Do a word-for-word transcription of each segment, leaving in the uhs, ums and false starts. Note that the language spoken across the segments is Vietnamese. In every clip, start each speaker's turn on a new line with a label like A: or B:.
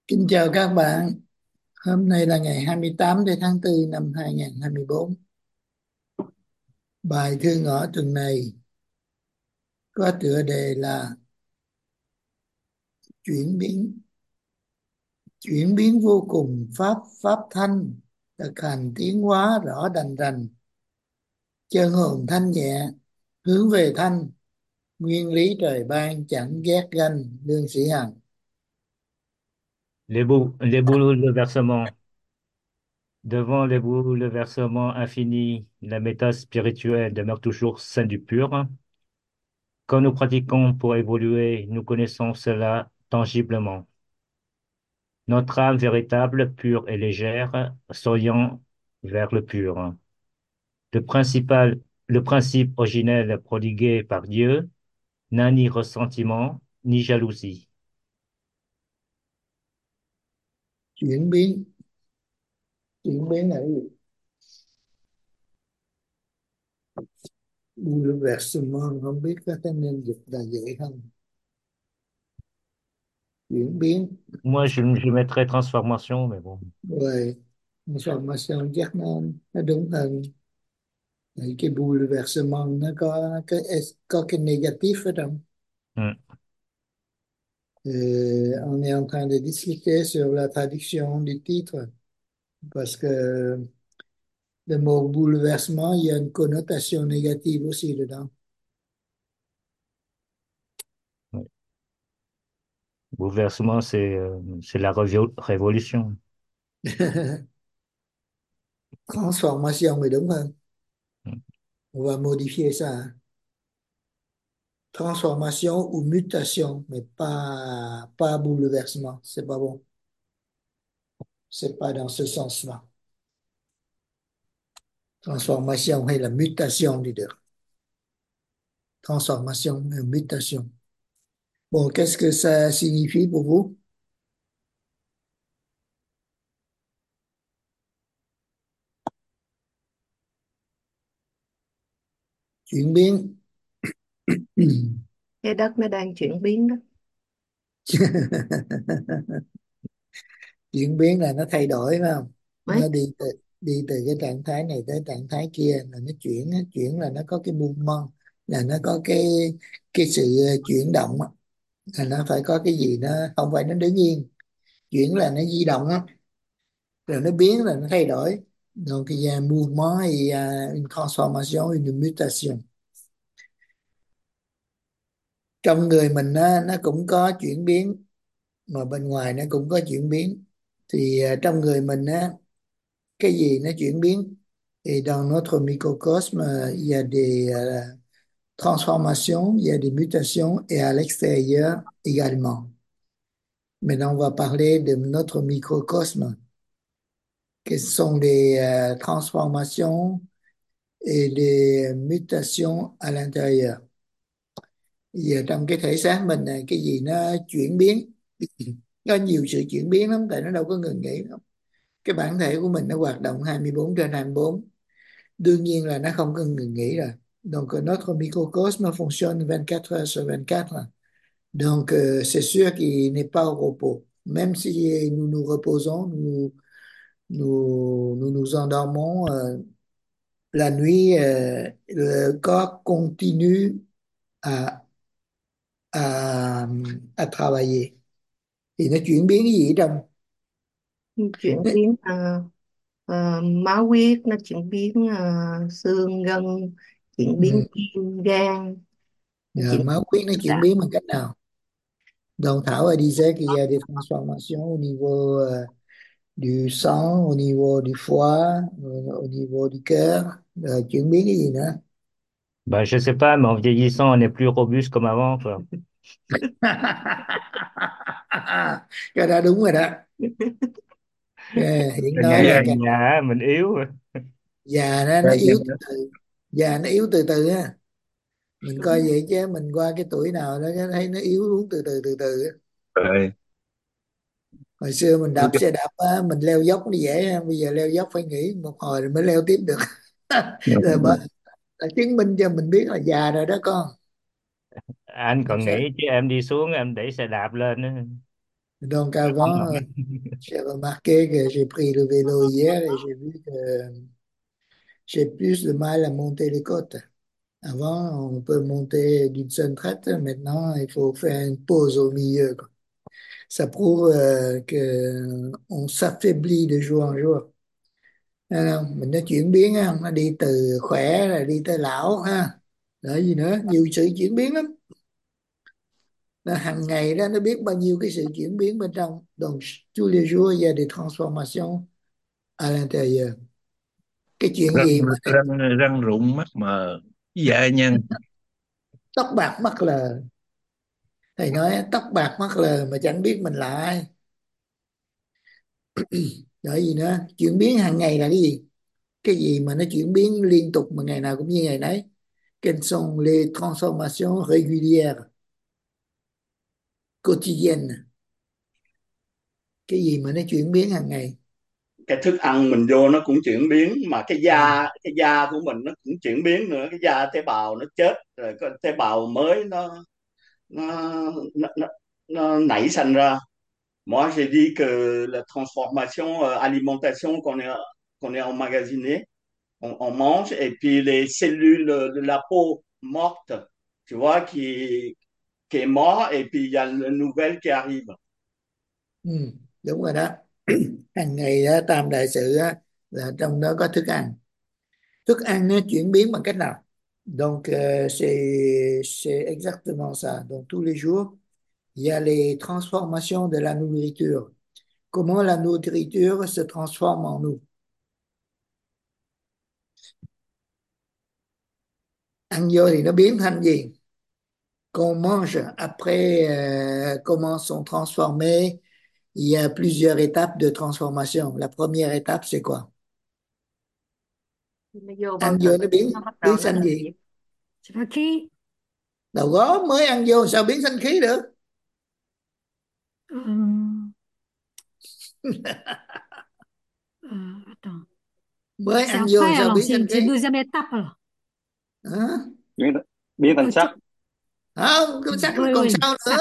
A: Kính chào các bạn. Hôm nay là ngày hai mươi tám tháng tư năm hai nghìn không trăm hai mươi bốn. Bài thư ngõ tuần này có tựa đề là chuyển biến chuyển biến vô cùng pháp pháp thanh, thực hành tiến hóa rõ đành rành, chân hồn thanh nhẹ, hướng về thanh, nguyên lý trời ban chẳng ghét ganh, Lương Sĩ Hằng.
B: Les, bou- les bouleversements. Devant les bouleversements infinis, la méthode spirituelle demeure toujours celle du pur. Quand nous pratiquons pour évoluer, nous connaissons cela tangiblement. Notre âme véritable, pure et légère, s'oriente vers le pur. Le principal, le principe originel prodigué par Dieu n'a ni ressentiment ni jalousie.
A: Chuyển biến chuyển biến là cái gì? Bouleversement không biết có thể nên dịch là vậy không? Chuyển biến
B: Moi, je, je mettrais transformation, mais bon.
A: rồi transformation chắc nó nó đúng hơn. Thì cái bouleversement nó có cái có cái négatif ở trong.
B: Hmm.
A: Euh, on est en train de discuter sur la traduction du titre parce que le mot bouleversement, il y a une connotation négative aussi dedans.
B: Bouleversement, c'est euh, c'est la révo- révolution.
A: Transformation thì đúng hơn. On va modifier ça. Transformation ou mutation, mais pas, pas bouleversement. C'est pas bon. C'est pas dans ce sens-là. Transformation hay là mutation thì được. Transformation, euh, mutation. Bon, qu'est-ce que ça signifie pour vous? Chuyển biến.
C: Trái đất nó đang chuyển biến đó.
A: Chuyển biến là nó thay đổi phải không? Nó
C: Mấy
A: đi từ đi từ cái trạng thái này tới trạng thái kia là nó chuyển á. Chuyển là nó có cái movement, là nó có cái cái sự ờ, chuyển động á. Là nó phải có cái gì nó không phải nó đứng yên. Chuyển là nó di động á, rồi nó biến là nó thay đổi. Donc il y a un mouvement et il y a une transformation, une mutation. Trong người mình á, nó cũng có chuyển biến, mà bên ngoài nó cũng có chuyển biến. Thì ờ, trong người mình á, cái gì nó chuyển biến? Et dans notre microcosme, il y a des euh, transformations, il y a des mutations et à l'extérieur également. Maintenant, on va parler de notre microcosme. Quelles sont les euh, transformations et les mutations à l'intérieur? Giờ trong cái thể xác mình này, cái gì nó chuyển biến? Có nhiều sự chuyển biến lắm, tại nó đâu có ngừng nghỉ đâu. Cái bản thể của mình nó hoạt động hai mươi bốn trên hai mươi bốn, đương nhiên là nó không có ngừng nghỉ rồi. Donc notre microcosme fonctionne vingt-quatre heures sur vingt-quatre. Donc euh, c'est sûr qu'il n'est pas au repos. Même si nous nous reposons, nous nous nous, nous endormons, euh, la nuit, euh, le corps continue à à à travailler. Thì nó chuyển biến cái gì ở trong?
C: chuyển biến ờ, ờ, máu huyết nó chuyển biến, ờ, xương gân, chuyển biến
A: Ừ.
C: tim gan, nó
A: Rồi,
C: chuyển
A: máu huyết nó chuyển biến bằng cách nào? Donc Thảo a disait qu'il y a des transformations au niveau euh, du sang, au niveau du foie, au, au niveau du cœur. Rồi chuyển biến cái gì nữa?
B: Bah, je sais pas, mais en vieillissant, on est plus robuste comme avant, quoi.
A: Cái đó đúng rồi đó. Yeah, Hiển nói
B: Ngày
A: là
B: về
A: cái
B: nhà á, mình yếu rồi.
A: già nó nó
B: Về
A: yếu từ
B: nhà.
A: từ, già nó yếu từ từ á. Mình coi vậy chứ mình qua cái tuổi nào đó cái thấy nó yếu xuống từ từ từ từ á.
B: Rồi.
A: Hồi xưa mình đạp xe đạp á, mình leo dốc nó dễ ha. Bây giờ leo dốc phải nghỉ một hồi rồi mới leo tiếp được. Rồi bởi là chứng minh cho mình biết là già rồi đó con.
B: Anh
A: Mình
B: còn
A: phải
B: nghĩ chứ em đi xuống em đẩy xe đạp lên á.
A: Donc avant, euh, j'ai remarqué que j'ai pris le vélo hier et j'ai vu que j'ai plus de mal à monter les côtes. Avant, on peut monter d'une seule traite. Maintenant, il faut faire une pause au milieu, quoi. Ça prouve euh, que on s'affaiblit de jour en jour. Thấy không? Mình nó chuyển biến á, nó đi từ khỏe là đi tới lão ha. Rồi gì nữa, nhiều sự chuyển biến lắm. Nó hàng ngày đó nó biết bao nhiêu cái sự chuyển biến bên trong. Donc tous les jours il y a des transformations à l'intérieur. Cái chuyện
D: răng
A: gì mà
D: răng răng rụng mắt mờ, dạ nhân.
A: tóc bạc mắt lờ, thầy nói tóc bạc mắt lờ mà chẳng biết mình là ai. Rồi gì nữa, chuyển biến hàng ngày là cái gì? Cái gì mà nó chuyển biến liên tục mà ngày nào cũng như ngày nấy? Quelles sont les transformations régulières, quotidiennes? Cái gì mà nó chuyển biến hàng ngày?
E: Cái thức ăn mình vô nó cũng chuyển biến, mà cái
A: À,
E: da cái da của mình nó cũng chuyển biến nữa. Cái da tế bào nó chết rồi có tế bào mới nó nó nó, nó, nó nảy sinh ra. Moi j'ai dit que la transformation euh, alimentation qu'on est qu'on est emmagasiné, on, on mange et puis les cellules de la peau morte, tu vois, qui qui est mort et puis il y a une nouvelle qui arrive.
A: ừ, đúng rồi đó. Hàng ngày á, tam đại sự á, là trong đó có thức ăn. Thức ăn nó chuyển biến bằng cách nào? Donc euh, c'est c'est exactement ça. Donc tous les jours il y a les transformations de la nourriture. Comment la nourriture se transforme en nous? Ăn vô thì nó biến thành gì? Qu'on mange après, euh, comment sont transformés? Il y a plusieurs étapes de transformation. La première étape, c'est quoi?
C: Nó vô bao
A: Ăn
C: tử
A: vô nó biến
C: nó bắt đầu
A: biến
C: nó
A: thành
C: làm
A: gì?
C: việc. Sẽ phát khí.
A: Đâu có, mới ăn vô sao biến thành khí được?
F: Euh, euh, attends.
A: Mới
F: C'est
A: ăn vô
F: après,
A: sao
F: alors,
A: biến
F: c'est
A: thành
F: c'est
A: khí?
F: deuxième étape, alors.
A: Hả?
G: biến biến thành
F: Euh,
G: sắc.
F: tu-
A: Không, cái sắc nó
F: Oui,
A: còn
F: oui,
A: sao
F: ça.
A: nữa?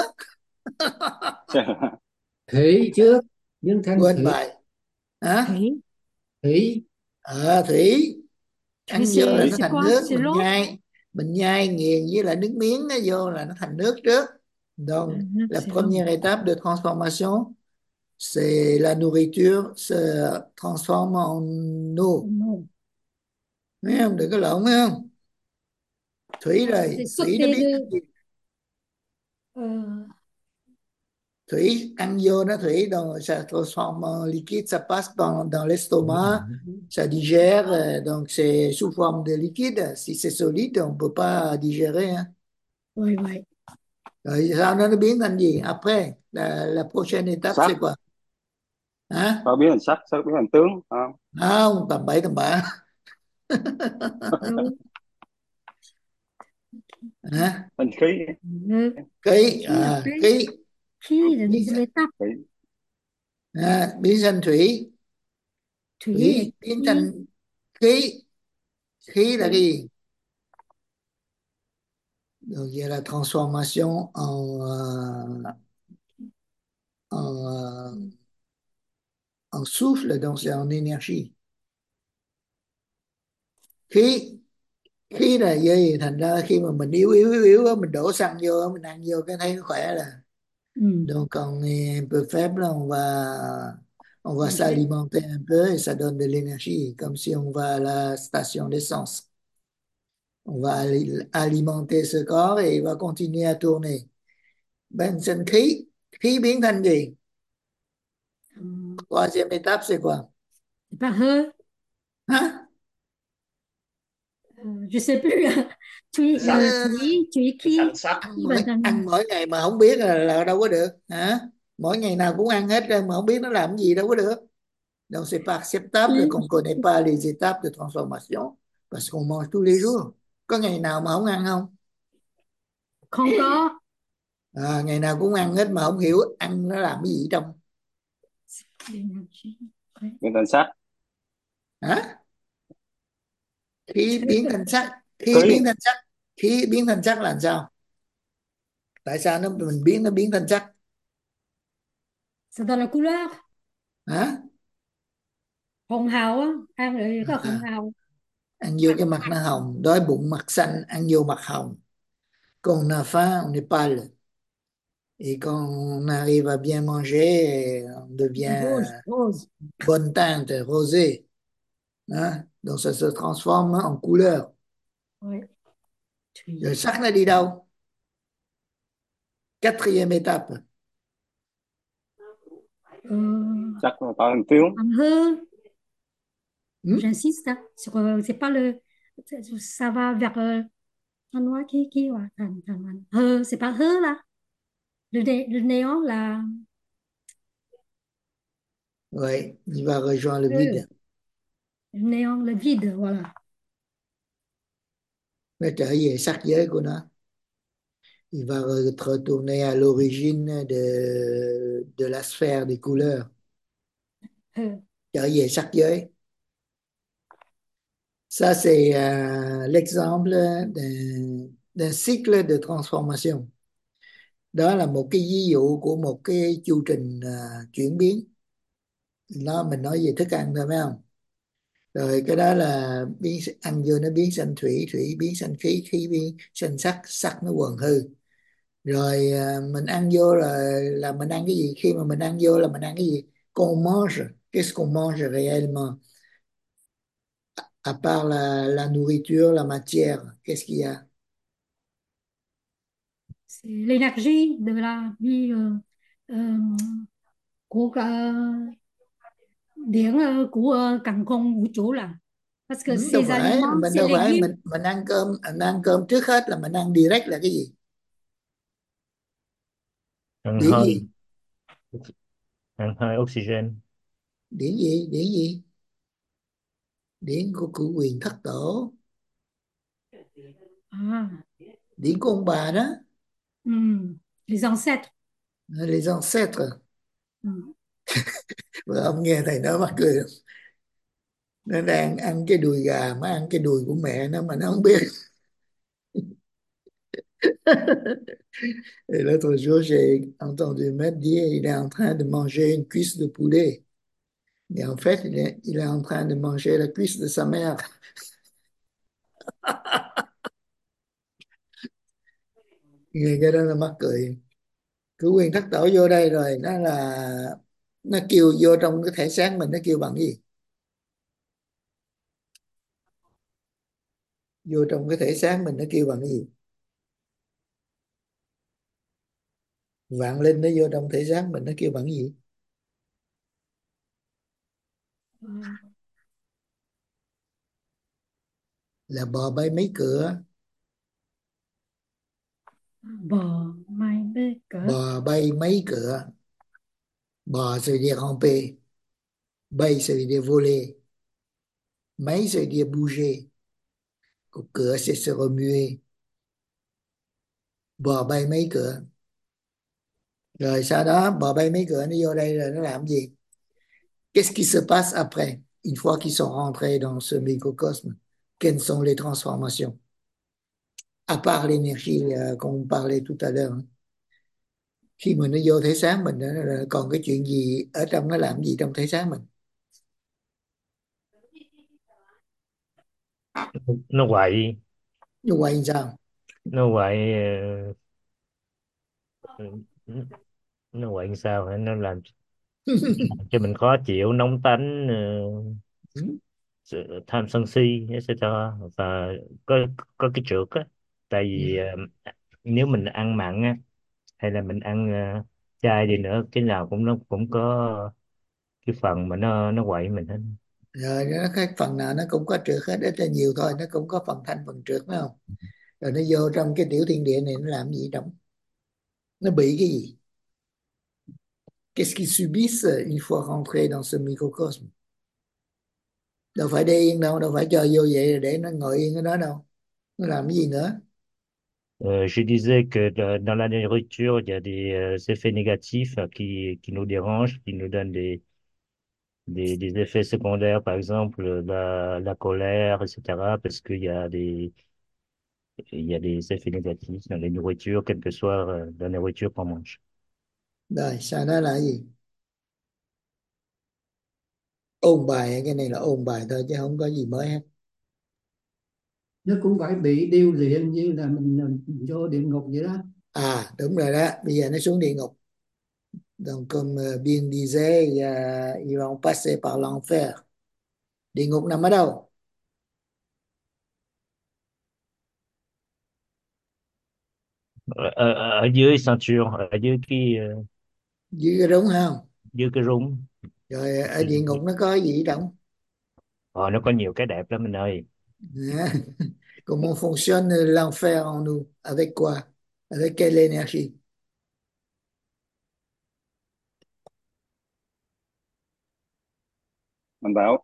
H: Thủy trước biến thành
A: Quên
H: thủy.
A: bài. Hả?
F: Thủy.
H: Thủy.
A: Ờ, thủy.
F: Thủy,
A: Ăn vô là
F: c'est
A: nó
F: c'est
A: thành
F: quoi?
A: nước,
F: C'est
A: mình
F: l'eau?
A: nhai, mình nhai nghiền với lại nước miếng nó vô là nó thành nước trước. Donc,
F: Euh, non,
A: la
F: c'est l'eau.
A: première étape de transformation, c'est la nourriture se transforme en eau.
F: Non.
A: Thấy không? Đừng có lộn, thấy không? Thủy
F: Euh, c'est
A: rồi, thủy nó
F: sauté
A: biến thành
F: de...
A: gì?
F: Euh,
A: Thủy ăn vô nó thủy, donc ça transforme en liquide, ça passe dans, dans l'estomac, ça digère, euh, donc c'est sous forme de liquide. Si c'est solide, on peut pas digérer, hein.
F: oui, oui.
A: Rồi sau đó nó biến thành gì? Après, la, la prochaine étape
G: Sắc.
A: c'est quoi? Hả?
G: Sau biến thành sắc, sắc biến thành tướng. Không?
A: Không, tầm bậy tầm bạ.
F: L'eau,
A: Hả?
G: Thành khí.
F: le...
A: Khí,
F: Qui
A: à,
F: après?
A: khí,
F: Qui, la
A: biến,
F: deuxième étape?
G: Khí.
A: à, biến thành thủy,
F: Thủy et
A: thủy biến
F: qui?
A: thành khí. Khí là cái
G: Khí.
A: gì? Donc il y a la transformation en, euh, en, euh, en souffle, donc c'est en énergie. Khí, khí là gì? Thành ra khi mà mình yếu yếu yếu yếu á, mình đổ xăng vô, mình ăn vô cái thấy nó khỏe là.
F: Hmm.
A: Donc on est un peu faible, on va, on va
F: Manger.
A: s'alimenter un peu et ça donne de l'énergie, comme si on va à la station d'essence. On va ali- alimenter ce corps et il va continuer à tourner. Ben sinh khí, khí biến thành gì?
F: Euh,
A: Troisième étape, c'est quoi?
F: c'est pas heu,
A: Hả?
F: euh, je sais plus. Thủy,
E: Sạch,
F: euh,
A: Ờ,
F: thủy, thủy
E: sạch
F: qui?
E: sắc.
A: ăn
F: Qui
A: mỗi
F: bằng thằng...
A: ăn mỗi ngày mà không biết là, là đâu có được hả? Mỗi ngày nào cũng ăn hết trơn mà không biết nó làm gì đâu có được. Donc c'est pas acceptable
F: Qui?
A: qu'on ne connaît pas les étapes de transformation parce qu'on mange tous les jours. Có ngày nào mà không ăn không?
F: Không có.
A: À, ngày nào cũng ăn hết mà không hiểu ăn nó làm cái gì trong.
F: L'énergie. Ouais.
G: Biến thành sắc.
A: Hả? Khí biến thành sắt, khí
G: Khí.
A: biến thành sắt, khí biến thành sắt là làm sao? Tại sao nó mình biến nó biến thành sắt?
F: Ça donne la couleur.
A: Hả?
F: Hồng hào á, ăn rồi có hồng
A: À,
F: hào.
A: ăn vô cái mặt nó hồng, đói bụng mặt xanh, ăn vô mặt hồng. Quand on a faim, on est pâle. Et quand on arrive à bien manger, on
F: Rose,
A: devient
F: rose.
A: bonne teinte, rosé. Hein? Donc ça se transforme en couleur.
F: Oui.
A: Rồi
F: Thủy.
A: sắc nó đi đâu? Quatrième étape.
F: Euh,
G: Chắc là tao thành tướng.
F: un peu,
A: Hmm?
F: j'insiste, hein, sur, euh, c'est pas le, ça va vers euh, un noir qui, qui, ouais, thành- thành- hơ, c'est pas hơ là, le, né, le néant là,
A: Oui, il va rejoindre le
F: hơ,
A: vide.
F: le néant, le vide, voilà.
A: Nó trở về sắc giới của nó. Il va re- retourner à l'origine de, de la sphère des couleurs.
F: Hơ.
A: Trở về sắc giới. Ça, c'est euh, l'exemple d'un d'un cycle de transformation. Đó là một cái ví dụ của một cái chu trình à, chuyển biến. Nó mình nói về thức ăn thôi phải không? Rồi cái đó là biến ăn vô nó biến thành thủy, thủy biến thành khí, khí biến thành sắc, sắc nó quần hư. Rồi à, mình ăn vô là là mình ăn cái gì? Khi mà mình ăn vô là mình ăn cái gì? Qu'on mange, qu'est-ce qu'on mange réellement? À part la, la nourriture, la matière, qu'est-ce qu'il y a?
F: C'est l'énergie de la vie euh, euh, của cả điện ờ, của ờ, càng không vũ trụ là parce que
A: Ừ, đâu
F: ces
A: phải
F: aliments
A: mình
F: c'est
A: đâu phải
F: légumes.
A: mình mình ăn cơm mình ăn cơm trước hết là mình ăn direct là cái gì?
B: Ăn
A: Điển
B: hơi,
A: gì?
B: ăn hơi oxygen.
A: Điển gì? Điển gì? Điển của cửu quyền thất tổ,
F: À,
A: điển của ông bà đó,
F: hmm, les ancêtres.
A: les ancêtres.
F: Hmm.
A: Và ông nghe thầy nói mắc cười lắm. Nó đang ăn cái đùi gà mà ăn cái đùi của mẹ nó mà nó không biết. Et l'autre jour, j'ai entendu maître dire il est en train de manger une cuisse de poulet. Mais en fait, il est, il est en train de manger la cuisse de sa mère. Nghe cái đó là mắc cười. Cửu quyền thất tổ vô đây rồi, nó là nó kêu vô trong cái thể xác mình, nó kêu bằng cái gì? Vô trong cái thể xác mình nó kêu bằng cái gì? Vạn linh nó vô trong thể xác mình nó kêu bằng cái gì?
F: Ờ,
A: Là bò bay mấy cửa.
F: bò mai bê cỡ.
A: Bò bay mấy cửa. Bò ça veut dire ramper. Bay ça veut dire voler. Mấy ça veut dire bouger. Còn cửa c'est se remuer. Bò bay mấy cửa. Rồi sau đó bò bay mấy cửa nó vô đây rồi nó làm gì? Qu'est-ce qui se passe après? Une fois qu'ils sont rentrés dans ce microcosme, quelles sont les transformations? À part l'énergie euh, qu'on parlait tout à l'heure. Hein. Khi mà nó vô thể xác mình nó- nó- còn cái chuyện gì ở trong, nó làm gì trong thể xác mình?
B: Nó quậy,
A: Nó quay làm sao?
B: nó quậy, ờ, nó quậy làm sao hả? Nó làm cho mình khó chịu, nóng tánh, ờ,
A: Ừ.
B: sự tham sân si et cetera. Và có có cái trượt á, tại
A: Ừ.
B: vì ờ, nếu mình ăn mặn á, hay là mình ăn ờ, chay đi nữa, cái nào cũng nó cũng có cái phần mà nó nó quậy mình hết.
A: Rồi nó cái phần nào nó cũng có trượt hết, ít là nhiều thôi, nó cũng có phần thanh phần trượt phải không? Rồi nó vô trong cái tiểu thiên địa này nó làm gì trong? Nó bị cái gì? Qu'est-ce qu'ils subissent une fois rentrés dans ce microcosme? Đâu phải để yên đâu, đâu phải cho vô vậy rồi để nó ngồi yên ở đó đâu. Nó làm cái gì nữa?
B: Euh, je disais que de- dans la nourriture, il y a des euh, effets négatifs euh, qui, qui nous dérangent, qui nous donnent des, des, des effets secondaires, par exemple la, la colère, et cetera, parce qu'il y a des, il y a des effets négatifs dans les nourritures, quelle que soit euh, la nourriture qu'on mange.
A: Rồi sau đó là cái gì? Ôn bài, cái này là ôn bài thôi chứ không có gì mới hết.
H: Nó cũng phải bị điêu luyện như là mình, mình vô địa ngục vậy đó.
A: À đúng rồi đó, bây giờ nó xuống địa ngục. Donc comme euh, bien disait, il y a- ils vont passer par l'enfer. Địa ngục nằm ở đâu?
B: ở, ở, ở dưới ceinture, ở dưới cái ờ,
A: Dưới cái rúng không?
B: dưới cái rúng.
A: Rồi ở địa ngục nó có gì động?
B: Ờ, nó có nhiều cái đẹp lắm anh ơi.
A: Comment fonctionne l'enfer en nous? Avec quoi? Avec quelle énergie?
G: Anh Bảo,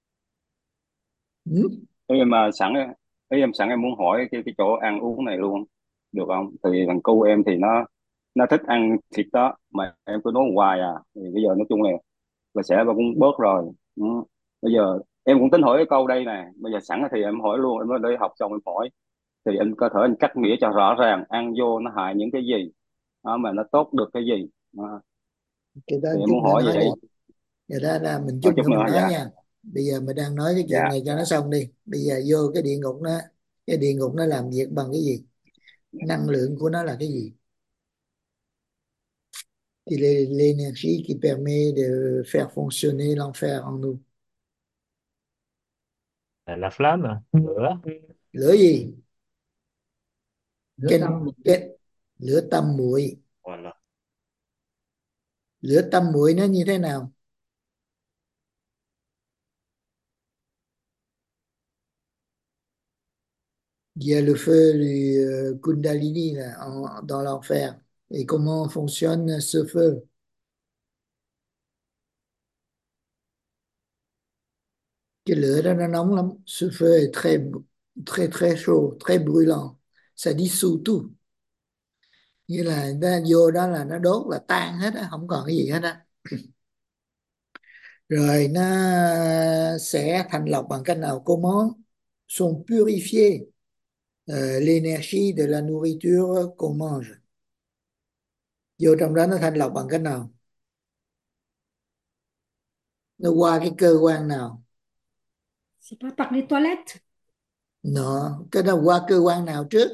A: Hmm?
G: em mà sẵn ý em sẵn em muốn hỏi cái cái chỗ ăn uống này luôn được không? Thì thằng cu em thì nó nó thích ăn thịt đó mà em cứ nói hoài à, thì bây giờ nói chung là là sẽ cũng bớt rồi. Ừ. Bây giờ em cũng tính hỏi cái câu đây nè, bây giờ sẵn thì em hỏi luôn, em ở đây học xong em hỏi thì anh có thể anh cắt nghĩa cho rõ ràng ăn vô nó hại những cái gì, đó, mà nó tốt được cái gì, đó.
A: Cái đó
G: Thì
A: một
G: em
A: chút
G: muốn
A: nữa
G: hỏi
A: nói đi.
G: vậy.
A: Cái đó là mình
G: Nói
A: chút
G: chút
A: nữa mình
G: nữa
A: nói
G: dạ.
A: nha. Bây giờ mình đang nói cái chuyện
G: Dạ.
A: này cho nó xong đi. Bây giờ vô cái địa ngục nó, cái địa ngục nó làm việc bằng cái gì? Năng lượng của nó là cái gì? Thì l'é- l'énergie qui permet de faire fonctionner l'enfer en nous.
B: Là la flamme, lửa.
A: Lửa gì?
H: Lửa
A: Cái,
H: tâm.
A: cái lửa tâm muội.
E: Voilà.
A: Lửa tâm muội nó như thế nào? Il y a le feu du euh, Kundalini là, en- dans l'enfer. Et comment fonctionne ce feu? Cái lửa đó nó nóng lắm. Ce feu est très, très, très chaud, très brûlant. Ça dissout tout. Như là nó vô đó là nó đốt là tan hết á, không còn cái gì hết á. Rồi nó sẽ thanh lọc bằng cách nào? Comment sont purifiées euh, l'énergie de la nourriture qu'on mange? Vô trong đó nó thanh lọc bằng cách nào? Nó qua cái cơ quan nào?
F: C'est pas par les toilettes.
A: Nó cái đó qua cơ quan nào trước?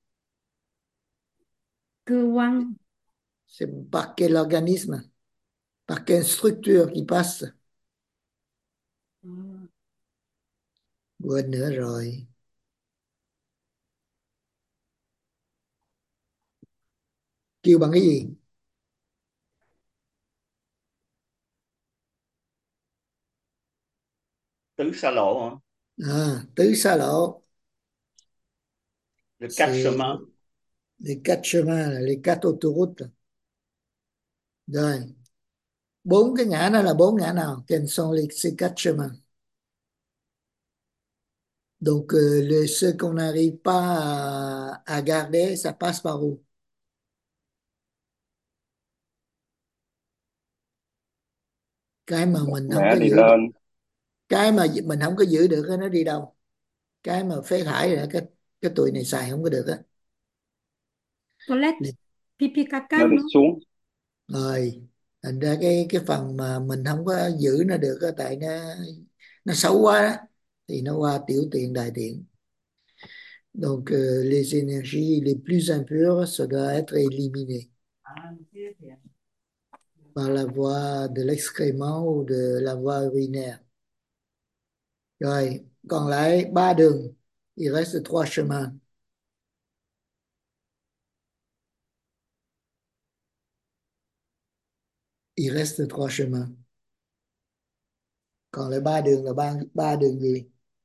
F: Cơ quan.
A: C'est par quel organisme? Par quelle structure qui passe?
F: Ờ,
A: Quên nữa rồi. Kêu bằng cái gì?
E: Tứ xa lộ hả?
A: À, tứ xa lộ.
E: Le quatre
A: C'est
E: chemins.
A: les quatre chemins, là, les quatre autoroutes. Rồi, bốn cái ngã đó là bốn ngã nào? Quels sont les, ces quatre chemins? Donc, euh, le, ce qu'on n'arrive pas à, à garder, ça passe par où? Cái mà mình không
G: Mẹ
A: có
G: đi
A: giữ được,
G: lên.
A: cái mà mình không có giữ được nó đi đâu? Cái mà phế thải rồi, cái cái tụi này xài không có được á.
F: toilette. Pipi caca
G: Nó đi
F: nữa.
G: xuống.
A: Rồi, thành ra cái cái phần mà mình không có giữ nó được á, tại nó nó xấu quá đó, thì nó qua tiểu tiện đại tiện. Donc, euh, les énergies les plus impures, ça doit être éliminé par la voie de l'excrément ou de la voie urinaire. Rồi, còn lại ba đường. Il reste trois chemins. Il reste trois chemins. Còn lại ba đường là ba ba đường gì?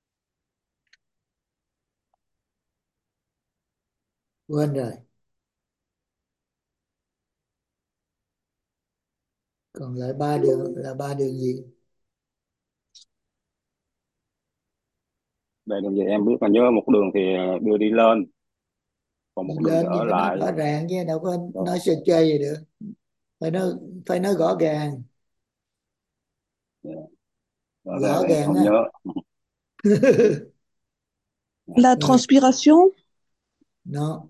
A: Quên rồi. Còn lại ba đường là ba đường gì?
G: Đây là gì em biết, mà nhớ một đường thì đưa đi lên, còn
A: Đi
G: một đường thì
A: lên thì
G: ở
A: phải nói
G: lại.
A: rõ ràng chứ đâu có
G: Rồi.
A: nói chơi chơi vậy được. Phải nói phải nói rõ ràng.
G: Dạ. Rõ ràng
A: Rõ
G: là em
A: ràng
G: không
A: á.
G: nhớ.
I: La
A: Rồi,
I: transpiration,
A: non.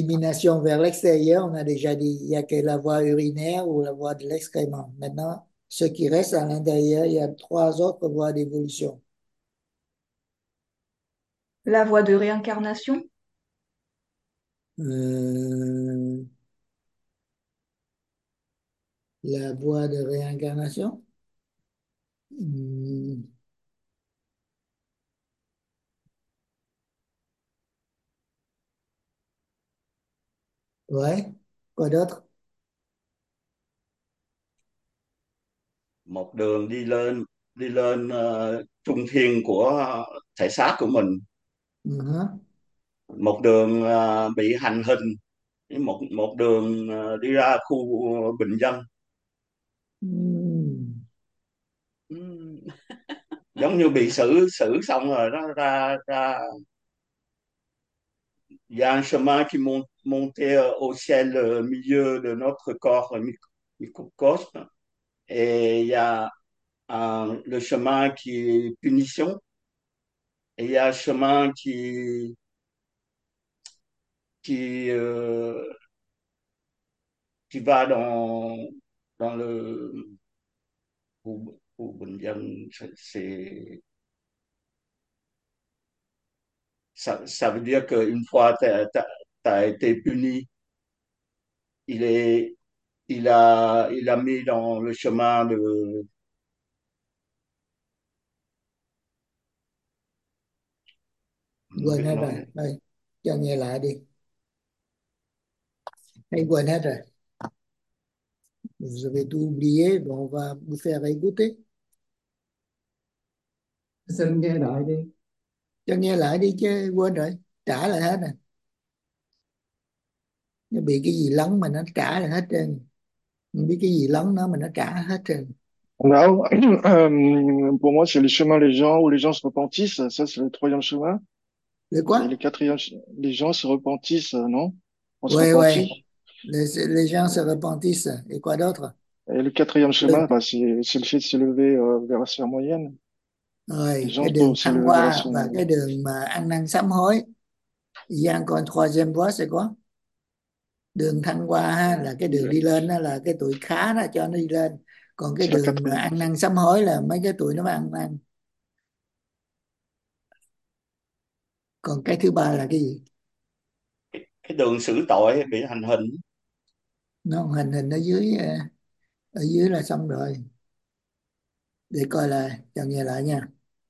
A: L'élimination vers l'extérieur, on a déjà dit, il n'y a que la voie urinaire ou la voie de l'excrément. Maintenant, ce qui reste à l'intérieur, il y a trois autres voies d'évolution.
I: La voie de réincarnation?
A: Euh, la voie de réincarnation. Hmm, ouais, quoi d'autre?
E: Một đường đi lên đi lên ờ, trung thiên của thể xác của mình,
A: Uh-huh.
E: một đường ờ, bị hành hình, một một đường ờ, đi ra khu bình dân.
A: Hmm.
E: Ừm, giống như bị xử xử xong rồi nó ra ra il y a un chemin qui monte, montait au ciel au milieu de notre corps microcosme, et il y a un- le chemin qui est punition, et il y a un chemin qui qui euh, qui va dans dans le khu, khu bình dân. C'est ça, ça veut dire qu'une fois tu as été puni, il est il a il a mis dans le chemin de không
A: Quên
E: biết
A: hết rồi.
E: nói.
A: Thôi, cho nghe lại đi. Hay quên hết rồi. Vous avez tout oublié, bon, on va vous faire écouter.
H: Xin nghe lại đi.
A: Cho nghe lại đi chứ quên rồi. Trả lại hết rồi. Nó bị cái gì lấn mà nó trả lại hết trơn. Không biết cái gì lấn nó mà nó trả hết trơn.
J: Non, euh, pour moi, c'est les chemins les gens où les gens se repentissent. Ça, c'est le troisième chemin.
A: Le
J: Et
A: quoi?
J: le quatrième, ch- les gens se repentissent, euh, non? On se
A: Ouais, ouais.
J: repentit.
A: Les, les gens se repentissent. Et quoi d'autre?
J: Et le quatrième
A: Le,
J: chemin, bah, c'est c'est le fait de s'élever euh, vers la sphère moyenne. Les
A: rồi,
J: gens
A: cái đường
J: peuvent
A: thăng
J: s'élever vers la
A: hoa
J: sphère
A: và cái
J: moyenne.
A: đường mà ăn năn sám hối. Il y a encore une troisième voie, c'est quoi? Đường thăng hoa ha, là cái đường đi lên đó, là cái tuổi khá đó cho nó đi lên. Còn cái
J: C'est la
A: đường mà
J: quatrième.
A: ăn năn sám hối là mấy cái tuổi nó mới ăn năn. Còn cái thứ ba là cái gì?
E: Cái đường xử tội bị hành hình.
A: Nó hình hình ở dưới, ờ, ở dưới là xong rồi. Để coi là cho nghe lại nha.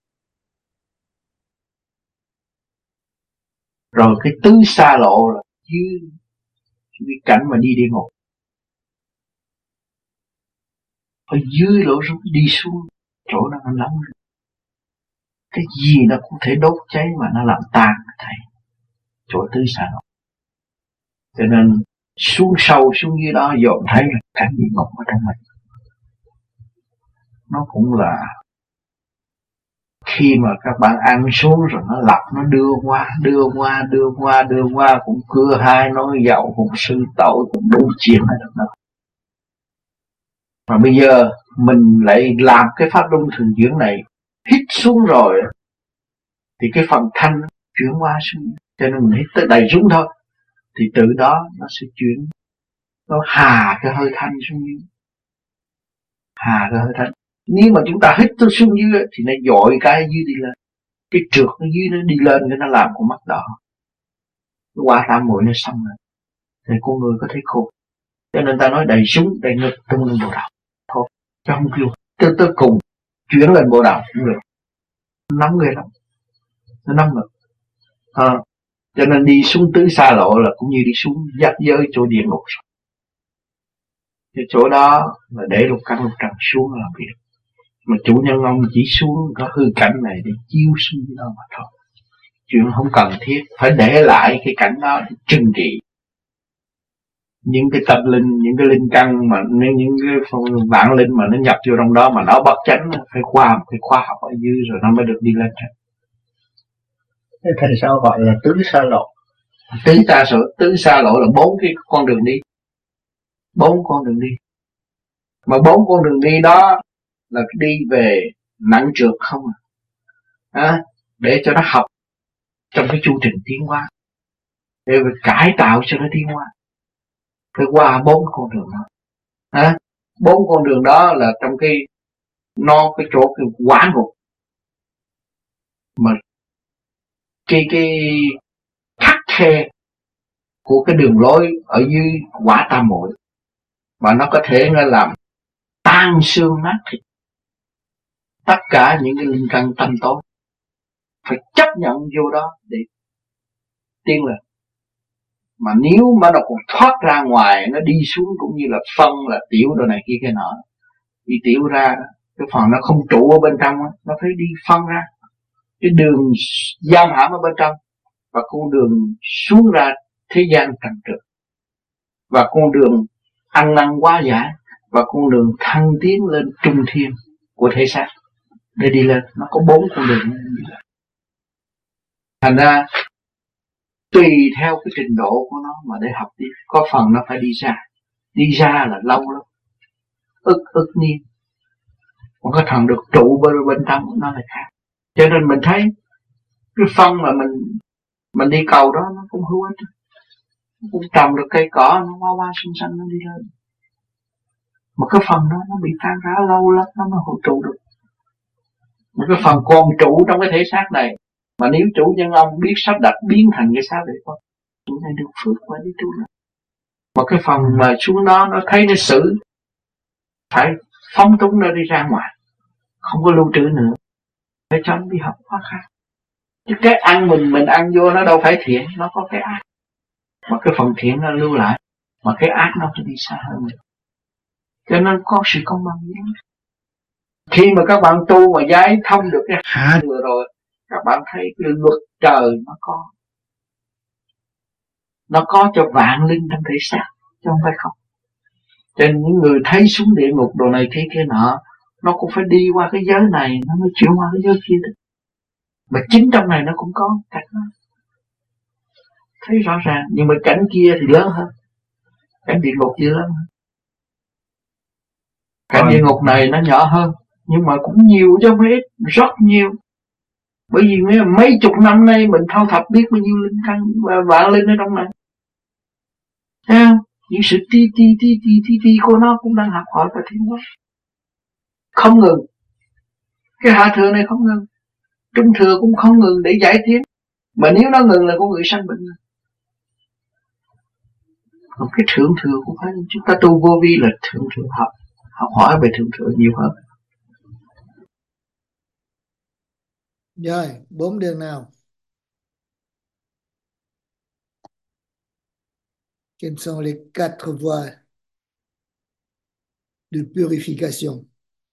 K: Rồi cái tứ xa lộ là dưới cái cảnh mà đi địa ngục, ở dưới lỗ rút đi xuống chỗ đó nó nóng, cái gì nó cũng thể đốt cháy mà nó làm tan thầy, chỗ tứ xa lộ. Cho nên xuống sâu xuống dưới đó dồn thấy là cảnh địa ngục ở trong mình. Nó cũng là khi mà các bạn ăn xuống rồi nó lặp, nó đưa qua đưa qua đưa qua đưa qua, cũng cưa hai nói dậu, cũng sư tội, cũng đủ chuyện ở đó. Mà bây giờ mình lại làm cái pháp luân thường chuyển này, hít xuống rồi thì cái phần thanh chuyển qua xuống, cho nên mình hít tới đầy xuống thôi, thì từ đó nó sẽ chuyển, nó hà cái hơi thanh xuống dưới, hà cái hơi thanh. Nếu mà chúng ta hít tới xuống dưới thì nó dội cái dưới đi lên, cái trượt ở dưới nó đi lên, cái nó làm con mắt đỏ, nó qua tam muội nó xong rồi, thì con người có thể khôn. Cho nên ta nói đầy súng đầy ngực tung lên bộ đầu thôi, chứ không kêu tới tới cùng chuyển lên bộ đầu cũng được. Nó nóng ghê lắm, nó nóng ngực. À, cho nên đi xuống tứ xa lộ là cũng như đi xuống giáp giới chỗ địa ngục. Cái chỗ đó là để lục căn lục trần xuống làm việc, mà chủ nhân ông chỉ xuống có hư cảnh này để chiếu xuống đó mà thôi. Chuyện không cần thiết phải để lại cái cảnh đó để trừng trị những cái tâm linh, những cái linh căn, mà những cái vạn linh mà nó nhập vô trong đó mà nó bất chánh, phải qua một cái khoa học ở dưới rồi nó mới được đi lên. Thế thầy sao gọi là tứ xa lộ? Tứ xa lộ, tứ xa lộ là bốn cái con đường đi, bốn con đường đi. Mà bốn con đường đi đó là đi về nặng trược không à, à để cho nó học trong cái chu trình tiến hóa, để cải tạo cho nó tiến hóa, phải qua bốn con đường đó. À, Bốn con đường đó là trong cái nó cái chỗ cái quả ngục, mà cái cái khắc khe của cái đường lối ở dưới quả tam muội, mà nó có thể nó làm tan xương nát thịt tất cả những cái linh căn tâm tối. Phải chấp nhận vô đó để tiến lên. Mà nếu mà nó còn thoát ra ngoài, nó đi xuống cũng như là phân là tiểu đồ này kia cái nọ, đi tiểu ra, cái phần nó không trụ ở bên trong, nó phải đi phân ra. Cái đường giam hãm ở bên trong, và con đường xuống ra thế gian trần trượt, và con đường ăn năn hóa giải, và con đường thăng tiến lên trung thiên của thể xác để đi lên. Nó có bốn con đường. Thành ra tùy theo cái trình độ của nó mà để học tiếp. Có phần nó phải đi ra, đi ra là lâu lắm, ức ức niên. Còn có thằng được trụ bên bên trong nó là khác. Cho nên mình thấy cái phân mà mình mình đi cầu đó nó cũng hữu ích, nó cũng trồng được cây cỏ, nó hoa hoa xinh xinh nó đi lên. Mà cái phần đó nó bị tan rã lâu lắm nó mới hỗ trụ được. Mà cái phần còn trụ trong cái thể xác này, mà nếu chủ nhân ông biết sắp đặt biến thành cái xác để con chủ này được phước và đi tu nữa. Mà cái phần mà xuống đó nó thấy nó xử, phải phóng túng nó đi ra ngoài, không có lưu trữ nữa, để cho nó đi học khóa khác. Chứ cái ăn mình mình ăn vô nó đâu phải thiện, nó có cái ác. Mà cái phần thiện nó lưu lại, mà cái ác nó phải đi xa hơn. Cho nên có sự công bằng với nó. Khi mà các bạn tu mà giải thông được cái hạ thừa rồi, các bạn thấy cái luật trời nó có. Nó có cho vạn linh trong thể xác, chứ không phải không. Cho nên những người thấy xuống địa ngục đồ này thế kia nọ, nó cũng phải đi qua cái giới này, nó mới chuyển qua cái giới kia được. Mà chính trong này nó cũng có cảnh đó. Thấy rõ ràng, nhưng mà cảnh kia thì lớn hơn. Cảnh địa ngục kia lớn hơn. Cảnh địa ngục này nó nhỏ hơn, nhưng mà cũng nhiều chứ không phải ít, rất nhiều. Bởi vì mấy, mấy chục năm nay mình thao thập biết bao nhiêu linh căn và vạn linh ở trong này. Thấy không? Những sự ti ti ti ti ti ti của nó cũng đang học hỏi và tiến hóa. Không ngừng. Cái hạ thừa này không ngừng. Trung thừa cũng không ngừng để giải tiến. Mà nếu nó ngừng là con người sanh bệnh. Còn cái thượng thừa cũng phải, chúng ta tu vô vi là thượng thừa học. Học hỏi về thượng thừa nhiều hơn.
A: Rồi, bốn đường nào? Quelles sont les quatre voies de purification?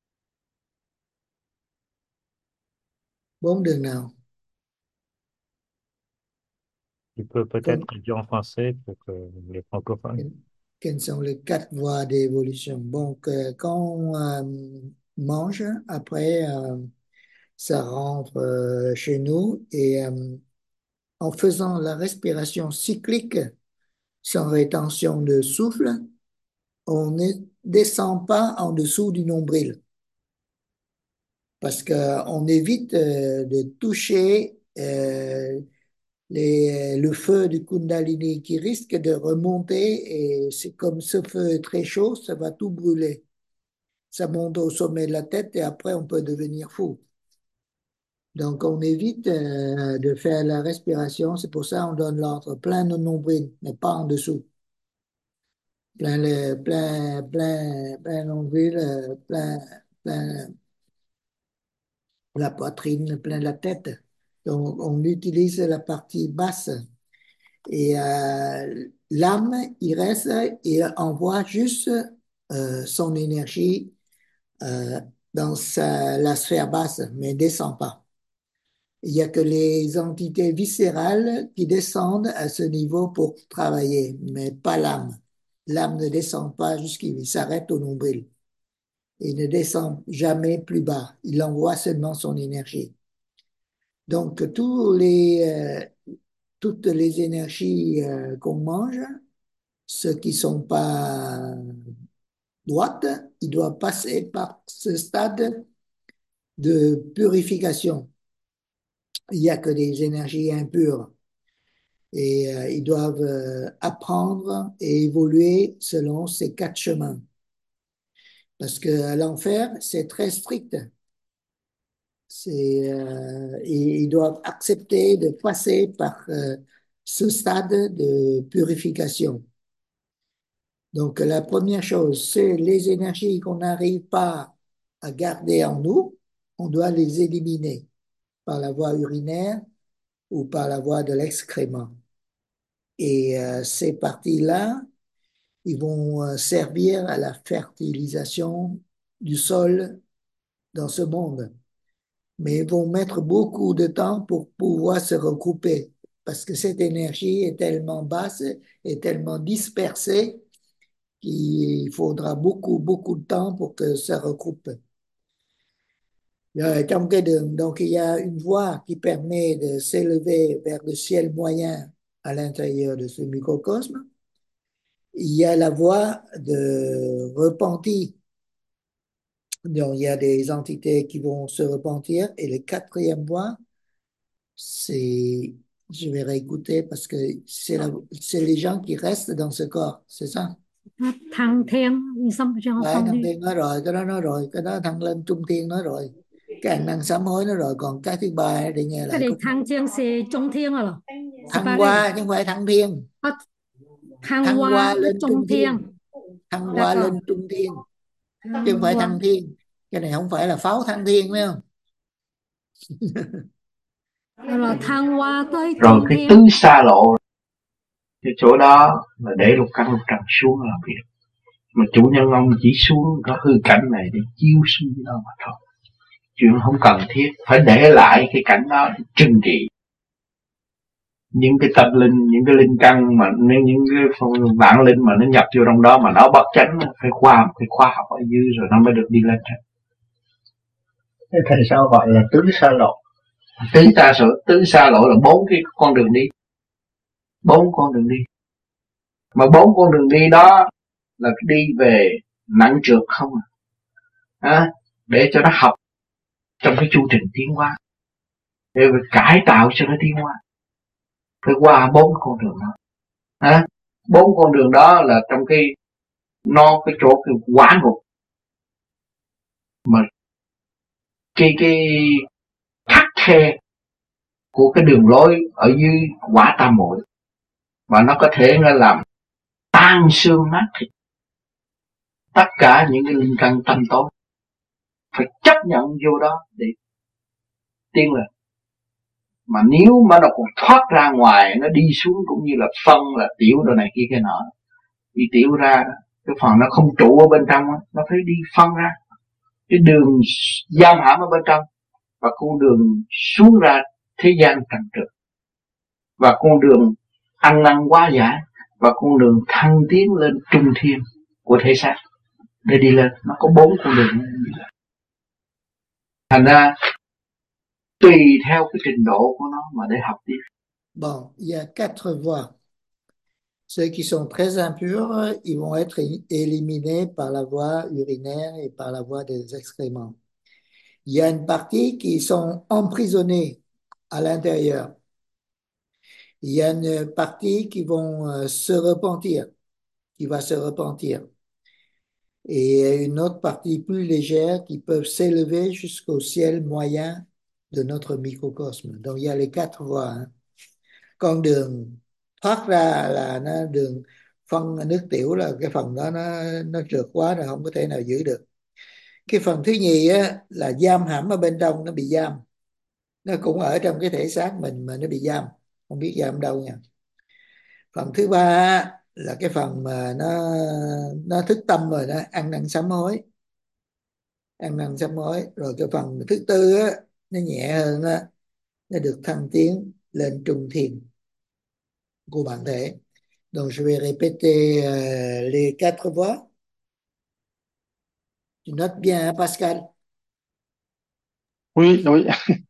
A: Bốn đường nào?
B: Tu peux peut-être dire en français pour que les francophones.
A: Quelles sont les quatre voies d'évolution? Donc, euh, quand on euh, mange, après, euh, ça rentre euh, chez nous et euh, en faisant la respiration cyclique sans rétention de souffle, on ne descend pas en dessous du nombril. Parce qu'on évite euh, de toucher euh, les, le feu du Kundalini qui risque de remonter et c'est comme ce feu est très chaud, ça va tout brûler. Ça monte au sommet de la tête et après on peut devenir fou. Donc on évite euh, de faire la respiration, c'est pour ça on donne l'ordre plein de nombril, mais pas en dessous. Plein le plein plein plein nombril, euh, plein plein la poitrine, plein la tête. Donc on utilise la partie basse et euh, l'âme il reste et envoie juste euh, son énergie euh, dans sa, la sphère basse, mais descend pas. Il n'y a que les entités viscérales qui descendent à ce niveau pour travailler, mais pas l'âme. L'âme ne descend pas jusqu'il s'arrête au nombril. Il ne descend jamais plus bas. Il envoie seulement son énergie. Donc, tous les, euh, toutes les énergies euh, qu'on mange, ceux qui ne sont pas droites, ils doivent passer par ce stade de purification. Il n'y a que des énergies impures. Et euh, ils doivent euh, apprendre et évoluer selon ces quatre chemins. Parce que l'enfer, c'est très strict. C'est, euh, et ils doivent accepter de passer par euh, ce stade de purification. Donc, la première chose, c'est les énergies qu'on n'arrive pas à garder en nous, on doit les éliminer par la voie urinaire ou par la voie de l'excrément. Et euh, ces parties-là, ils vont euh, servir à la fertilisation du sol dans ce monde. Mais ils vont mettre beaucoup de temps pour pouvoir se regrouper parce que cette énergie est tellement basse et tellement dispersée qu'il faudra beaucoup, beaucoup de temps pour que ça regroupe. Là, trong cái đường, donc il y a une voie qui permet de s'élever vers le ciel moyen à l'intérieur de ce microcosme. Il y a la voie de repenti. Donc, il y a des entités qui vont se repentir. Et le quatrième voie, c'est, je vais réécouter parce que c'est la- c'est les gens qui restent dans ce corps, c'est ça?
F: Thăng thiên xong cho
A: Đấy,
F: xong
A: thằng
F: đi.
A: Thiên nói rồi, cái đó nói rồi, cái đó thằng lên Trung Thiên nói rồi, cái anh năng sám hối nói rồi, còn cái thứ ba để nghe
F: Cái
A: lại
F: này
A: cũng
F: thăng thiên c'est trung thiên rồi. C'est
A: thăng
F: pas đây.
A: hoa chứ không phải thăng thiên,
F: À, thăng
A: thăng
F: hoa
A: hoa
F: với
A: lên
F: trung
A: Trung
F: thiên.
A: Thiên, thăng hoa
F: D'accord.
A: lên Trung Thiên,
F: Thăng
A: chứ không phải
F: hoa.
A: thăng thiên, cái này không phải là pháo thăng thiên phải không?
F: Rồi thăng hoa tới
K: Rồi
F: trung
K: cái
F: thiên.
K: tứ xa lộ, cái chỗ đó là để lục căn lục trần xuống làm việc, mà chủ nhân ông chỉ xuống có hư cảnh này để chiếu xuống cái đó mà thôi, chuyện không cần thiết phải để lại cái cảnh đó để trừng trị những cái tâm linh, những cái linh căn mà những những cái vạn linh mà nó nhập vô trong đó mà nó bất chánh, phải qua một cái khoa học ở dưới rồi nó mới được đi lên trên.
L: Thế tại sao gọi là tứ xa lộ?
K: Tứ xa lộ, tứ xa lộ là bốn cái con đường đi, bốn con đường đi, mà bốn con đường đi đó là đi về nặng trược không à, à để cho nó học trong cái chu trình tiến hóa, để cải tạo cho nó tiến hóa, phải qua bốn con đường đó. À, bốn con đường đó là trong cái nó cái chỗ cái quả ngục mà cái cái khắc khe của cái đường lối ở dưới quả tam muội, mà nó có thể nó làm tan xương nát thịt tất cả những cái linh căn tâm tối, phải chấp nhận vô đó để tiến lên. Mà nếu mà nó còn thoát ra ngoài, nó đi xuống cũng như là phân là tiểu đồ này kia cái nọ, đi tiểu ra cái phần nó không trụ ở bên trong, nó phải đi phân ra cái đường giam hãm ở bên trong, và con đường xuống ra thế gian trần trượt, và con đường ăn năn hóa giải, và con đường thăng tiến lên trung thiên của thể xác để đi lên. Nó có bốn con đường. Thành ra tùy theo cái trình độ của nó mà để học tiếp.
A: Bon, il y a quatre voies. Ceux qui sont très impurs, ils vont être éliminés par la voie urinaire et par la voie des excréments. Il y a une partie qui sont emprisonnés à l'intérieur. Il y a une partie qui vont euh, se repentir, qui va se repentir. Et une autre partie plus légère qui peuvent s'élever jusqu'au ciel moyen de notre microcosme. Donc il y a les quatre voies. Hein. Con đường thoát ra là nó đường phân nước tiểu, là cái phần đó nó nó trượt quá rồi không có thể nào giữ được. Cái phần thứ nhì á, là giam hãm ở bên trong, nó bị giam, nó cũng ở trong cái thể xác mình mà nó bị giam, không biết giam đâu nha. Phần thứ ba á, là cái phần mà nó nó thức tâm rồi, nó ăn năn sám hối, ăn năn sám hối. Rồi cái phần thứ tư á, nó nhẹ hơn á, nó được thăng tiến lên trung thiên của bản thể. Donc je vais répéter euh, les quatre voies. Tu notes bien, hein, Pascal?
J: Oui, oui.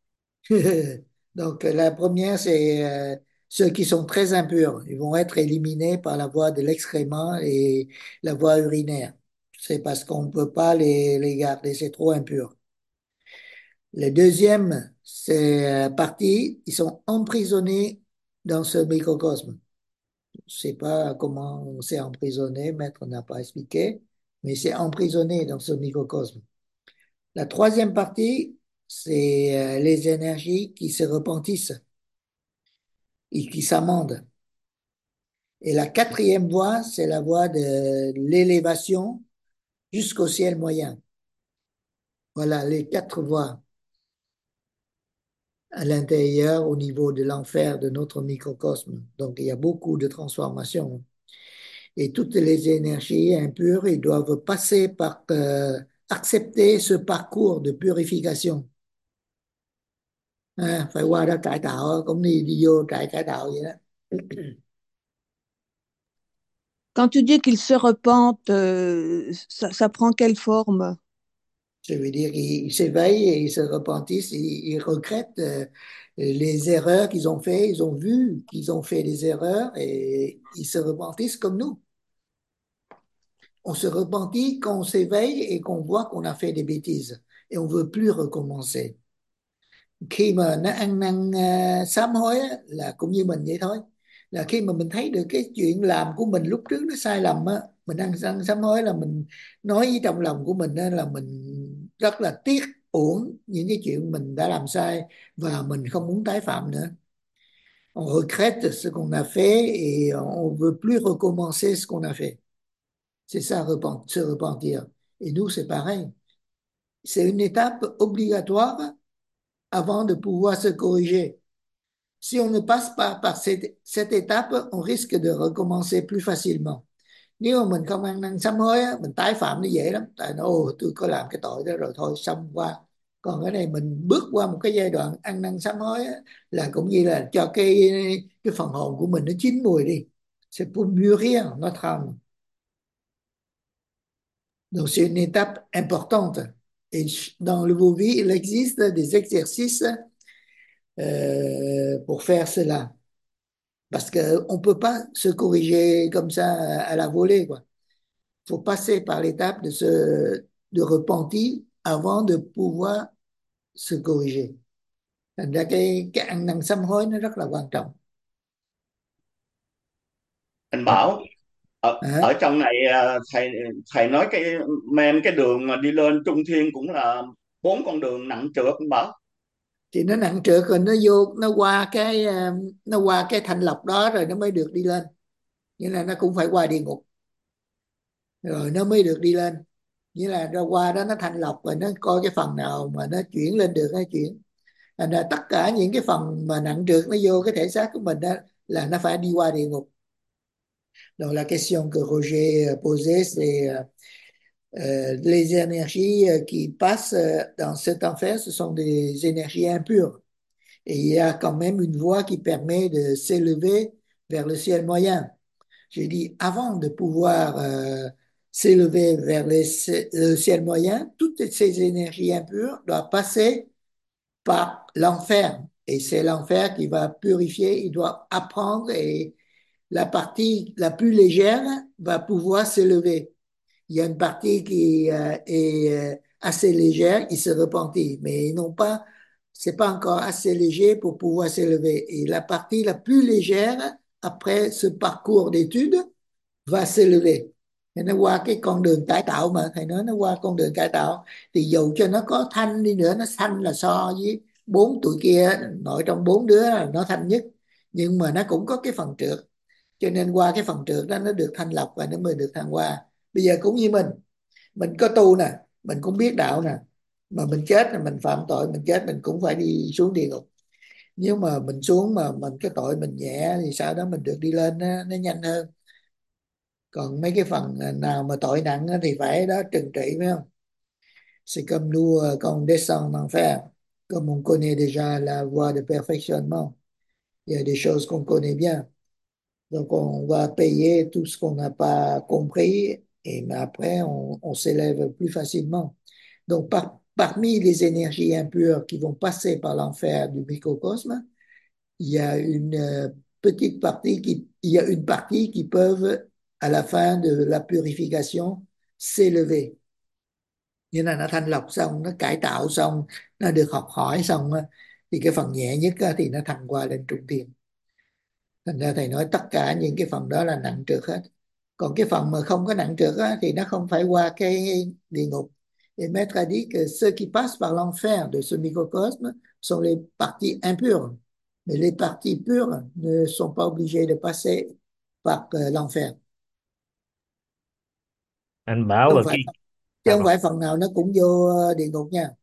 A: Donc la première, c'est euh, ceux qui sont très impurs. Ils vont être éliminés par la voie de l'excrément et la voie urinaire. C'est parce qu'on ne peut pas les, les garder, c'est trop impur. Le deuxième, c'est euh, parti, ils sont emprisonnés dans ce microcosme. Je ne sais pas comment on s'est emprisonné, maître n'a pas expliqué. mais c'est emprisonné dans ce microcosme. La troisième partie, c'est euh, les énergies qui se repentissent et qui s'amendent. Et la quatrième voie, c'est la voie de l'élévation jusqu'au ciel moyen. Voilà les quatre voies à l'intérieur au niveau de l'enfer de notre microcosme. Donc, il y a beaucoup de transformations. Et toutes les énergies impures, ils doivent passer par euh, accepter ce parcours de purification. À, phải qua đó cải tạo, cũng đi đi vô trại cải tạo vậy đó.
M: Quand tu dis qu'ils se repentent, euh, ça, ça prend quelle forme?
A: Ça veut dire qu'ils s'éveillent et ils se repentissent, ils, ils regrettent euh, les erreurs qu'ils ont fait, ils ont vu qu'ils ont fait des erreurs et ils se repentissent comme nous. On se repentit quand on s'éveille et qu'on voit qu'on a fait des bêtises et on veut plus recommencer. Khi mà nó ăn năn uh, sám hối á, là cũng như mình vậy thôi, là khi mà mình thấy được cái chuyện làm của mình lúc trước nó sai lầm á, mình ăn năn sám hối là mình nói với trong lòng của mình á, là mình rất là tiếc uổng những cái chuyện mình đã làm sai và mình không muốn tái phạm nữa. On regrette ce qu'on a fait et on veut plus recommencer ce qu'on a fait. C'est ça, repent- se repentir. Et nous, c'est pareil. C'est une étape obligatoire avant de pouvoir se corriger. Si on ne passe pas par cette, cette étape, on risque de recommencer plus facilement. Nếu mà mình không ăn năn sám hối á, mình tái phạm nó dễ lắm. Tại nó, ồ, tôi có làm cái tội đó rồi thôi, xong qua. Còn cái này mình bước qua một cái giai đoạn ăn năn sám hối á, là cũng như là cho cái cái phần hồn của mình nó chín mùi đi. C'est pour mûrir notre âme. Donc c'est une étape importante. Et dans le Vo-vie, il existe des exercices euh, pour faire cela. Parce qu'on ne peut pas se corriger comme ça à la volée, quoi. Il faut passer par l'étape de se de repentir avant de pouvoir se corriger. Thành ra cái cái ăn năn sám hối nó rất là quan trọng.
E: Anh Bảo, ở,
A: À,
E: ở trong này à, thầy thầy nói cái men cái đường mà đi lên Trung Thiên cũng là bốn con đường nặng trược anh Bảo.
A: thì nó nặng trược rồi nó vô nó qua cái ờ, nó qua cái thanh lọc đó rồi nó mới được đi lên. Nghĩa là nó cũng phải qua địa ngục rồi nó mới được đi lên. Nghĩa là ra qua đó nó thanh lọc rồi nó coi cái phần nào mà nó chuyển lên được nó chuyển. Thành ra tất cả những cái phần mà nặng trược nó vô cái thể xác của mình đó là nó phải đi qua địa ngục. Donc la question que Roger posait, c'est euh, euh, les énergies euh, qui passent euh, dans cet enfer, ce sont des énergies impures. Et il y a quand même une voie qui permet de s'élever vers le ciel moyen. J'ai dit, avant de pouvoir euh, s'élever vers le ciel moyen, toutes ces énergies impures doivent passer par l'enfer. Et c'est l'enfer qui va purifier, il doit apprendre et la partie la plus légère va pouvoir s'élever. Il y a une partie qui euh, est euh, assez légère, il se repentit, mais ils n'ont pas, c'est pas encore assez léger pour pouvoir s'élever. Et la partie la plus légère, après ce parcours d'études, va s'élever. Thì nó qua cái con đường cải tạo mà thầy nói nó qua con đường cải tạo thì dầu cho nó có thanh đi nữa, nó thanh là so với bốn tụi kia, nội trong bốn đứa là nó thanh nhất, nhưng mà nó cũng có cái phần trượt, cho nên qua cái phần trượt đó nó được thanh lọc và nó mới được thăng hoa. Bây giờ cũng như mình mình có tu nè, mình cũng biết đạo nè, mà mình chết là mình phạm tội, mình chết mình cũng phải đi xuống địa ngục. Nếu mà mình xuống mà mình cái tội mình nhẹ thì sau đó mình được đi lên nó, nó nhanh hơn. Còn mấy cái phần nào mà tội nặng thì phải đó trừng trị, phải không? C'est comme nous euh, quand on descend en enfer, comme on connaît déjà la voie de perfectionnement, il y a des choses qu'on connaît bien. Donc on va payer tout ce qu'on n'a pas compris et mais après on, on s'élève plus facilement. Donc par, parmi les énergies impures qui vont passer par l'enfer du microcosme, il y a une euh, petite partie qui, il y a une partie qui peuvent à la fin de la purification s'élever. Như là nó thanh lọc xong, nó cải tạo xong, nó được học hỏi xong á, thì cái phần nhẹ nhất á, thì nó thăng qua lên trung thiên. Thành ra thầy nói tất cả những cái phần đó là nặng trược hết. Còn cái phần mà không có nặng trược á, thì nó không phải qua cái địa ngục. Et Maître a dit que ceux qui passent par l'enfer de ce microcosme sont les parties impures. Mais les parties pures ne sont pas obligées de passer par euh, l'enfer.
B: Anh
A: Chứ
B: bảo
A: không
B: rồi
A: phải,
B: cái
A: chứ
B: à,
A: không
B: rồi.
A: phải phần nào nó cũng vô ờ, địa ngục nha.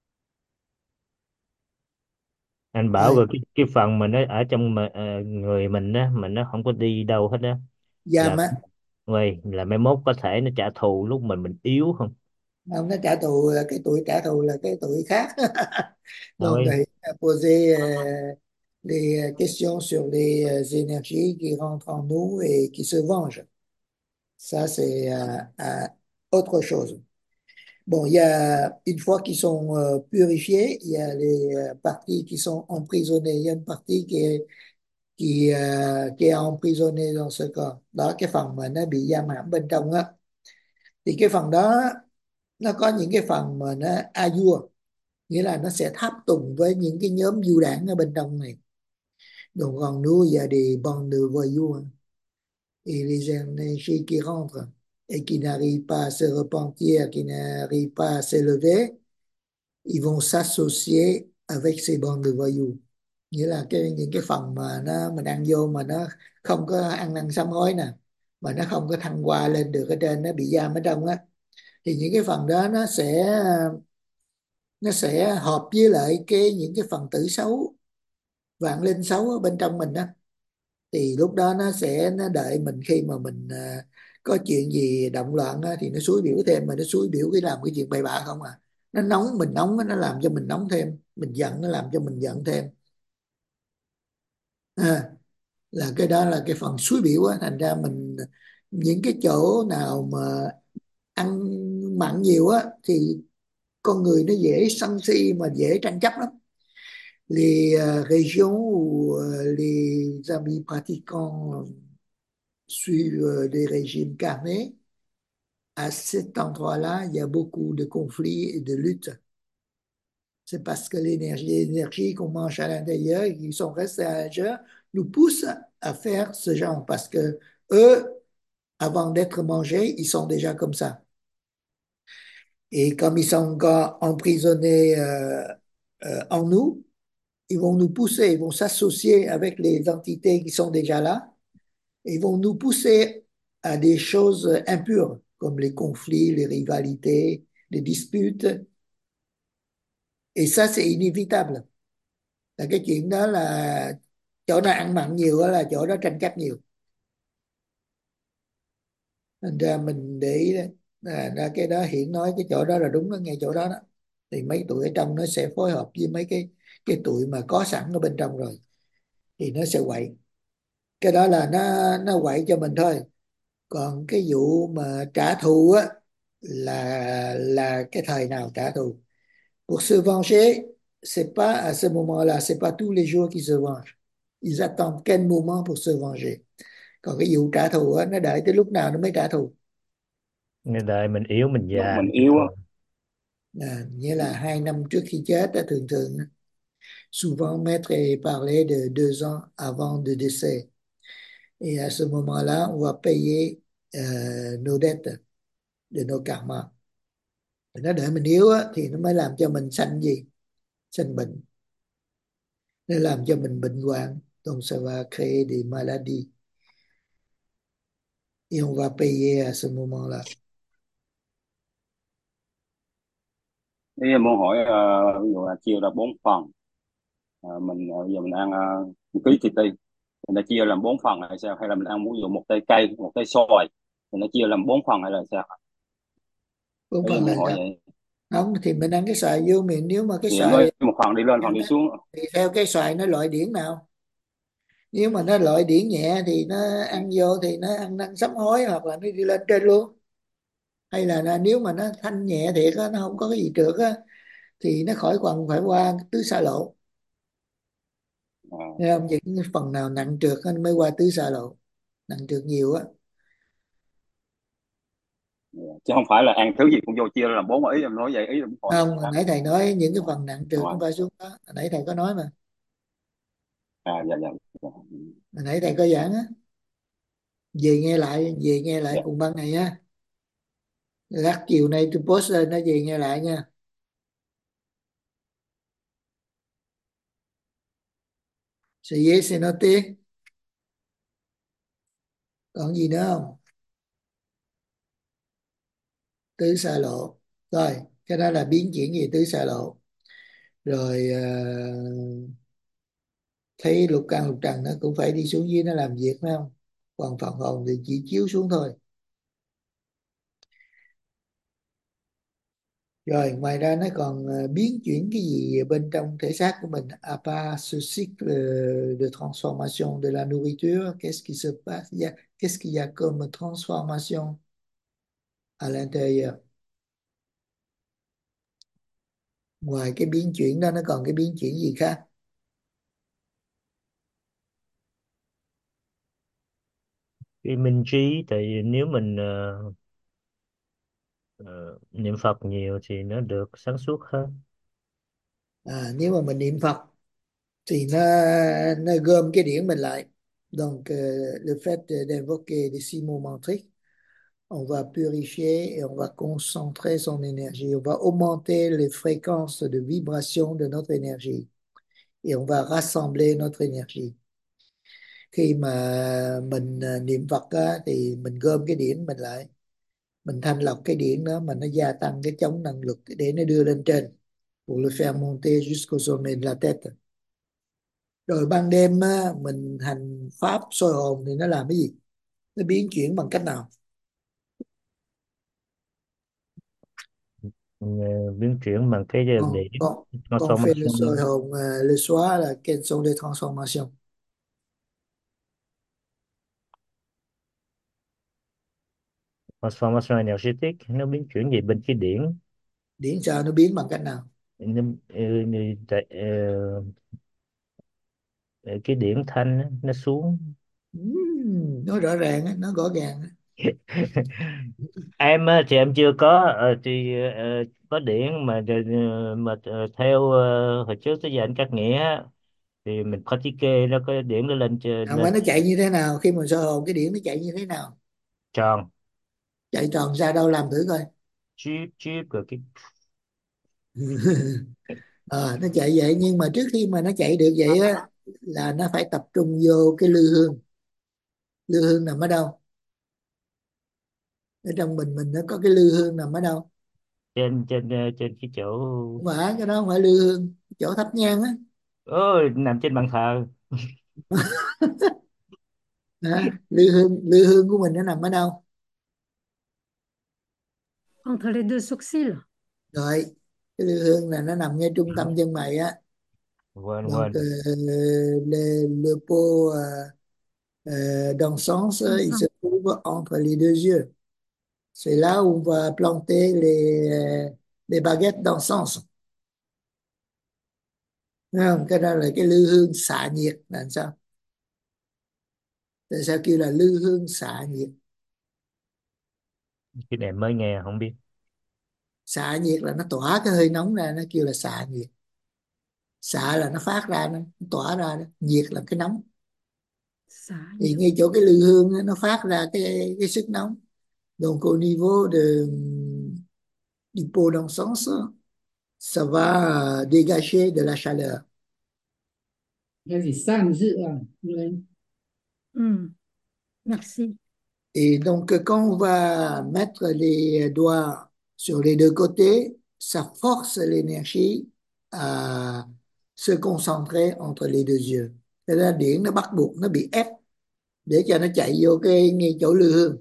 B: Anh bảo
A: Rồi,
B: rồi cái cái phần mà nó ở trong mà, ờ, người mình á mà nó không có đi đâu hết á,
A: giam
B: là
A: á,
B: người là mai mốt có thể nó trả thù lúc mình mình yếu không?
A: không, nó trả thù là cái tuổi trả thù là cái tuổi khác. Donc,
B: Thôi,
A: il a posé euh, les questions sur les euh, énergies qui rentrent en nous et qui se vengent. Ça, c'est euh, euh, autre chose. Bon, il y a, une fois qu'ils sont euh, purifiés, il y a les euh, parties qui sont emprisonnées. Il y a une partie qui est, qui, euh, qui est emprisonnée dans ce corps. Đó, cái phần mà nó bị giam hãm bên trong á. Thì cái phần đó nó có những cái phần mà nó a vua, nghĩa là nó sẽ tháp tùng với những cái nhóm du đảng ở bên trong này. Donc en nous, il y a des bandes de voyous, hein, et les énergies qui rentrent et qui n'arrivent pas à se repentir, qui n'arrivent pas à s'élever, ils vont s'associer avec ces bandes de voyous. Nghĩa là cái những cái phần mà nó mình ăn vô mà nó không có ăn năn sám hối nè, mà nó không có thăng hoa lên được ở trên, nó bị giam ở trong á, thì những cái phần đó nó sẽ nó sẽ hợp với lại cái những cái phần tử xấu, vạn linh xấu ở bên trong mình đó. Thì lúc đó nó sẽ nó đợi mình khi mà mình à, có chuyện gì động loạn á, thì nó xúi biểu thêm, mà nó xúi biểu cái làm cái chuyện bậy bạ không à. Nó nóng mình nóng á, nó làm cho mình nóng thêm, mình giận nó làm cho mình giận thêm. À, là cái đó là cái phần suối biểu á, thành ra mình những cái chỗ nào mà ăn mặn nhiều á thì con người nó dễ sân si mà dễ tranh chấp lắm. Les euh, régions où euh, les amis pratiquants suivent euh, des régimes carnés, à cet endroit-là, il y a beaucoup de conflits et de luttes. C'est parce que l'énergie, l'énergie qu'on mange à l'intérieur et qui sont restés à l'intérieur nous poussent à faire ce genre. Parce que eux, avant d'être mangés, ils sont déjà comme ça. Et comme ils sont encore emprisonnés euh, euh, en nous, ils vont nous pousser, ils vont s'associer avec les entités qui sont déjà là, et ils vont nous pousser à des choses impures, comme les conflits, les rivalités, les disputes. Et ça, c'est inévitable. Là cái chuyện đó là chỗ nào ăn mặn nhiều đó là chỗ đó tranh chấp nhiều. Thành ra mình để ý đấy, là, là cái đó Hiển nói cái chỗ đó là đúng đó, ngay chỗ đó đó. Thì mấy tụi ở trong nó sẽ phối hợp với mấy cái cái tụi mà có sẵn ở bên trong rồi, thì nó sẽ quậy. Cái đó là nó nó quậy cho mình thôi. Còn cái vụ mà trả thù á là là cái thời nào trả thù. Pour se venger, c'est pas à ce moment-là, c'est pas tous les jours qu'ils se vengent. Ils attendent quel moment pour se venger. Còn cái vụ trả thù á, nó đợi tới lúc nào nó mới trả thù.
B: người đời mình yếu mình
G: lúc
B: già
G: mình
B: mình trả
G: yếu á.
B: thù.
A: À, nghĩa là hai năm trước khi chết á, thường thường á, souvent maître parlait de deux ans avant le décès. Et à ce moment-là, on va payer euh, nos dettes de nos karmas. Nó đợi mình yếu á, thì nó mới làm cho mình sanh gì? Sanh bệnh. Nó làm cho mình bệnh hoạn. Donc ça va créer des maladies. Et on va payer à ce moment-là.
G: Ý em muốn hỏi ờ, ví dụ là chia ra bốn phần. Ờ, mình ờ, bây giờ mình ăn uh, một ký thịt đi, mình đã chia làm bốn phần hay sao, hay là mình ăn ví dụ một cây cây một cây xoài mình đã chia làm bốn phần hay là sao?
A: Bốn
G: Ý
A: phần
G: em
A: là
G: muốn hỏi
A: sao?
G: vậy.
A: Không, thì mình ăn cái xoài vô miệng. Nếu mà cái
G: Thì em nói
A: xoài
G: một phần đi lên phần đi xuống.
A: thì theo cái xoài nó loại điển nào. Nếu mà nó loại điển nhẹ thì nó ăn vô thì nó ăn năn sám hối, hoặc là nó đi lên trên luôn. Hay là, là nếu mà nó thanh nhẹ thiệt á, nó không có cái gì trượt á, thì nó khỏi cần phải qua tứ xạ lộ.
G: À,
A: Thấy không? Những phần nào nặng trượt á, mới qua tứ xạ lộ. Nặng trượt nhiều á.
G: dạ. Chứ không phải là ăn thứ gì cũng vô chia ra làm bốn, ý em nói vậy, ý em muốn hỏi
A: Không,
G: vậy
A: hồi
G: đó.
A: nãy thầy nói những cái
G: Dạ.
A: phần nặng trượt nó
G: Rồi.
A: phải xuống đó. Hồi nãy thầy có nói mà.
G: À dạ dạ. Dạ.
A: Hồi nãy thầy có giảng á. về nghe lại, về nghe lại
G: Dạ.
A: cùng băng này nhá. Lát chiều nay tôi post lên nó, về nghe lại nha. Sẽ dễ sẽ nói tiếng. Còn gì nữa không? Tứ xạ lộ. Rồi, cái đó là biến chuyển gì tứ xạ lộ. Rồi ờ, thấy lục căn lục trần nó cũng phải đi xuống dưới nó làm việc phải không? Còn phần hồn thì chỉ chiếu xuống thôi. Rồi ngoài ra nó còn ờ, biến chuyển cái gì bên trong thể xác của mình, à part ce cycle de transformation de la nourriture, qu'est-ce qui se passe, il y a- qu'est-ce qu'il y a comme transformation à l'intérieur. Ngoài cái biến chuyển đó nó còn cái biến chuyển gì khác?
B: Cái minh trí, tại vì nếu mình ờ, ờ, niệm Phật nhiều thì nó được sáng suốt hơn.
A: À, nếu mà mình niệm Phật thì nó nó gom cái điển mình lại. Donc euh, le fait d'invoquer des six mots mantriques, on va purifier et on va concentrer son énergie. On va augmenter les fréquences de vibration de notre énergie et on va rassembler notre énergie. Khi mà mình à, niệm Phật á, thì mình gom cái điển mình lại, mình thanh lọc cái điển đó mà nó gia tăng cái chống năng lực để nó đưa lên trên, pour le faire monter jusqu'au sommet de la tête. Rồi ban đêm á, mình hành pháp soi hồn thì nó làm cái gì? Nó biến chuyển bằng cách nào?
B: Ờ, Biến chuyển bằng cái
A: Còn,
B: để
A: còn, còn fait le soi
B: transformation.
A: hồn à, le soir là quelles sont les transformations?
B: Transformation énergétique, nó biến chuyển gì bên cái điển.
A: Điển sao nó biến bằng cách nào?
B: nó, ờ, tại- ờ, ờ, cái điển thanh á, nó xuống.
A: Ừm, nó rõ ràng á, nó rõ ràng á.
B: Em á, thì em chưa có ờ, thì ờ, có điển mà ờ, mà ờ, theo ờ, hồi trước tới giờ anh cắt nghĩa á, thì mình pratique nó có điển nó lên trên
A: À, mà
B: lên
A: nó chạy như thế nào khi mà soi hồn, cái điển nó chạy như thế nào?
B: tròn,
A: Chạy tròn ra đâu, làm thử coi.
B: chip chip rồi cái.
A: Ờ, nó chạy vậy nhưng mà trước khi mà nó chạy được vậy á là nó phải tập trung vô cái lư hương. Lư hương nằm ở đâu? Ở trong mình mình nó có cái lư hương nằm ở đâu?
B: trên trên ờ, trên cái chỗ.
A: Không phải, cái đó không phải lư hương, chỗ thắp nhang á.
B: Ôi, nằm trên bàn thờ.
A: À, lư hương, lư hương của mình nó nằm ở đâu?
F: Entre les deux sourcils.
A: Rồi, cái lư hương là nó nằm ngay trung tâm chân mày á.
B: Quên
A: Donc
B: quên.
A: euh, le, le pot euh, euh, d'encens,
F: Comme
A: il
F: ça.
A: se trouve entre les deux yeux. C'est là où on va planter les, euh, les baguettes d'encens. Thấy không? Cái đó là cái lư hương xạ nhiệt là làm sao? Tại sao kêu là lư hương xạ nhiệt?
B: Cái này mới nghe không biết.
A: Xạ nhiệt là nó tỏa cái hơi nóng ra, nó kêu là xạ nhiệt. Xạ là nó phát ra, nó tỏa ra đó. Nhiệt là cái nóng.
F: Ça,
A: Thì ngay chỗ cái lư hương á, nó phát ra cái cái sức nóng. Donc au niveau de du pot d'encens, ça va euh, dégager de la chaleur.
H: Cái gì san dự à? Lên.
F: Hmm, merci.
A: Et donc, quand on va mettre les doigts sur les deux côtés, ça force l'énergie à se concentrer entre les deux yeux. Thế ra điển nó bắt buộc nó bị ép để cho nó chạy vô cái ngay chỗ lư hương.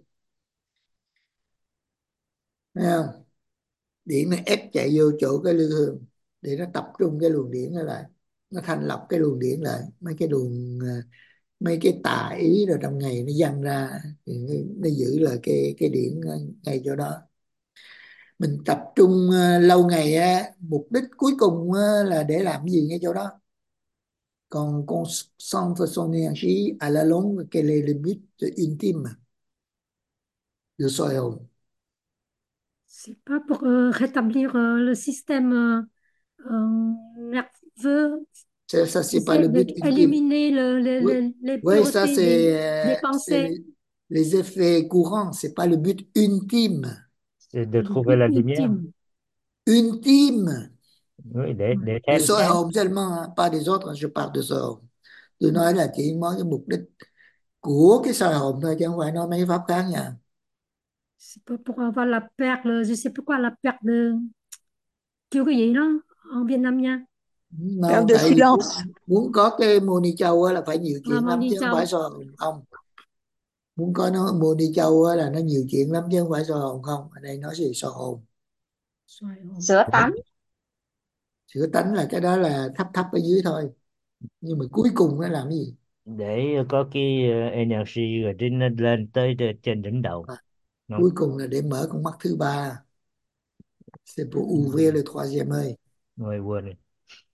A: Thấy không? Điển nó ép chạy vô chỗ cái lư hương để nó tập trung cái luồng điển nó lại. Nó thanh lọc cái luồng điển lại. Mấy cái luồng, à, mấy cái tà ý rồi trong ngày nó dăng ra thì nó, nó giữ lại cái cái điển ngay chỗ đó. Mình tập trung ờ, lâu ngày á, mục đích cuối cùng á, là để làm cái gì ngay chỗ đó. Còn concentre son énergie à la longue, quel est le but ultime de soi hồn?
F: C'est pas pour euh, rétablir euh, le système euh, euh, nerveux,
A: Ça, ça c'est pas
F: essayer
A: le but ultime.
F: d'éliminer le- le-
A: Oui,
F: le- les
A: oui, ça
F: puretés des,
A: c'est
F: des
A: euh, c'est
F: pensées.
A: les effets courants, c'est pas le but ultime.
B: C'est de
F: Le
B: trouver
F: but
B: la lumière.
F: ultime.
A: Ultime
B: Oui, để, để
A: de
B: thêm
A: soi
B: cái.
A: hồn seulement, hein, pas des autres, hein, je parle de soi hồn. Tôi nói là chỉ nói cái mục đích của cái soi hồn thôi chứ không phải nói mấy pháp khác nha.
F: C'est pas pour avoir la perle, je sais pas quoi, la perle de... Kêu cái gì đó, en vietnamien.
M: Perle
A: No,
M: de
A: tại vì muốn,
M: silence.
A: muốn có cái Moni Châu á là phải nhiều
F: À,
A: chuyện lắm
F: Moni
A: chứ không phải
F: Châu.
A: soi hồn không. Muốn có nó Moni Châu á là nó nhiều chuyện lắm chứ không phải soi hồn không. Ở đây nói gì soi hồn.
F: Xoài hồn.
N: Sửa tánh.
A: Sửa tánh là cái đó là thấp thấp ở dưới thôi. Nhưng mà cuối cùng nó làm cái gì?
B: Để có cái ờ, energy rồi đến nó lên tới đ- trên đỉnh đầu.
A: À,
B: Đúng.
A: cuối cùng là để mở con mắt thứ ba. C'est pour ouvrir le troisième œil.
B: Người quên rồi.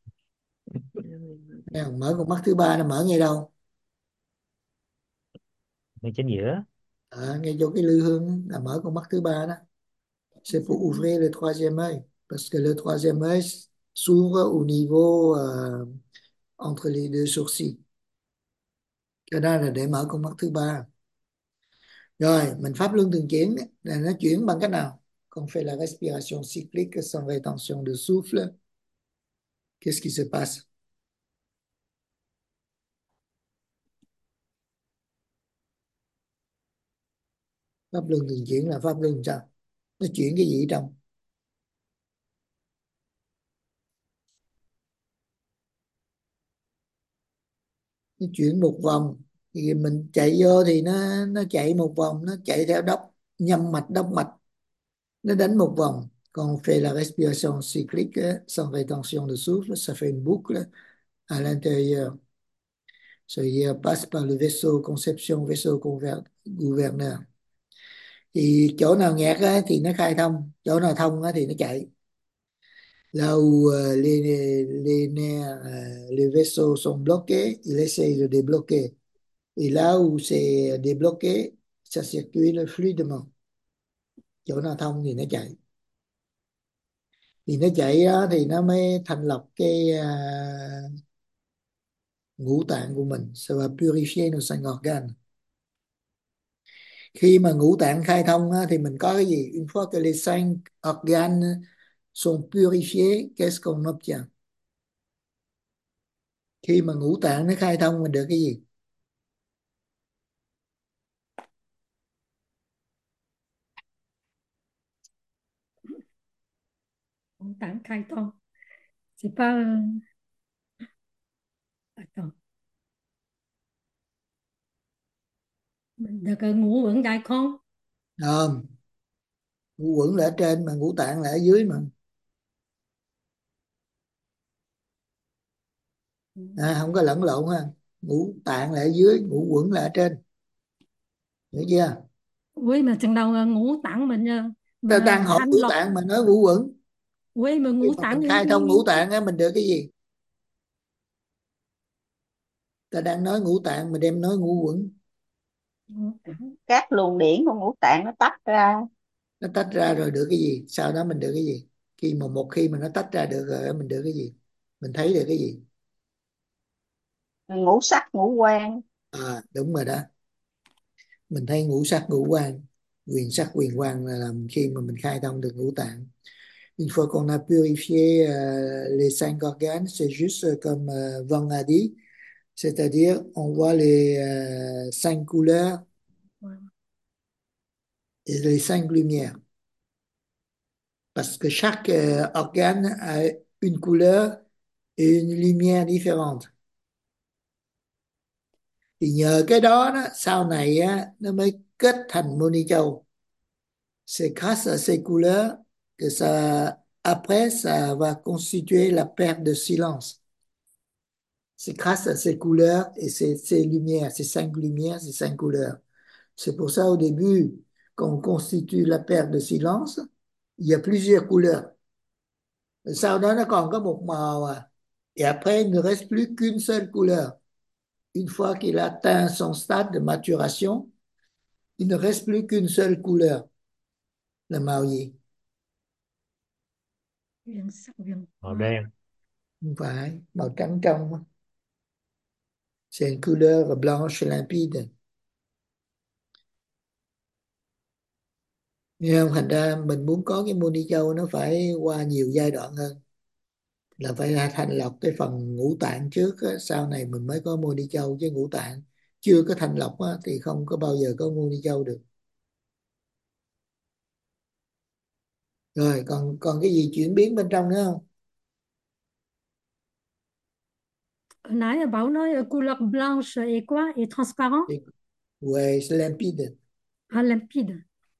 A: Nghe không? Mở con mắt thứ ba nó mở ngay đâu?
B: Ngay chính giữa.
A: À, ngay chỗ cái lư hương á, là mở con mắt thứ ba đó. C'est pour ouvrir le troisième œil. Parce que le troisième œil s'ouvre au niveau euh, entre les deux sourcils. Cái đó là để mở con mắt thứ ba. Rồi, mình pháp luân thường chuyển là nó chuyển bằng cách nào? Quand on fait la respiration cyclique sans rétention de souffle, qu'est-ce qui se passe? Pháp luân thường chuyển là pháp luân sao? Nó chuyển cái gì ở trong? Nó chuyển một vòng thì mình chạy vô thì nó nó chạy một vòng, nó chạy theo đốc nhâm mạch đốc mạch, nó đánh một vòng. Quand on fait la respiration cyclique sans rétention de souffle, ça fait une boucle à l'intérieur. C'est-à-dire passe par le vaisseau conception, vaisseau conver- gouverneur. Thì chỗ nào nghẹt á, thì nó khai thông, chỗ nào thông á, thì nó chạy. Là où euh, les, les nerfs, euh, les vaisseaux sont bloqués, il essaye de débloquer. Et là où c'est débloqué, ça circule fluidement. Chỗ nào thông thì nó chạy. Thì nó chạy đó thì nó mới thành lập cái à, ngũ tạng của mình. Ça va purifier nos cinq organes. Khi mà ngũ tạng khai thông á, thì mình có cái gì? Une fois que les cinq organes sont purifiés, qu'est-ce qu'on obtient? Khi mà ngũ tạng nó khai thông mình được cái gì?
F: Ngũ tạng khai thông. C'est pas... euh, Attends. Mình được ờ, ngũ vững đại không?
A: Không, ngũ quẩn là ở trên mà ngũ tạng là ở dưới mà. À, không có lẫn lộn ha. Ngũ tạng là ở dưới, ngũ quẩn là ở trên. Hiểu chưa?
F: Ui mà chừng đầu ờ, ngũ tạng mình ờ,
A: Ta
F: mà
A: đang hỏi
F: thanh
A: ngũ
F: lọc.
A: tạng mà nói ngũ quẩn.
F: Ui mà
A: Khi
F: ngũ
A: mà
F: tạng
A: mình
F: thì,
A: khai
F: thì...
A: thông ngũ tạng á, mình được cái gì? Ta đang nói ngũ tạng mà đem nói ngũ quẩn.
F: Ngũ tạng.
N: Các luồng điển của ngũ tạng nó tách ra.
A: Nó tách ra rồi được cái gì? Sau đó mình được cái gì? Khi mà một khi mà nó tách ra được rồi mình được cái gì? Mình thấy được cái gì?
N: Ngũ sắc ngũ quan.
A: À đúng rồi đó. Mình thấy ngũ sắc ngũ quan, quyền sắc quyền quan là làm khi mà mình khai thông được ngũ tạng. Une fois qu'on a purifié euh, les cinq organes, c'est juste comme euh, Vân a dit, c'est-à-dire on voit les euh, cinq couleurs et les cinq lumières. Parce que chaque euh, organe a une couleur et une lumière différente. Thì nhờ cái đó, đó sau này á, nó mới kết thành Moni Châu. C'est grâce à ces couleurs que ça, après, ça va constituer la paire de silence. C'est grâce à ces couleurs et ces, ces lumières, ces cinq lumières, ces cinq couleurs. C'est pour ça, au début, quand on constitue la paire de silence, il y a plusieurs couleurs. Sau đó nó còn có một màu à. Et après, il ne reste plus qu'une seule couleur. Une fois qu'il atteint son stade de maturation, il ne reste plus qu'une seule couleur. Là màu gì?
F: Viên sắc viên
B: Màu
F: hoa.
B: đen.
A: Không phải, màu trắng trong. C'est une couleur blanche limpide. Nghe không? Thành ra mình muốn có cái môn đi châu nó phải qua nhiều giai đoạn hơn, là phải thành lọc cái phần ngũ tạng trước á, sau này mình mới có môn đi châu, chứ ngũ tạng chưa có thành lọc á, thì không có bao giờ có môn đi châu được. Rồi còn còn cái gì chuyển biến bên trong nữa không?
F: Hồi nãy bảo nói couleur blanche et quoi? Et transparent?
A: Ouais, c'est limpide.
F: À, limpide.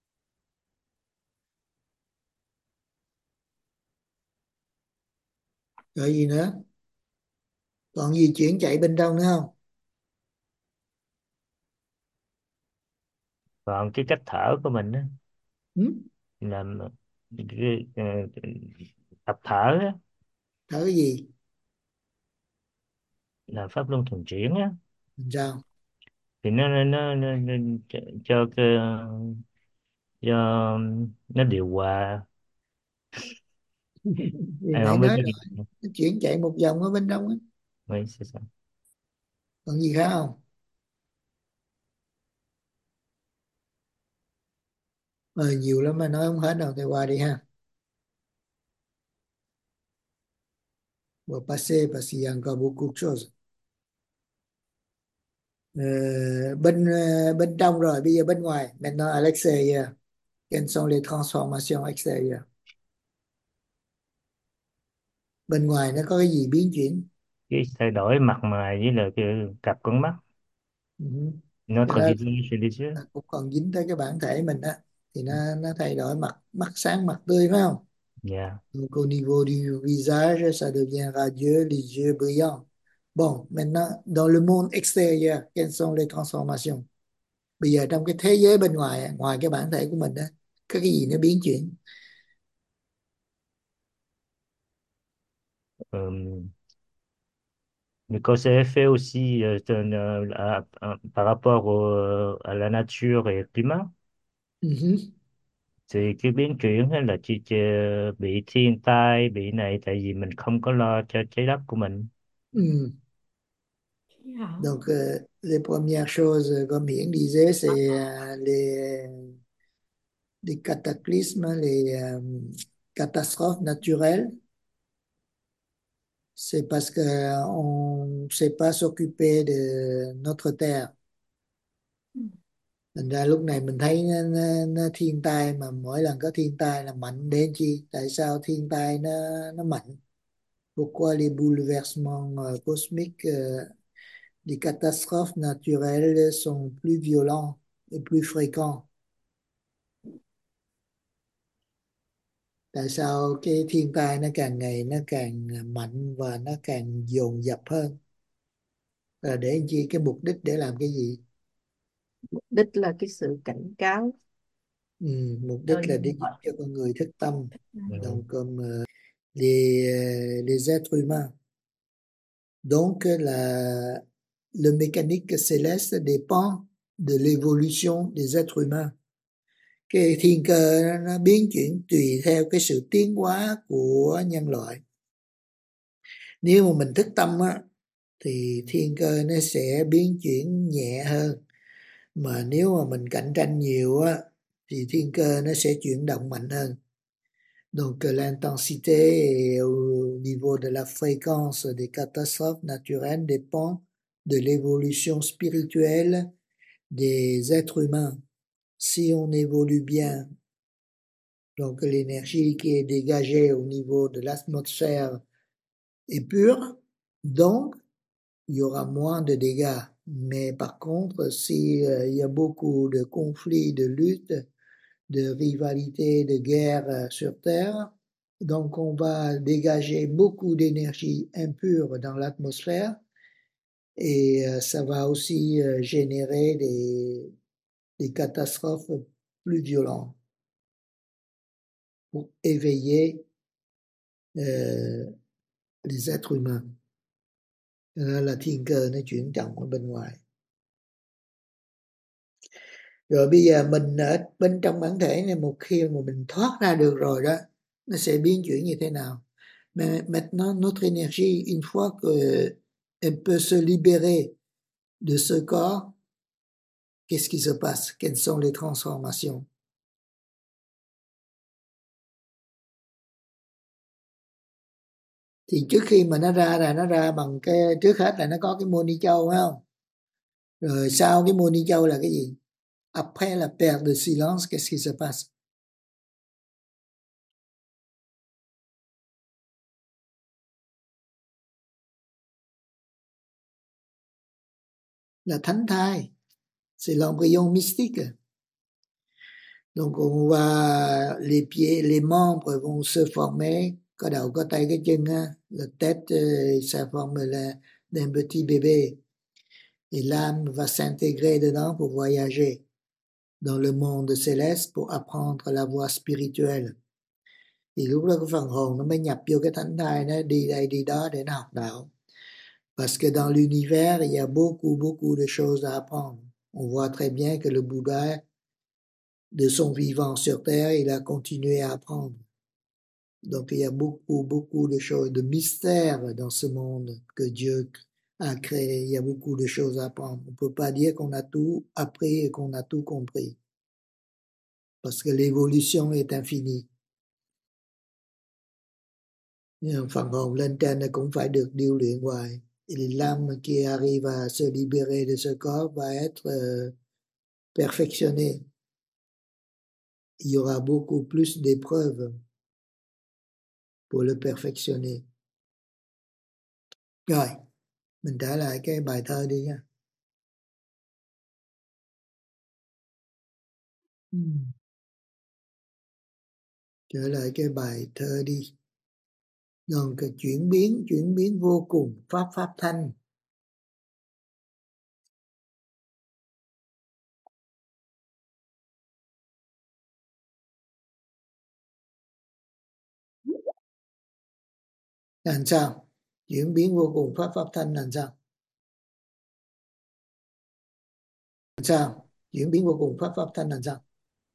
A: Rồi gì nữa? Còn gì chuyển chạy bên trong nữa không?
B: Còn cái cách thở của mình á,
A: Ừ?
B: làm cái, ờ, tập thở á,
A: Thở cái gì?
B: là pháp luân thường chuyển á,
A: Sao?
B: thì nó nó nó, nó, nó cho, cho cái cho nó điều hòa.
A: Thì
B: Em
A: nãy
B: không biết
A: nói
B: cái
A: rồi,
B: gì.
A: nó chuyển chạy một vòng ở bên trong á.
B: Mấy sẽ sao?
A: Còn gì khác không? Ờ, nhiều lắm mà nói không hết đâu, thì qua đi ha. On va passer parce qu'il y a encore beaucoup de choses. Ờ, bên ờ, bên trong rồi, bây giờ bên ngoài. Maintenant à l'extérieur. Quelles sont les transformations extérieures? Bên ngoài nó có cái gì biến chuyển?
B: Cái thay đổi mặt mày với là cái cặp con mắt,
A: Ừ. Cái
B: notre
A: đó
B: visage chez les yeux.
A: cũng còn dính tới cái bản thể mình á, thì nó nó thay đổi mặt mắt sáng mặt tươi phải không?
B: Dạ.
A: Donc au niveau du visage ça devient radieux, les yeux brillants. Bon, maintenant dans le monde extérieur quelles sont les transformations? Bây giờ trong cái thế giới bên ngoài á, ngoài cái bản thể của mình á, có cái gì nó biến chuyển?
B: Euh, mais quand c'est fait aussi euh, euh, à- à- par rapport au- à la nature et au climat,
A: Ừ.
B: thì cái biến chuyển hay là chỉ, chỉ bị thiên tai bị này tại vì mình không có lo cho trái đất của mình.
A: Ừ. Donc euh, les premières choses euh, comme Hiển disait c'est euh, les les cataclysmes, les euh, catastrophes naturelles. C'est parce que on ne sait pas s'occuper de notre terre. Thành ra lúc này mình thấy nó, nó, nó thiên tai, mà mỗi lần có thiên tai là mạnh đến chi? Tại sao thiên tai nó nó mạnh? Pourquoi les bouleversements euh, cosmiques, euh, les catastrophes naturelles sont plus violents et plus fréquents? Tại sao cái thiên tai nó càng ngày nó càng mạnh và nó càng dồn dập hơn? Là để làm chi? Cái mục đích để làm cái gì?
C: Mục đích là cái sự cảnh cáo
A: Ừ, mục
C: cho
A: đích là để
C: nhân
A: giúp
C: loại.
A: cho con người thức tâm.
B: Ừ.
A: Donc comme euh, les, euh, les êtres humains. Donc la, le mécanique céleste dépend de l'évolution des êtres humains. Cái thiên cơ nó, nó biến chuyển tùy theo cái sự tiến hóa của nhân loại. Nếu mà mình thức tâm á, thì thiên cơ nó sẽ biến chuyển nhẹ hơn. Mà nếu mà mình cạnh tranh nhiều á, thì thiên cơ nó sẽ chuyển động mạnh hơn. Donc l'intensité et au niveau de la fréquence des catastrophes naturelles dépend de l'évolution spirituelle des êtres humains. Si on évolue bien, donc l'énergie qui est dégagée au niveau de l'atmosphère est pure, donc il y aura moins de dégâts. Mais par contre, s'il euh, y a beaucoup de conflits, de luttes, de rivalités, de guerres sur Terre, donc on va dégager beaucoup d'énergie impure dans l'atmosphère et euh, ça va aussi euh, générer des, des catastrophes plus violentes pour éveiller euh, les êtres humains. Đó là thiên cơ nó chuyển động ở bên ngoài. Rồi bây giờ mình ở bên trong bản thể này, một khi mà mình thoát ra được rồi đó, nó sẽ biến chuyển như thế nào? Mais maintenant, notre énergie, une fois qu'elle peut se libérer de ce corps, qu'est-ce qui se passe? Quelles sont les transformations? Thì trước khi mà nó ra là nó ra bằng cái, trước hết là nó có cái môn ni châu phải không? Rồi sau cái môn ni châu là cái gì? Après la perte de silence, qu'est-ce qui se passe? Là thánh thai. C'est l'embryon mystique. Donc on va, les pieds, les membres vont se former, có đầu có tay cái chân á, la tête ça forme la, d'un petit bébé. Et l'âme va s'intégrer dedans pour voyager dans le monde céleste pour apprendre la voie spirituelle. Thì lúc đó cái phần hồn nó mới nhập vô cái thánh thai, nó đi đây đi đó để nó học đạo. Parce que dans l'univers, il y a beaucoup, beaucoup de choses à apprendre. On voit très bien que le Bouddha, de son vivant sur Terre, il a continué à apprendre. Donc il y a beaucoup, beaucoup de choses, de mystères dans ce monde que Dieu a créé. Il y a beaucoup de choses à apprendre. On ne peut pas dire qu'on a tout appris et qu'on a tout compris. Parce que l'évolution est infinie. Nhưng phần hồn lên trên này cũng phải được điêu luyện hoài. Et l'âme qui arrive à se libérer de ce corps va être euh, perfectionnée. Il y aura beaucoup plus d'épreuves pour le perfectionner. Rồi, mình trở lại cái bài thơ đi nha. Hmm. Trở lại cái bài thơ đi. Donc cái chuyển biến, chuyển biến vô cùng, pháp pháp thanh. Làm sao? Chuyển biến vô cùng, pháp pháp thanh làm sao? Làm sao? Chuyển biến vô cùng, pháp pháp thanh làm sao?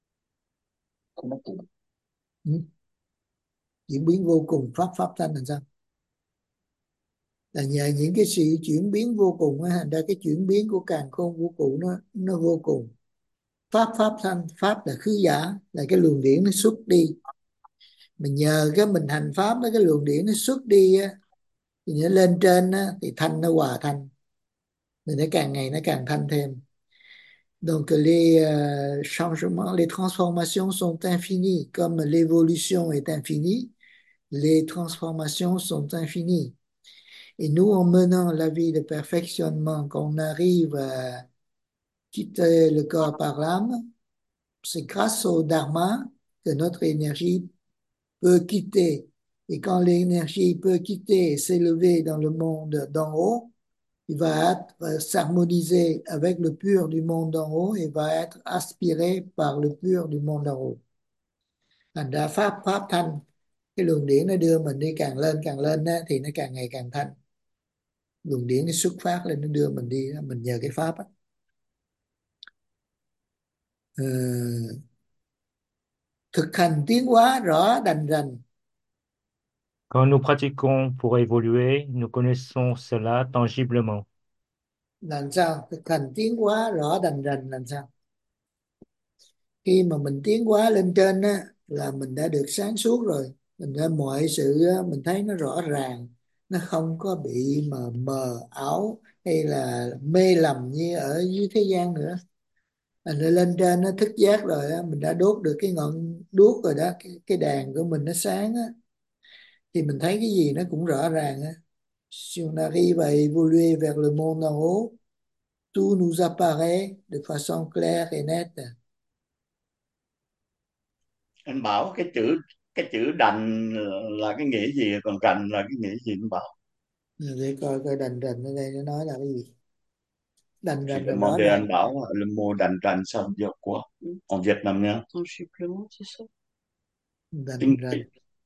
A: Ừ? Chuyển biến vô cùng, pháp pháp thanh làm sao? Là nhờ những cái sự chuyển biến vô cùng á, thành ra cái chuyển biến của càn khôn vũ trụ nó nó vô cùng. Pháp pháp thanh, pháp là khứ giả, là cái luồng điển nó xuất đi. Mình nhờ cái mình hành pháp đó, cái luồng điển nó xuất đi á, thì nó lên trên á, thì thanh nó hòa thanh, thì nó càng ngày nó càng thanh thêm. Donc les euh, changements, les transformations sont infinies, comme l'évolution est infinie, les transformations sont infinies. Et nous, en menant la vie de perfectionnement, qu'on arrive à quitter le corps par l'âme, c'est grâce au dharma que notre énergie peut quitter. Et quand l'énergie peut quitter et s'élever dans le monde d'en haut, il va être, s'harmoniser avec le pur du monde d'en haut et va être aspiré par le pur du monde d'en haut. Thành ra pháp pháp thanh, cái luồng điển nó đưa mình đi càng lên càng lên á, thì nó càng ngày càng thanh. Luồng điển nó xuất phát lên, nó đưa mình đi, mình nhờ cái pháp á. Ờ, thực hành tiến hóa rõ đành rành.
B: Quand nous pratiquons pour évoluer, nous connaissons cela tangiblement.
A: Làm sao? Thực hành tiến hóa rõ đành rành làm sao? Khi mà mình tiến hóa lên trên á, là mình đã được sáng suốt rồi. Mình đã mọi sự á, mình thấy nó rõ ràng. Nó không có bị mà mờ ảo hay là mê lầm như ở dưới thế gian nữa. Mình đã lên trên nó thức giác rồi á, mình đã đốt được cái ngọn đuốc rồi đó, cái, cái đèn của mình nó sáng á, thì mình thấy cái gì nó cũng rõ ràng á. Si on arrive à évoluer vers le monde en haut, tout nous apparaît de façon claire et nette.
E: Anh bảo cái chữ cái chữ đành là cái nghĩa gì, còn rành là cái nghĩa gì anh bảo?
A: Để coi coi đành rành ở đây nó nói là cái gì. Đành
E: Thì
A: rành
E: le
A: là
E: mot
A: rõ
E: de anh
A: ràng.
E: bảo le mot đành rành ça veut dire quoi en vietnamien?
C: Un supplément, c'est ça?
A: Đành
E: Tiếng
A: rành.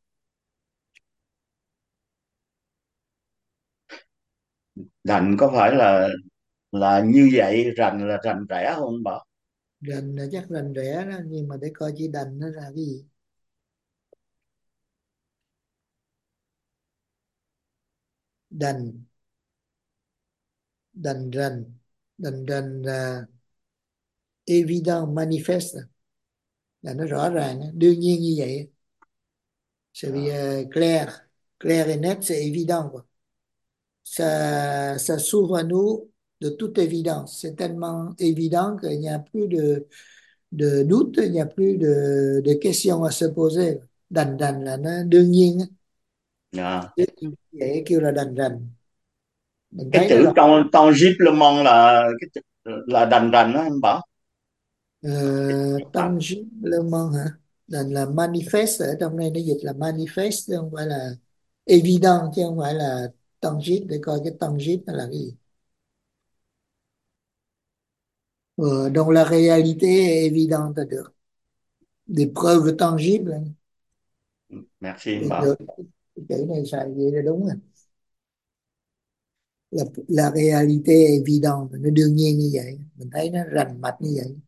E: đành có phải là là như vậy, rành là rành rẽ không anh bảo?
A: Rành là chắc rành rẽ đó, nhưng mà để coi chữ đành nó ra cái gì. Đành, đành rành, đành rành là évident, manifeste, là nó rõ ràng, đương nhiên như vậy. C'est bien clair. Clair et net, c'est évident, quoi. Ça, ça s'ouvre à nous de toute évidence. C'est tellement évident qu'il n'y a plus de, de doute, il n'y a plus de, de questions à se poser. Đành đành là nó đương nhiên á.
E: Dạ.
A: Vậy kêu là đành đành. Mình
E: Cái
A: thấy nó
E: chữ
A: rõ.
E: trong tangiblement là cái chữ, là đành rành đó anh Bảo.
A: Uh, tangiblement hả? Đành là manifest, ở trong đây nó dịch là manifest chứ không phải là evident, chứ không phải là tangible. Để coi cái tangible nó là cái gì. Euh, donc la réalité est évidente à được. Des preuves tangibles.
E: Merci anh
A: Được,
E: Bảo.
A: được. Cái chữ này xài vậy là đúng rồi. La, la réalité est évidente, nó đương nhiên như vậy. Mình thấy nó rành mạch như vậy.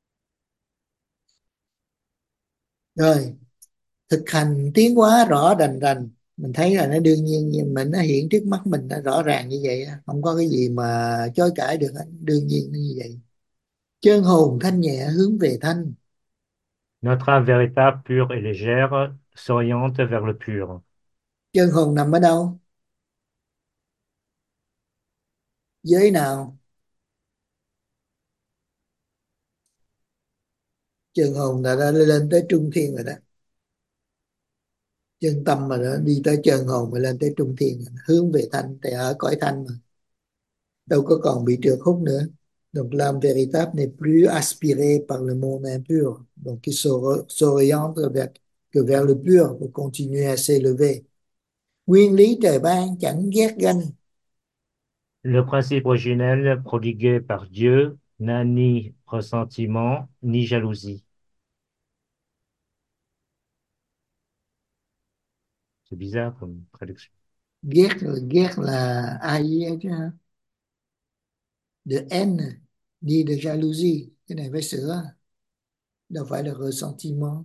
A: Rồi, thực hành tiến hóa rõ rành rành. Mình thấy là nó đương nhiên, nhưng mà nó hiện trước mắt mình nó rõ ràng như vậy. Không có cái gì mà chối cãi được hết. Đương nhiên nó như vậy. Chân hồn thanh nhẹ hướng về thanh.
B: Notre âme véritable, pure et légère s'oriente vers le pur.
A: Chân hồn nằm ở đâu? Giới nào? Chân hồn là đã lên tới trung thiên rồi đó. Chân tâm mà nó đi tới chân hồn mà lên tới trung thiên rồi. Hướng về thanh thì ở cõi thanh mà. Đâu có còn bị trượt hút nữa. Donc l'âme véritable n'est plus aspirée par le monde impur. Donc il s'or- s'oriente vers, que vers le pur pour continuer à s'élever. Nguyên lý trời ban chẳng ghét ganh.
B: Le principe originel prodigué par Dieu n'a ni ressentiment ni jalousie. C'est bizarre comme traduction.
A: Ghét là ghét là ai ấy chứ ha. De haine ni de jalousie. Cái này phải sửa. Đâu phải là ressentiment.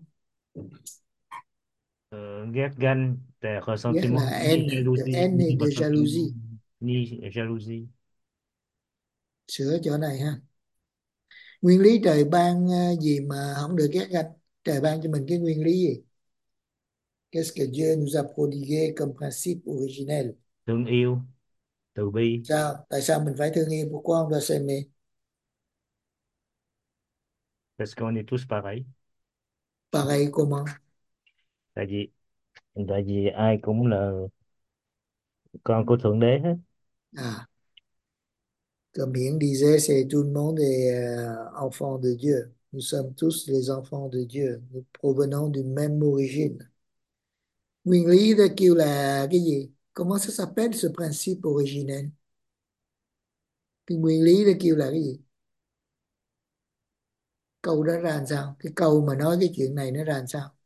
B: Euh, ghét ganh, des
A: Ghét là
B: ressentiments, ni
A: haine. De
B: jalousie,
A: haine et
B: ni
A: de
B: ressentiment,
A: jalousie.
B: ni jalousie.
A: Sửa chỗ này ha. Nguyên lý trời ban ờ, gì mà không được ghét ganh? Trời ban cho mình cái nguyên lý gì? Qu'est-ce que Dieu nous a prodigué comme principe originel?
B: Thương yêu, từ bi,
A: Sao? Tại sao mình phải thương yêu? Pourquoi on doit s'aimer?
B: parce qu'on est tous pareils.
A: Pareil comment?
B: Tại vì, tại vì ai cũng là con của Thượng Đế hết.
A: À, comme Hiển disait, c'est tout le monde est euh, enfant de Dieu. Nous sommes tous les enfants de Dieu. Nous provenons d'une même origine. Nguyên lý đó kêu là cái gì? Comment ça s'appelle ce principe originel? Cái nguyên lý đó kêu là cái gì? Câu đó ra làm sao? Cái câu mà nói cái chuyện này nó ra làm sao?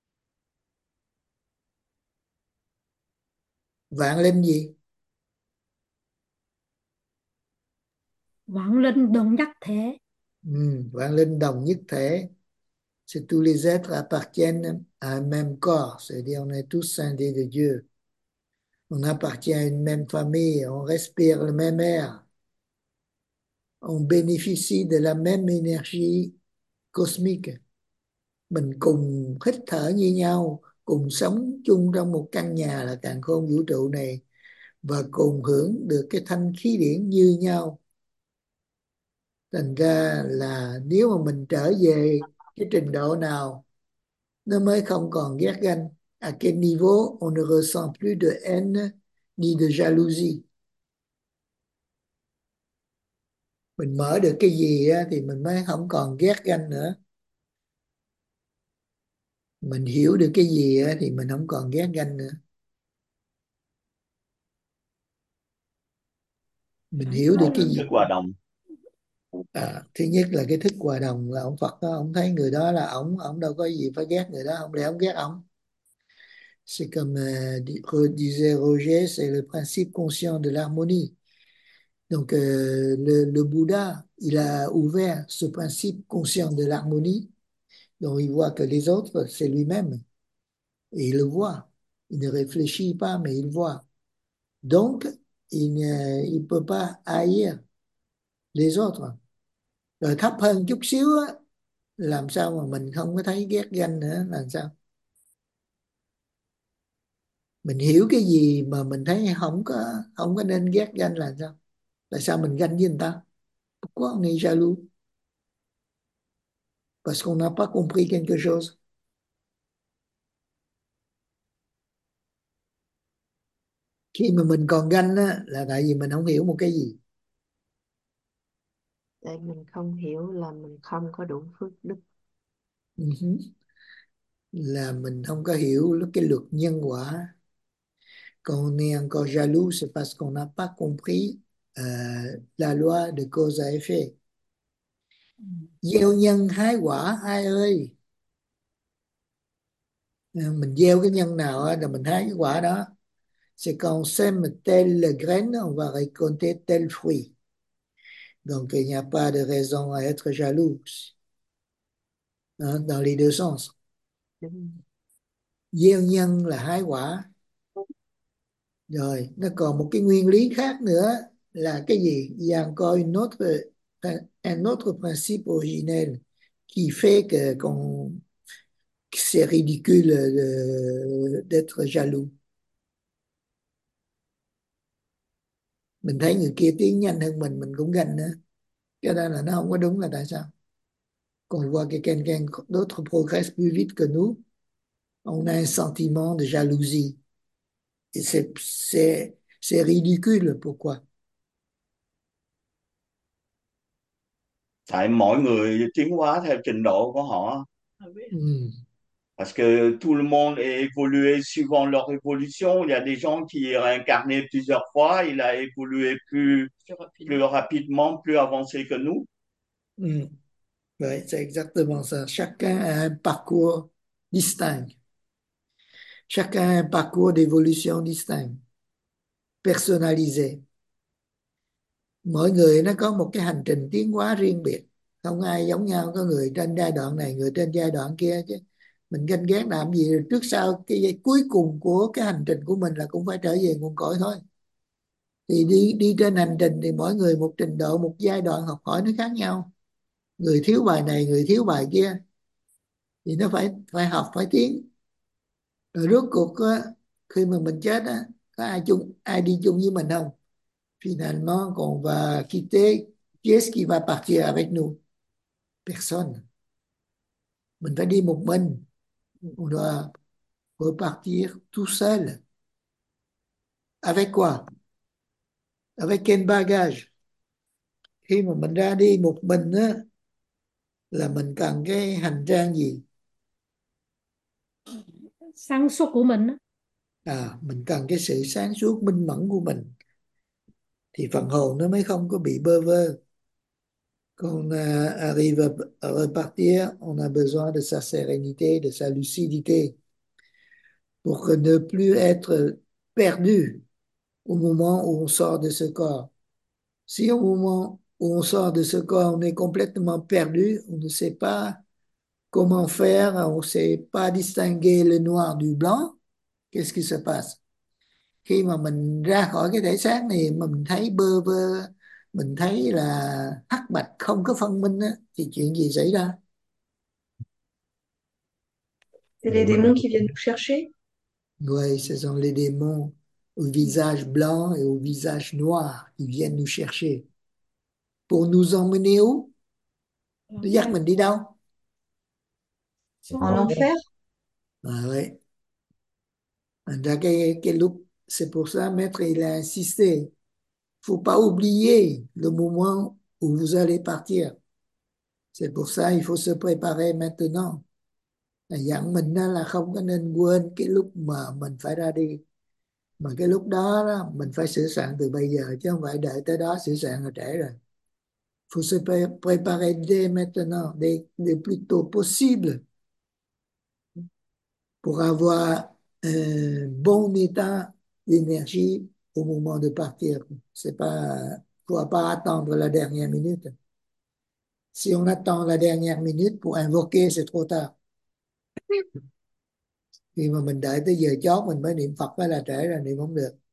A: Vạn linh gì?
F: Vạn linh đồng nhất thể.
A: Ừ, vạn linh đồng nhất thể. C'est tous les êtres appartiennent à un même corps. C'est-à-dire on est tous scindés de Dieu. On appartient à une même famille. On respire le même air. On bénéficie de la même énergie cosmique. Mình cùng hít thở như nhau, cùng sống chung trong một căn nhà là càn khôn vũ trụ này, và cùng hưởng được cái thanh khí điển như nhau. Thành ra là nếu mà mình trở về cái trình độ nào nó mới không còn ghét ganh. À quel niveau on ne ressent plus de haine ni de jalousie. Mình mở được cái gì á, thì mình mới không còn ghét ganh nữa. Mình hiểu được cái gì á, thì mình không còn ghét ganh nữa. Mình hiểu được cái gì?
E: Thức hòa đồng.
A: À, thứ nhất là cái thức hòa đồng, là ông Phật đó, ông thấy người đó là ông ông đâu có gì phải ghét người đó, ông để ông ghét ông. C'est comme euh, di- re- disait Roger, c'est le principe conscient de l'harmonie. Donc euh, le, le Bouddha, il a ouvert ce principe conscient de l'harmonie, dont il voit que les autres, c'est lui-même. Et il le voit. Il ne réfléchit pas, mais il voit. Donc, il ne il peut pas haïr les autres. Rồi thấp hơn chút xíu á, làm sao mà mình không có thấy ghét ganh nữa, làm sao? Mình hiểu cái gì mà mình thấy không có không có nên ghét ganh là sao? Tại sao mình ganh với người ta? Pourquoi on est jaloux? Parce qu'on n'a pas compris quelque chose. Khi mà mình còn ganh á, là tại vì mình không hiểu một cái gì.
C: Tại mình không hiểu là mình không có đủ phước đức.
A: Uh-huh. Là mình không có hiểu cái luật nhân quả. Quand on est encore jaloux, c'est parce qu'on n'a pas compris euh, la loi de cause à effet. Gieo nhân hái quả ai ơi. À, mình gieo cái nhân nào á, là mình hái cái quả đó. C'est quand on sème telle graine, on va récolter tel fruit. Donc il n'y a pas de raison à être jaloux, hein, dans les deux sens.
C: Đúng.
A: Gieo nhân là hái quả. Rồi nó còn một cái nguyên lý khác nữa là cái gì? Il y a encore une autre, un autre principe originel qui fait que qu'on, que c'est ridicule de- d'être jaloux. Mình thấy người kia tiến nhanh hơn mình mình cũng ganh nữa. Cái đó là nó không có đúng là tại sao? Qu'on voit que quelqu'un d'autre progresse plus vite que nous, on a un sentiment de jalousie. Et c'est, c'est, c'est ridicule. Pourquoi?
E: Tại mỗi người tiến hóa theo trình độ của họ.
A: Ừ.
E: Parce que tout le monde est évolué suivant leur évolution. Il y a des gens qui réincarné plusieurs fois. Il a évolué plus, plus rapidement, plus avancé que nous.
A: Ừ. Ouais, c'est exactement ça. Chacun a un parcours distinct. Chacun a un parcours d'évolution distinct, personnalisé. Mỗi người nó có một cái hành trình tiến hóa riêng biệt. Không ai giống nhau, có người trên giai đoạn này, người trên giai đoạn kia chứ. Mình ganh ghét làm gì, trước sau cái giai cuối cùng của cái hành trình của mình là cũng phải trở về nguồn cội thôi. Thì đi đi trên hành trình thì mỗi người một trình độ, một giai đoạn học hỏi nó khác nhau. Người thiếu bài này, người thiếu bài kia thì nó phải phải học, phải tiến. Rồi rốt cuộc á, khi mà mình chết á, có ai chung ai đi chung với mình không? Finalement qu'on va quitter, qui est-ce qui va partir avec nous? Personne. Mình phải đi một mình. On doit repartir tout seul. Avec quoi? Avec quel bagage? Khi mà mình ra đi một mình á, là mình cần cái hành trang gì?
F: Sáng suốt của mình á.
A: À, mình cần cái sự sáng suốt minh mẫn của mình. Thì phần hồn nó mới không có bị bơ vơ. Quand on a- arrive à, à repartir, on a besoin de sa sérénité, de sa lucidité, pour que ne plus être perdu au moment où on sort de ce corps. Si au moment où on sort de ce corps, on est complètement perdu, on ne sait pas comment faire, on ne sait pas distinguer le noir du blanc, qu'est-ce qui se passe? Khi mà mình ra khỏi cái thể xác này mà mình thấy bơ vơ, mình thấy là hắc bạch không có phân minh á, thì chuyện gì xảy ra?
I: C'est les démons qui viennent nous chercher.
A: Oui, ce sont les démons au visage blanc et au visage noir qui viennent nous chercher. Pour nous emmener où? Nó dắt mình đi đâu?
I: En enfer.
A: À, oui. Thành ra cái, cái lúc, c'est pour ça, maître, il a insisté. Faut pas oublier le moment où vous allez partir. C'est pour ça, il faut se préparer maintenant. Là dặn mình đó là không có nên quên cái lúc mà mình phải ra đi. Mà cái lúc đó, đó mình phải sửa soạn từ bây giờ, chứ không phải đợi tới đó sửa soạn là trễ rồi. Faut se pré- préparer dès maintenant, dès le plus tôt possible, pour avoir un bon état d'énergie au moment de partir. C'est pas, faut pas attendre la dernière minute. Si on attend la dernière minute pour invoquer, c'est trop tard. Khi mà mình đợi tới giờ chót mình mới niệm Phật mới là trễ rồi, niệm không được.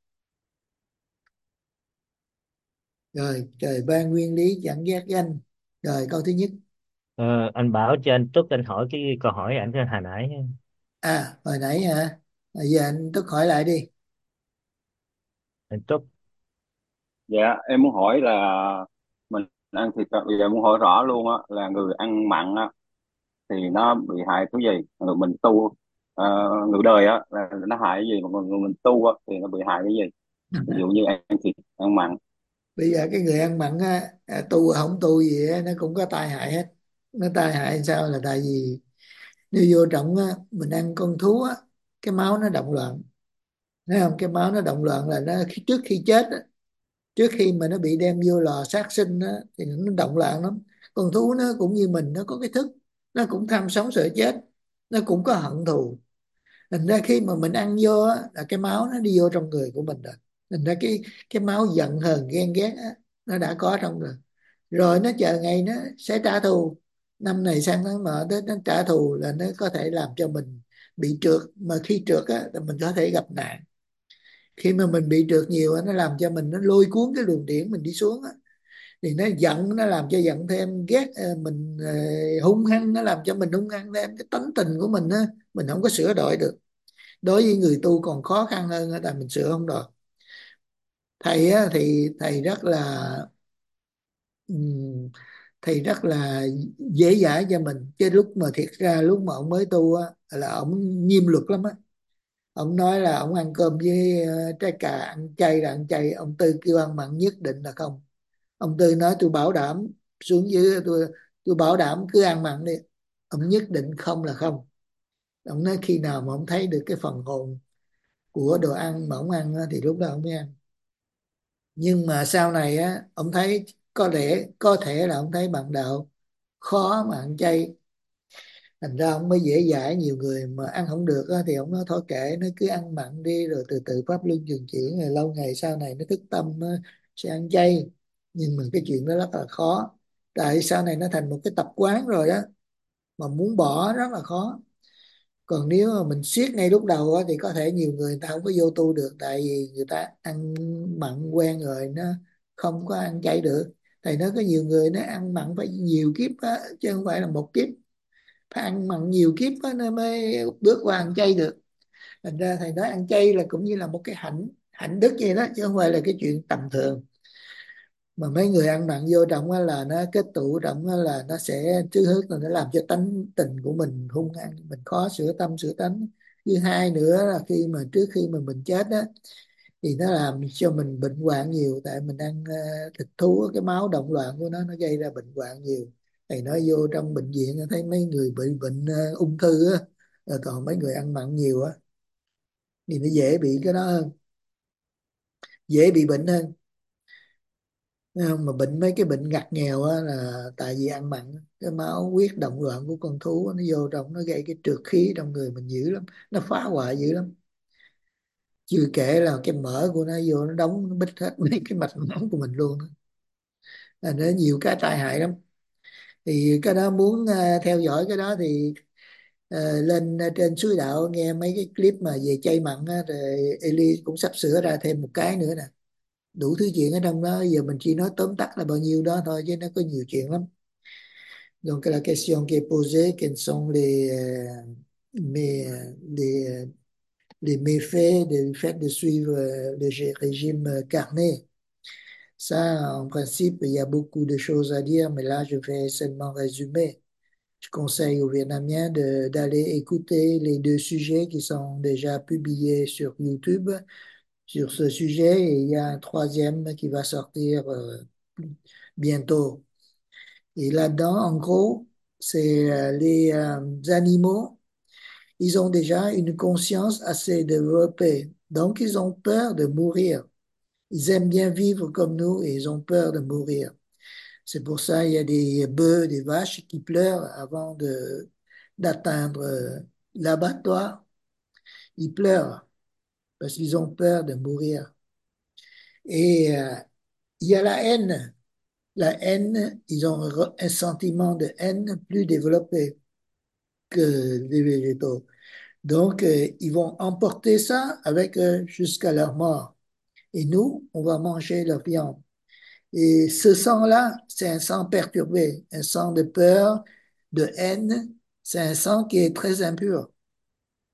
A: Rồi, trời ban nguyên lý chẳng ghét ganh. Rồi, câu thứ nhất.
B: Ờ, anh bảo cho anh Trúc anh hỏi cái câu hỏi ảnh hồi nãy.
A: À, hồi nãy hả? À, giờ anh Tức hỏi lại đi.
B: Anh Túc,
G: Dạ, em muốn hỏi là mình ăn thịt, bây giờ muốn hỏi rõ luôn á, là người ăn mặn á thì nó bị hại thứ gì? Người mình tu, ờ, người đời á là nó hại cái gì, mà người, người mình tu á thì nó bị hại cái gì? Ví dụ như ăn thịt, ăn mặn.
A: Bây giờ cái người ăn mặn á, à, tu không tu gì á, nó cũng có tai hại hết. Nó tai hại sao là tại vì nếu vô trọng á, mình ăn con thú á, cái máu nó động loạn. Thấy không? Cái máu nó động loạn là nó khi- trước khi chết á, trước khi mà nó bị đem vô lò sát sinh á, thì nó động loạn lắm. Con thú nó cũng như mình, nó có cái thức, nó cũng tham sống sợ chết, nó cũng có hận thù. Thành ra khi mà mình ăn vô á, là cái máu nó đi vô trong người của mình rồi. Thành ra cái cái máu giận hờn ghen ghét á, nó đã có trong rồi. Rồi nó chờ ngày nó sẽ trả thù. Năm này sang tháng nọ tới nó trả thù là nó có thể làm cho mình bị trượt. Mà khi trượt á, là mình có thể gặp nạn. Khi mà mình bị trượt nhiều á, nó làm cho mình, nó lôi cuốn cái luồng điển mình đi xuống á. Thì nó giận, nó làm cho giận thêm, ghét ờ, mình ờ, hung hăng, nó làm cho mình hung hăng thêm. Cái tánh tình của mình á, mình không có sửa đổi được. Đối với người tu còn khó khăn hơn là mình sửa không được. Thầy á, thì thầy rất là ừm, thầy rất là dễ dãi cho mình, chứ lúc mà thiệt ra lúc mà ông mới tu á là ông nghiêm luật lắm á. Ông nói là ông ăn cơm với ờ, trái cà, ăn chay là ăn chay. Ông Tư kêu ăn mặn nhất định là không. Ông Tư nói tôi bảo đảm xuống dưới, tôi tôi bảo đảm cứ ăn mặn đi. Ông nhất định không là không. Ông nói khi nào mà ông thấy được cái phần hồn của đồ ăn mà ông ăn á, thì lúc đó ông mới ăn. Nhưng mà sau này á, ông thấy có lẽ có thể là ông thấy bạn đạo khó mà ăn chay. Thành ra ông mới dễ dãi. Nhiều người mà ăn không được á, thì ông nói thôi kệ, nó cứ ăn mặn đi, rồi từ từ pháp luân thường chuyển, rồi lâu ngày sau này nó thức tâm, nó sẽ ăn chay. Nhưng mà cái chuyện đó rất là khó, tại sau này nó thành một cái tập quán rồi á, mà muốn bỏ rất là khó. Còn nếu mà mình siết ngay lúc đầu á, thì có thể nhiều người, người ta không có vô tu được, tại vì người ta ăn mặn quen rồi, nó không có ăn chay được. Thầy nói có nhiều người nó ăn mặn phải nhiều kiếp á, chứ không phải là một kiếp. Phải ăn mặn nhiều kiếp á, nó mới bước qua ăn chay được. Thành ra thầy nói ăn chay là cũng như là một cái hạnh hạnh đức vậy đó, chứ không phải là cái chuyện tầm thường. Mà mấy người ăn mặn vô trọng á là nó kết tụ trọng á, là nó sẽ trước hết là nó làm cho tánh tình của mình hung hăng, mình khó sửa tâm sửa tánh. Thứ hai nữa là khi mà trước khi mà mình chết á, thì nó làm cho mình bệnh hoạn nhiều, tại mình ăn ờ, thịt thú, cái máu động loạn của nó nó gây ra bệnh hoạn nhiều. Thầy nói vô trong bệnh viện thấy mấy người bị bệnh ờ, ung thư á, rồi còn mấy người ăn mặn nhiều á thì nó dễ bị cái đó hơn, dễ bị bệnh hơn. Thấy không? Mà bệnh mấy cái bệnh ngặt nghèo á là tại vì ăn mặn. Cái máu huyết động loạn của con thú á, nó vô trong nó gây cái trượt khí trong người mình dữ lắm, nó phá hoại dữ lắm. Chưa kể là cái mỡ của nó vô nó đóng, nó bít hết mấy cái mạch máu của mình luôn á. Là nó nhiều cái tai hại lắm. Thì cái đó muốn ờ, theo dõi cái đó thì ờ, lên ờ, trên suối đạo nghe mấy cái clip mà về chay mặn á, rồi Eli cũng sắp sửa ra thêm một cái nữa nè. Đủ thứ chuyện ở trong đó, giờ mình chỉ nói tóm tắt là bao nhiêu đó thôi, chứ nó có nhiều chuyện lắm. Donc la question qui est posée, quels sont les, euh, mes, euh, les, euh, les méfaits du fait de suivre euh, le gé- régime euh, carné? Ça, en principe, il y a beaucoup de choses à dire, mais là, je vais seulement résumer. Je conseille aux Vietnamiens de- d'aller écouter les deux sujets qui sont déjà publiés sur YouTube sur ce sujet, et il y a un troisième qui va sortir euh, bientôt. Et là-dedans, en gros, c'est euh, les euh, animaux, ils ont déjà une conscience assez développée. Donc, ils ont peur de mourir. Ils aiment bien vivre comme nous et ils ont peur de mourir. C'est pour ça qu'il y a des bœufs, des vaches qui pleurent avant de d'atteindre euh, l'abattoir. Ils pleurent parce qu'ils ont peur de mourir. Et euh, il y a la haine. La haine, ils ont un sentiment de haine plus développé que les végétaux. Donc, euh, ils vont emporter ça avec eux jusqu'à leur mort. Et nous, on va manger leur viande. Et ce sang-là, c'est un sang perturbé, un sang de peur, de haine. C'est un sang qui est très impur.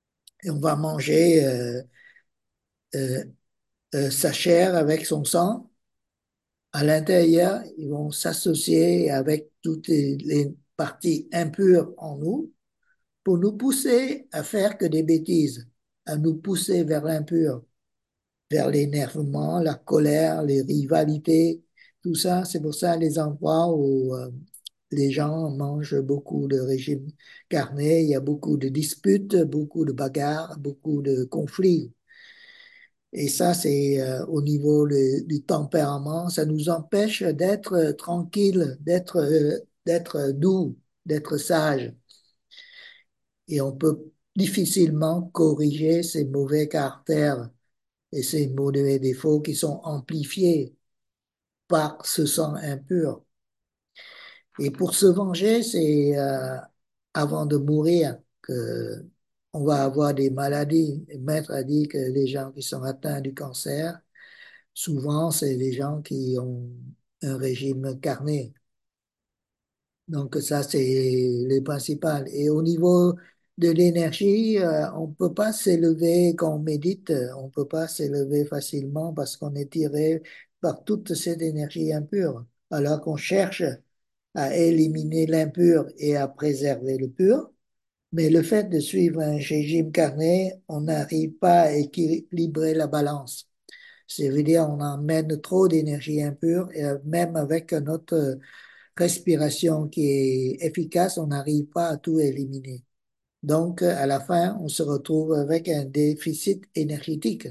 A: Et on va manger euh, euh, euh, sa chair avec son sang. À l'intérieur, ils vont s'associer avec toutes les, les parties impures en nous pour nous pousser à faire que des bêtises, à nous pousser vers l'impur, vers l'énervement, la colère, les rivalités, tout ça. C'est pour ça les endroits où euh, les gens mangent beaucoup de régimes carnés, il y a beaucoup de disputes, beaucoup de bagarres, beaucoup de conflits. Et ça, c'est euh, au niveau le- du tempérament, ça nous empêche d'être euh, tranquille, d'être euh, d'être doux, d'être sage. Et on peut difficilement corriger ces mauvais caractères et ces mauvais défauts qui sont amplifiés par ce sang impur. Et pour se venger, c'est euh, avant de mourir que on va avoir des maladies. Le maître a dit que les gens qui sont atteints du cancer, souvent, c'est les gens qui ont un régime carné. Donc ça, c'est les principales. Et au niveau de l'énergie, euh, on ne peut pas s'élever quand on médite, on ne peut pas s'élever facilement parce qu'on est tiré par toute cette énergie impure, alors qu'on cherche à éliminer l'impur et à préserver le pur. Mais le fait de suivre un régime carné, on n'arrive pas à équilibrer la balance. C'est-à-dire on emmène trop d'énergie impure et même avec notre respiration qui est efficace, on n'arrive pas à tout éliminer. Donc, à la fin, on se retrouve avec un déficit énergétique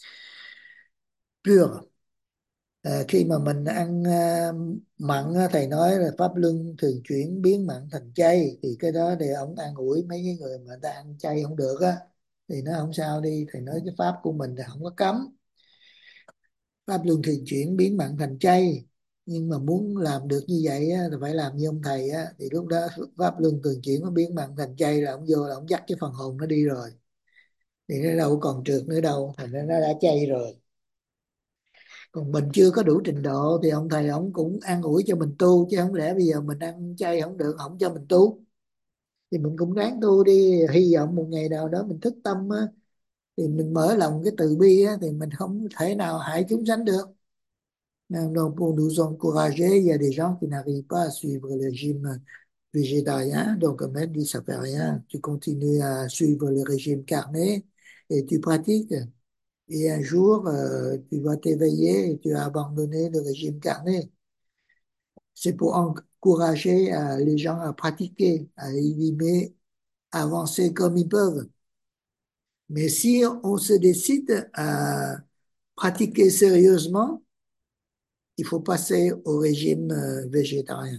A: pur. À, khi mà mình ăn à, mặn á, thầy nói là pháp luân thường chuyển biến mặn thành chay, thì cái đó để ông an ủi mấy cái người mà người ta ăn chay không được á, thì nó không sao đi, thầy nói cái pháp của mình là không có cấm. Pháp luân thường chuyển biến mặn thành chay, nhưng mà muốn làm được như vậy á, thì phải làm như ông thầy á, thì lúc đó pháp luân thường chuyển nó biến mặn thành chay là ông vô là ông dắt cái phần hồn nó đi rồi, thì nó đâu còn trượt nữa đâu, thành ra nó đã chay rồi. Còn mình chưa có đủ trình độ thì ông thầy ông cũng an ủi cho mình tu, chứ không lẽ bây giờ mình ăn chay không được, không cho mình tu, thì mình cũng ráng tu đi, hy vọng một ngày nào đó mình thức tâm á, thì mình mở lòng cái từ bi á, thì mình không thể nào hại chúng sanh được. Donc, pour nous encourager, il y a des gens qui n'arrivent pas à suivre le régime végétarien. Donc, le maître dit, ça fait rien. Tu continues à suivre le régime carné et tu pratiques. Et un jour, euh, tu vas t'éveiller et tu vas abandonner le régime carné. C'est pour encourager euh, les gens à pratiquer, à éliminer, à avancer comme ils peuvent. Mais si on se décide à pratiquer sérieusement, il faut passer au régime euh, végétarien.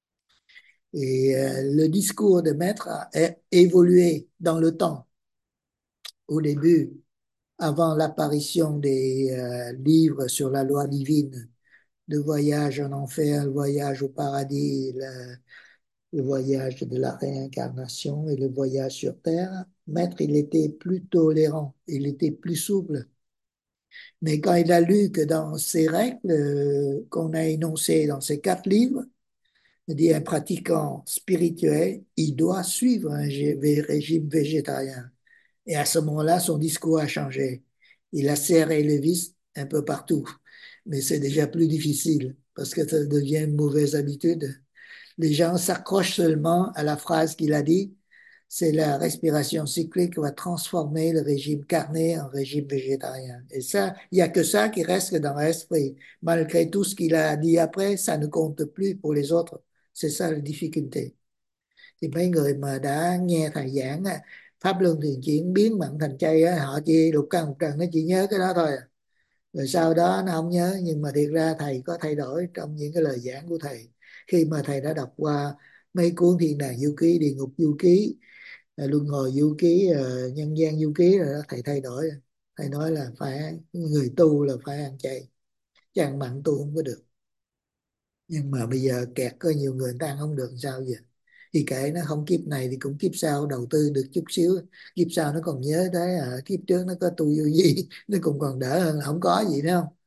A: Et euh, le discours de maître a évolué dans le temps. Au début, avant l'apparition des euh, livres sur la loi divine, le voyage en enfer, le voyage au paradis, le, le voyage de la réincarnation et le voyage sur Terre, maître, il était plus tolérant, il était plus souple. Mais quand il a lu que dans ces règles euh, qu'on a énoncées dans ces quatre livres, il dit un pratiquant spirituel, il doit suivre un régime végétarien. Et à ce moment-là, son discours a changé. Il a serré les vis un peu partout. Mais c'est déjà plus difficile parce que ça devient une mauvaise habitude. Les gens s'accrochent seulement à la phrase qu'il a dit. C'est la respiration cyclique qui va transformer le régime carné en régime végétarien. Et ça, il n'y a que ça qui reste dans l'esprit. Malgré tout ce qu'il a dit après, ça ne compte plus pour les autres. C'est ça la difficulté. Thì mấy người mà đã nghe thầy giảng á, pháp luân thường chuyển biến mặn thành chay á, họ chỉ lục căn lục trần, nó chỉ nhớ cái đó thôi à. Rồi sau đó nó không nhớ, nhưng mà thiệt ra thầy có thay đổi trong những cái lời giảng của thầy. Khi mà thầy đã đọc qua mấy cuốn Thiên đàng du ký, Địa ngục du ký, luân hồi du ký, nhân gian du ký, rồi đó thầy thay đổi. Thầy nói là phải người tu là phải ăn chay, chứ ăn mặn tu không có được. Nhưng mà bây giờ kẹt có nhiều người, người ta ăn không được sao giờ, thì kệ nó, không kiếp này thì cũng kiếp sau đầu tư được chút xíu, kiếp sau nó còn nhớ tới à, kiếp trước nó có tu vô gì nó cũng còn đỡ hơn là không có gì nữa không.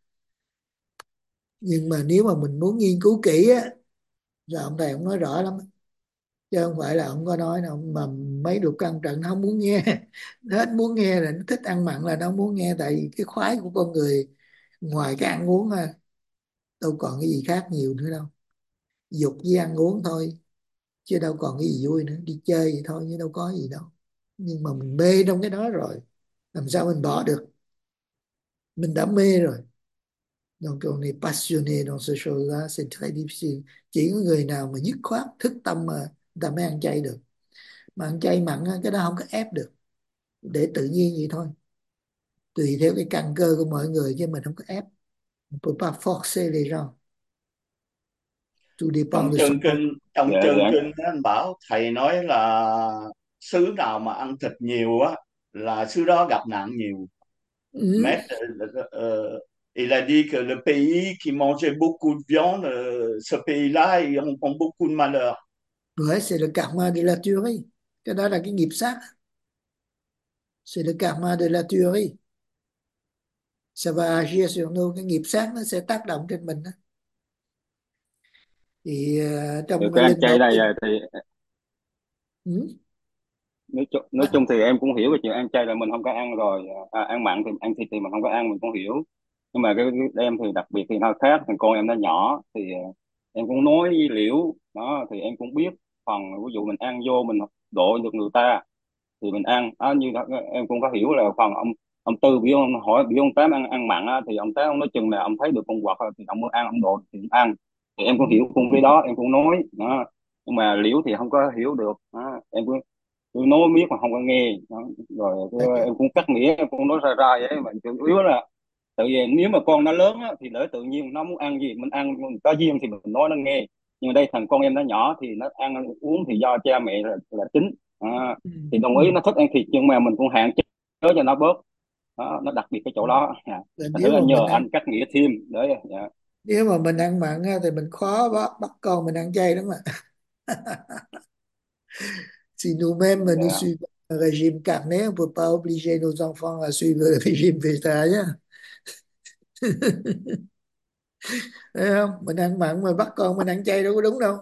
A: Nhưng mà nếu mà mình muốn nghiên cứu kỹ á, là ông thầy ông nói rõ lắm, chứ không phải là ông có nói đâu, mà mấy lục căn trận nó không muốn nghe. Nó hết muốn nghe là nó thích ăn mặn là nó không muốn nghe, tại vì cái khoái của con người ngoài cái ăn uống à, đâu còn cái gì khác nhiều nữa đâu. Dục với ăn uống thôi, chứ đâu còn cái gì vui nữa, đi chơi vậy thôi chứ đâu có gì đâu. Nhưng mà mình mê trong cái đó rồi, làm sao mình bỏ được, mình đã mê rồi. Donc on est passionné dans ces choses-là, c'est très difficile. Chỉ có người nào mà dứt khoát thức tâm mà người ta mới ăn chay được. Mà ăn chay mặn á, cái đó không có ép được, để tự nhiên vậy thôi, tùy theo cái căn cơ của mọi người chứ mình không có ép. On peut pas forcer les gens, tout dépend
E: trong
A: de
E: chân
A: son corps.
E: kinh trong
G: Dạ
E: chân
G: dạ.
E: kinh á, anh bảo thầy nói là xứ nào mà ăn thịt nhiều á là xứ đó gặp nạn nhiều.
A: Ừ.
E: Mais euh, euh, il a dit que le pays qui mangeait beaucoup de viande, euh, ce pays-là, ils ont, ont beaucoup de malheur.
A: Ouais, c'est le karma de la tuerie. Cái đó là cái nghiệp sát, c'est le karma de la tuerie. Ça va agir sur nous, cái nghiệp sát nó sẽ tác động trên mình đó. Thì uh,
G: Thì
A: trong
G: cái ăn
A: linh
G: chay
A: hồn
G: này
A: thì,
G: thì
A: ừ.
G: nói chung, nói chung thì em cũng hiểu cái chuyện ăn chay là mình không có ăn rồi, à, ăn mặn thì ăn thịt thì mình không có ăn, mình cũng hiểu. Nhưng mà cái, cái em thì đặc biệt thì nó khác, thằng con em nó nhỏ thì ờ, em cũng nói với Liễu đó, thì em cũng biết phần ví dụ mình ăn vô mình độ được người ta thì mình ăn á, như đó, em cũng có hiểu là phần ông ông Tư biểu ông hỏi biểu ông Tám ăn ăn mặn á, thì ông Tám ông nói chừng là ông thấy được con vật á, thì ông mới ăn, ông độ thì ông ăn. Thì em cũng hiểu cùng cái đó, em cũng nói đó. Nhưng mà Liễu thì không có hiểu được đó. Em cứ tôi nói miết mà không có nghe đó. Rồi tôi, em cũng cắt nghĩa, em cũng nói ra ra vậy mà chủ yếu là tự vì nếu mà con nó lớn á, thì đỡ tự nhiên nó muốn ăn gì mình ăn, có duyên thì mình nói nó nghe. Nhưng mà đây thằng con em nó nhỏ thì nó ăn uống thì do cha mẹ là, là chính. À,
A: Ừ.
G: thì đồng ý nó thích ăn thịt nhưng mà mình cũng hạn chế cho nó bớt đó, nó đặc biệt cái chỗ đó. À,
A: Là
G: thành thử
A: nếu
G: là
A: mà mình
G: nhờ
A: ăn
G: anh cắt nghĩa thêm đấy. Dạ.
A: nếu mà mình ăn mặn á, thì mình khó bắt, bắt con mình ăn chay lắm mà. Si nous-mêmes nous
G: Dạ.
A: suivons un régime carné, on peut pas obliger nos enfants à suivre le régime végétarien. Thấy không? Mình ăn mặn mà bắt con mình ăn chay đâu có đúng đâu.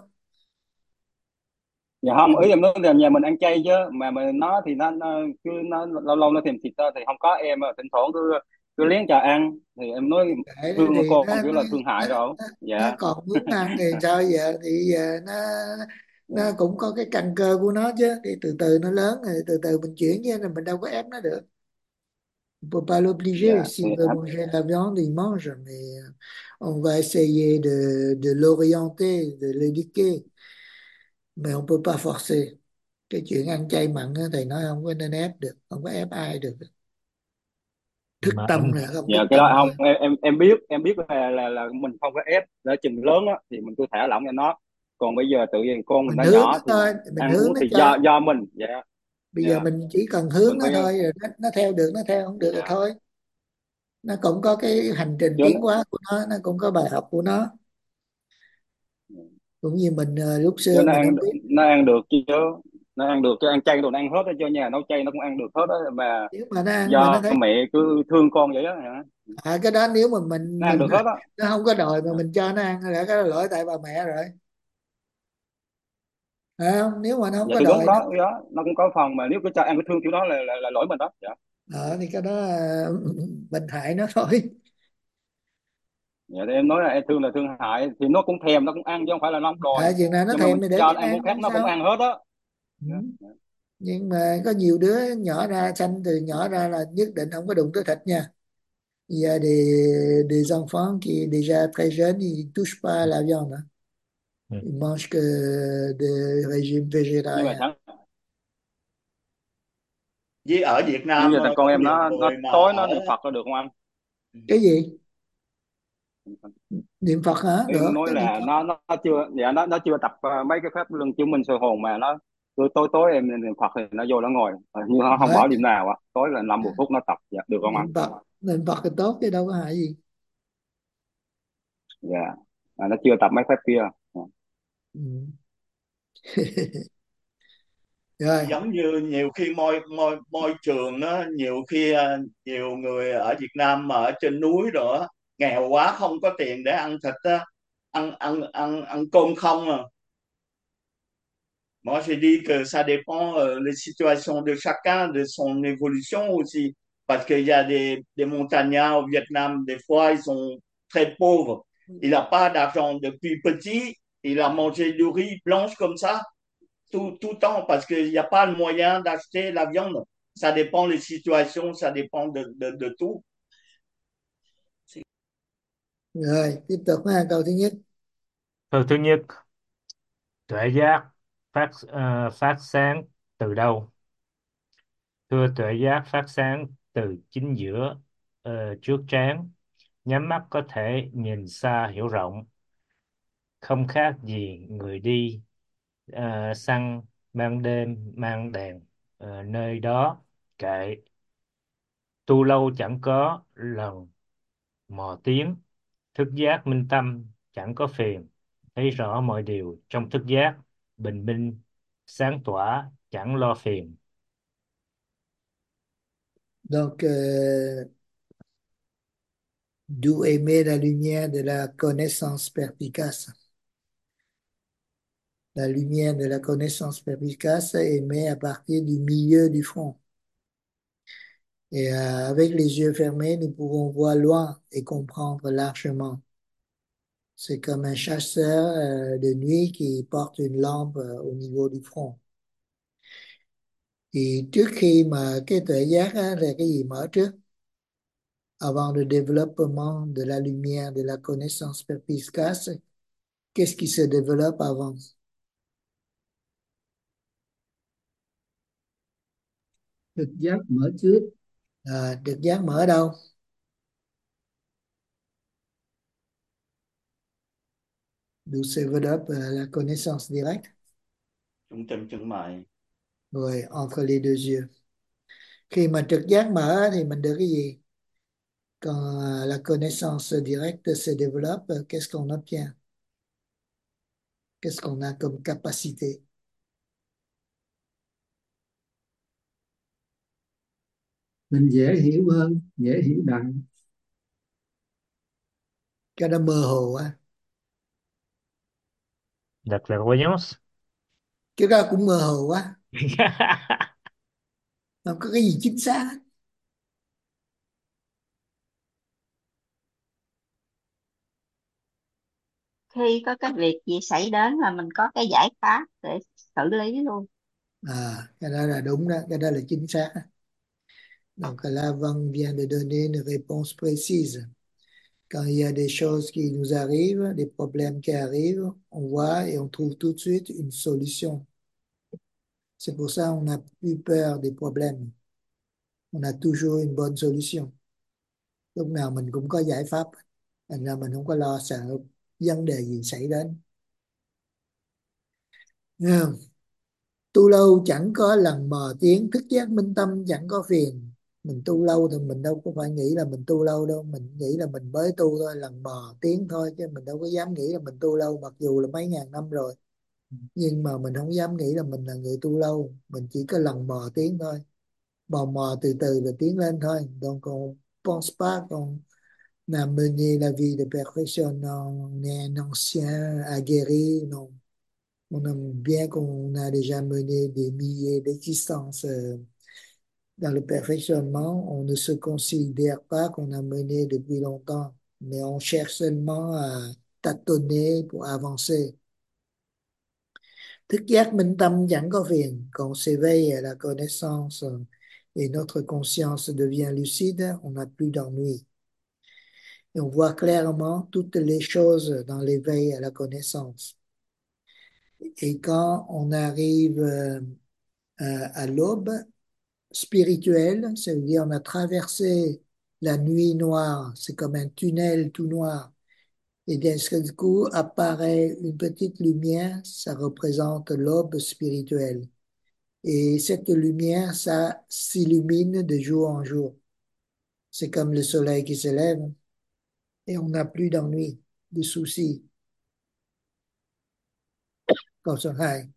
G: Dạ không, ý em nói là nhà mình ăn chay chứ mà mà nó thì nó, nó cứ nó lâu lâu nó thèm thịt thôi, thì không có em à, thỉnh thoảng cứ cứ lén cho ăn thì em nói
A: Kệ nó
G: thương
A: thì
G: con
A: nó
G: kiểu
A: nó,
G: là thương
A: nó,
G: hại rồi.
A: nó, nó
G: Dạ.
A: còn muốn ăn thì sao giờ, thì giờ nó
G: Dạ.
A: nó cũng có cái căn cơ của nó chứ, thì từ từ nó lớn rồi từ từ mình chuyển, chứ là mình đâu có ép nó được. On peut pas l'obliger.
G: Dạ. Thì,
A: S'il veut manger la viande, il mange, mais euh, on va essayer de, de l'orienter, de l'éduquer, mais on peut pas forcer. Cái chuyện ăn chay mặn á, thầy nói không có nên ép được, không có ép ai được. Thức
B: Mà
A: tâm
B: anh
A: là không thức
G: dạ cái
A: tâm
G: đó
A: thôi.
G: không, em em em biết em biết là là, là mình không có ép, để chừng lớn á thì mình cứ thả lỏng cho nó. Còn bây giờ tự nhiên con mình
A: Mình
G: nó
A: hướng nó
G: nhỏ thì
A: thôi, mình
G: ăn
A: hướng
G: uống
A: nó
G: thì do
A: cho.
G: do mình. Dạ.
A: Bây giờ
G: Dạ.
A: mình chỉ cần hướng
G: Mình
A: nó
G: phải.
A: thôi, rồi nó, nó theo được nó theo, không được thì
G: Dạ.
A: thôi. Nó cũng có cái hành trình
G: Chứ
A: tiến hóa của nó nó cũng có bài học của nó. Cũng như mình ờ, lúc
G: chứ
A: xưa
G: nó
A: mình
G: ăn
A: không biết.
G: nó ăn được chứ, nó ăn được chứ, ăn chay đồ nó ăn hết đó, cho nhà nấu chay nó cũng ăn được hết đó mà
A: Nếu mà nó ăn mà nó
G: do
A: thấy,
G: mẹ cứ thương con vậy đó hả?
A: à, cái đó nếu mà mình
G: Nó ăn
A: mình
G: được hết đó.
A: nó không có đòi mà mình cho nó ăn là cái đó lỗi tại bà mẹ rồi. Phải không? Nếu mà nó không
G: Dạ
A: có
G: thì đúng
A: đòi nó,
G: đó, cái đó nó cũng có phần, mà nếu cứ cho ăn cái thương kiểu đó là, là, là lỗi mình đó. Dạ.
A: ờ, thì cái đó ờ, mình hại nó thôi.
G: Dạ thì em nói là em thương là thương hại, thì nó cũng thèm nó cũng ăn chứ không phải là nó không
A: À,
G: đòi.
A: chừng nào nó
G: Nhưng mà
A: thèm
G: mình
A: thì để
G: cho
A: cho
G: nó
A: nó
G: ăn món
A: ăn
G: khác
A: không
G: nó cũng
A: sao.
G: ăn hết đó.
A: Ừ.
G: Dạ.
A: Nhưng mà có nhiều đứa nhỏ ra, sanh từ nhỏ ra là nhất định không có đụng tới thịt nha. Il y a des, des enfants qui déjà très jeunes, ils touchent pas à la viande, hein.
B: ừ.
A: Ils mangent que des régimes
G: Nhưng mà
A: végétariens.
G: thằng
E: Với ở Việt
G: nhưng
E: Nam
G: mà
E: ờ,
G: thằng con
E: có
G: em
E: nhiều
G: nó nó
E: người mà
G: tối nó
E: ở.
G: niệm Phật là được không anh?
A: Cái gì? Niệm Phật hả?
G: Em
A: Được,
G: nói
A: cái niệm
G: là
A: Phật.
G: nó nó chưa, dạ nó nó chưa tập ờ, mấy cái pháp luân chứng minh soi hồn, mà nó cứ tối tối em niệm Phật thì nó vô nó ngồi. Ờ, như nó không
A: Đấy,
G: bảo điểm nào á, tối là năm mười phút nó tập. Dạ, được không anh?
A: niệm Phật, niệm Phật thì tốt chứ đâu có hại gì.
G: Dạ. À, nó chưa tập mấy pháp kia. Dạ.
A: Ừ. Rồi,
E: Giống như nhiều khi môi môi môi trường đó, nhiều khi ờ, nhiều người ở Việt Nam mà ở trên núi rồi á, nghèo quá không có tiền để ăn thịt á, ăn ăn ăn ăn cơm không à. Moi, je dis que ça dépend euh, les situations de chacun, de son évolution aussi. Parce qu'il y a des, des montagnards au Vietnam, des fois, ils sont très pauvres. Il n'a pas d'argent depuis petit. Il a mangé du riz blanche comme ça tout, tout le temps parce qu'il n'y a pas le moyen d'acheter la viande. Ça dépend des situations, ça dépend de, de, de tout.
A: Rồi, tiếp tục ha, câu thứ nhất.
B: Câu thứ nhất, tuệ giác phát ờ, phát sáng từ đâu? Thưa, tuệ giác phát sáng từ chính giữa, ờ, trước trán. Nhắm mắt có thể nhìn xa hiểu rộng, không khác gì người đi ờ, săn ban đêm mang đèn ờ, nơi đó kệ. Tu lâu chẳng có lần mò tiếng, thức giác minh tâm chẳng có phiền, thấy rõ mọi điều trong thức giác, bình minh sáng tỏa chẳng lo phiền.
A: Donc, euh, d'où émet la lumière de la connaissance perspicace? La lumière de la connaissance perspicace émet à partir du milieu du front. Et euh, avec les yeux fermés, nous pouvons voir loin et comprendre largement. C'est comme un chasseur euh, de nuit qui porte une lampe euh, au niveau du front. Thì trước khi mà cái tuệ giác á, là cái gì mở trước? Avant le développement de la lumière, de la connaissance perspicace, qu'est-ce qui se développe avant?
H: Trực giác mở trước.
A: À, trực giác mở đâu? D'où se développe euh, la connaissance directe?
E: Trung tâm chân mày.
A: Rồi, entre les deux yeux. Khi mà trực giác mở thì mình được cái gì? Quand euh, la connaissance directe se développe, euh, qu'est-ce qu'on obtient? Qu'est-ce qu'on a comme capacité?
H: Mình dễ hiểu hơn, dễ hiểu đặng.
A: Cái đó mơ hồ á.
B: La clairvoyance.
A: Cái đó cũng mơ hồ quá. Không có cái gì chính xác hết.
N: Khi có cái việc gì xảy đến là mình có cái giải pháp để xử lý luôn.
A: À, cái đó là đúng đó, cái đó là chính xác. Donc là, Vân vient de donner une réponse précise. Quand il y a des choses qui nous arrivent, des problèmes qui arrivent, on voit et on trouve tout de suite une solution. C'est pour ça qu'on n'a plus peur des problèmes. On a toujours une bonne solution. Lúc nào mình cũng có giải pháp. Thành ra mình không có lo sợ vấn đề gì xảy đến. Nghe không? Tu lâu chẳng có lần mò tiếng, thức giác minh tâm chẳng có phiền. Mình tu lâu thì mình đâu có phải nghĩ là mình tu lâu đâu, mình nghĩ là mình mới tu thôi, lần mò tiếng thôi, chứ mình đâu có dám nghĩ là mình tu lâu, mặc dù là mấy ngàn năm rồi. Nhưng mà mình không dám nghĩ là mình là người tu lâu, mình chỉ có lần mò tiếng thôi. Mò mò từ từ là tiến lên thôi. Donc on pense pas qu'on a mené la vie de perfection, on est un ancien aguerri, non. On aime bien qu'on a déjà mené des milliers d'existences euh, dans le perfectionnement. On ne se considère pas qu'on a mené depuis longtemps, mais on cherche seulement à tâtonner pour avancer. Thức giác minh tâm chẳng có phiền. Quand on s'éveille à la connaissance euh, et notre conscience devient lucide, on n'a plus d'ennui. Et on voit clairement toutes les choses dans l'éveil à la connaissance. Et quand on arrive euh, à l'aube spirituelle, ça veut dire on a traversé la nuit noire, c'est comme un tunnel tout noir. Et d'un seul coup apparaît une petite lumière, ça représente l'aube spirituelle. Et cette lumière, ça s'illumine de jour en jour. C'est comme le soleil qui se lève et on n'a plus d'ennui, de soucis. Câu số hai.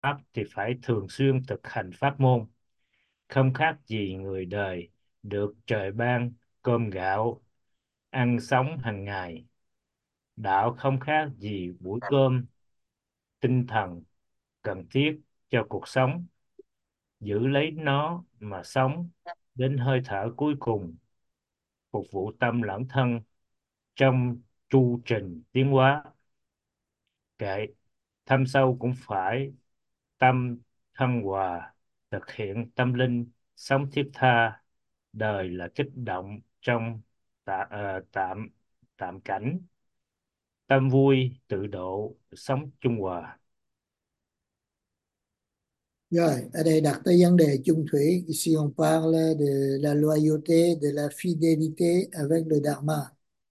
B: thì phải thường xuyên thực hành pháp môn, không khác gì người đời được trời ban cơm gạo, ăn sống hàng ngày. Đạo không khác gì bữa cơm tinh thần cần thiết cho cuộc sống, giữ lấy nó mà sống đến hơi thở cuối cùng, phục vụ tâm lẫn thân trong chu trình tiến hóa. Kệ thâm sâu cũng phải tâm thân hòa, thực hiện tâm linh, sống thiết tha. Đời là kích động trong tạ, ờ, tạm tạm cảnh, tâm vui tự độ, sống trung hòa.
A: Rồi, ở đây đặt tới vấn đề chung thủy. Ici on parle de la loyauté, de la fidélité avec le dharma.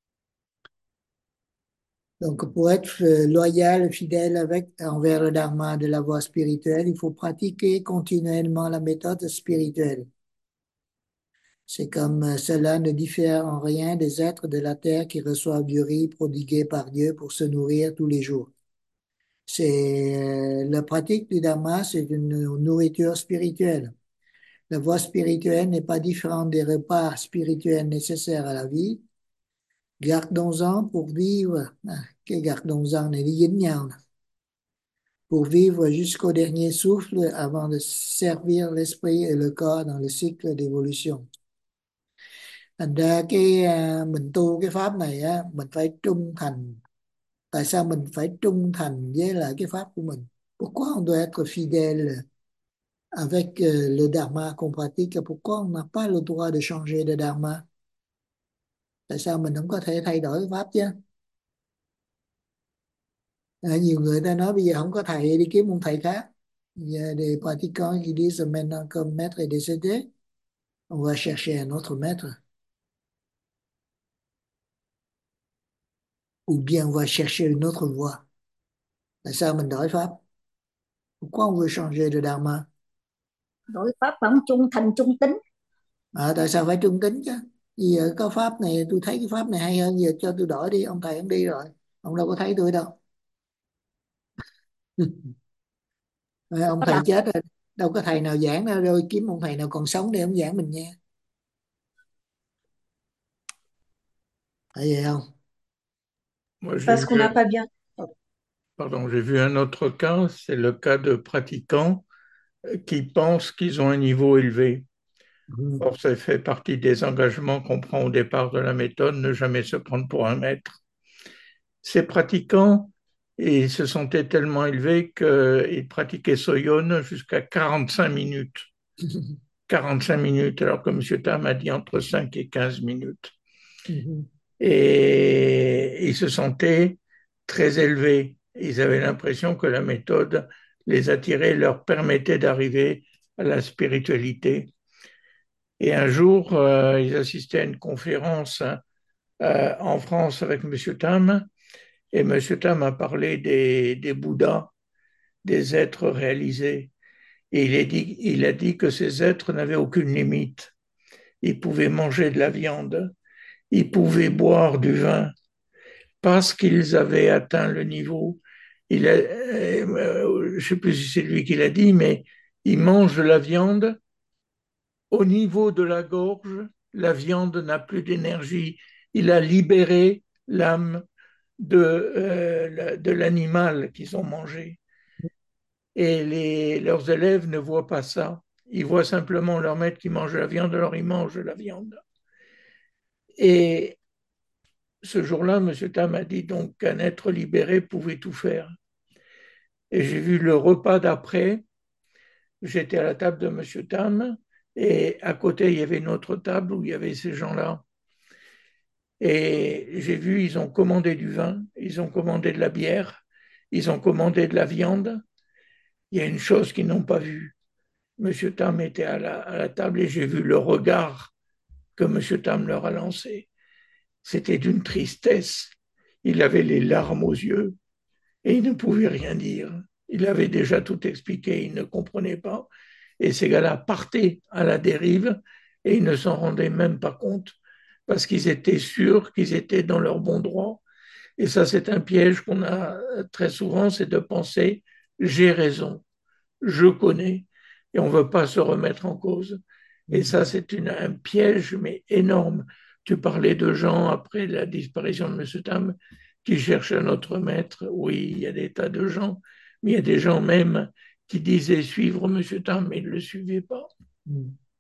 A: Donc, pour être euh, loyal, fidèle avec, envers le dharma de la voie spirituelle, il faut pratiquer continuellement la méthode spirituelle. C'est comme euh, cela ne diffère en rien des êtres de la terre qui reçoivent du riz prodigué par Dieu pour se nourrir tous les jours. C'est euh, la pratique du dharma, c'est une nourriture spirituelle. La voie spirituelle n'est pas différente des repas spirituels nécessaires à la vie. Gardons-en pour vivre. À, cái gardons-en này đi dính nhau nè. Pour vivre jusqu'au dernier souffle avant de servir l'esprit et le corps dans le cycle d'évolution. Thành ra cái à, mình tu cái pháp này á, mình phải trung thành. Tại sao mình phải trung thành với lại cái pháp của mình? Pourquoi on doit être fidèle avec euh, le dharma qu'on pratique? Pourquoi on n'a pas le droit de changer de dharma? Tại sao mình không có thể thay đổi cái pháp chứ? À, nhiều người ta nói bây giờ không có thầy đi kiếm một thầy khác. Il y a des pratiquants qui disent maintenant comme maître est décédé, on va chercher un autre maître. Ou bien on va chercher une autre voie. Tại sao mình đổi pháp? Pourquoi on veut changer de dharma?
O: Đổi pháp phải trung thành trung tính.
A: À, tại sao phải trung tín chứ? Bây giờ có pháp này, tôi thấy cái pháp này hay hơn, giờ cho tôi đổi đi. Ông thầy ông đi rồi, ông đâu có thấy tôi đâu. Ông thầy chết rồi, đâu có thầy nào giảng đâu, rồi kiếm một thầy nào còn sống để ông giảng mình nghe. Thấy vậy không?
D: Moi, j'ai
I: Parce
D: vu
I: qu'on n'a
D: un-
I: pas bien.
D: pardon, j'ai vu un autre cas, c'est le cas de pratiquants euh, qui pensent qu'ils ont un niveau élevé.
A: Mhm.
D: Or, ça fait partie des engagements qu'on prend au départ de la méthode, ne jamais se prendre pour un maître. Ces pratiquants, ils se sentaient tellement élevés qu'ils pratiquaient Soyon jusqu'à quarante-cinq minutes. quarante-cinq minutes, alors que M. Tam a dit entre cinq et quinze minutes.
A: Mhm.
D: Et ils se sentaient très élevés. Ils avaient l'impression que la méthode les attirait, leur permettait d'arriver à la spiritualité. Et un jour, euh, ils assistaient à une conférence euh, en France avec M. Tam, et M. Tam a parlé des, des Bouddhas, des êtres réalisés. Et il a dit, il a dit que ces êtres n'avaient aucune limite. Ils pouvaient manger de la viande, ils pouvaient boire du vin, parce qu'ils avaient atteint le niveau. Il a, euh, je ne sais plus si c'est lui qui l'a dit, mais ils mangent de la viande. Au niveau de la gorge, la viande n'a plus d'énergie. Il a libéré l'âme de, euh, de l'animal qu'ils ont mangé. Et les, leurs élèves ne voient pas ça. Ils voient simplement leur maître qui mange la viande, alors ils mangent la viande. Et ce jour-là, M. Tam a dit donc qu'un être libéré pouvait tout faire. Et j'ai vu le repas d'après. J'étais à la table de M. Tam et à côté, il y avait une autre table où il y avait ces gens-là. Et j'ai vu, ils ont commandé du vin, ils ont commandé de la bière, ils ont commandé de la viande. Il y a une chose qu'ils n'ont pas vue. M. Tam était à la, à la table et j'ai vu le regard que M. Tam leur a lancé. C'était d'une tristesse. Il avait les larmes aux yeux et il ne pouvait rien dire. Il avait déjà tout expliqué, il ne comprenait pas. Et ces gars-là partaient à la dérive et ils ne s'en rendaient même pas compte parce qu'ils étaient sûrs qu'ils étaient dans leur bon droit. Et ça, c'est un piège qu'on a très souvent, c'est de penser « j'ai raison ». je connais, et on ne veut pas se remettre en cause. Et ça, c'est une, un piège, mais énorme. Tu parlais de gens, après la disparition de M. Tam, qui cherchent un autre maître. Oui, il y a des tas de gens, mais il y a des gens même qui disaient suivre M. Tam, mais ils ne le suivaient pas.
A: Ừ.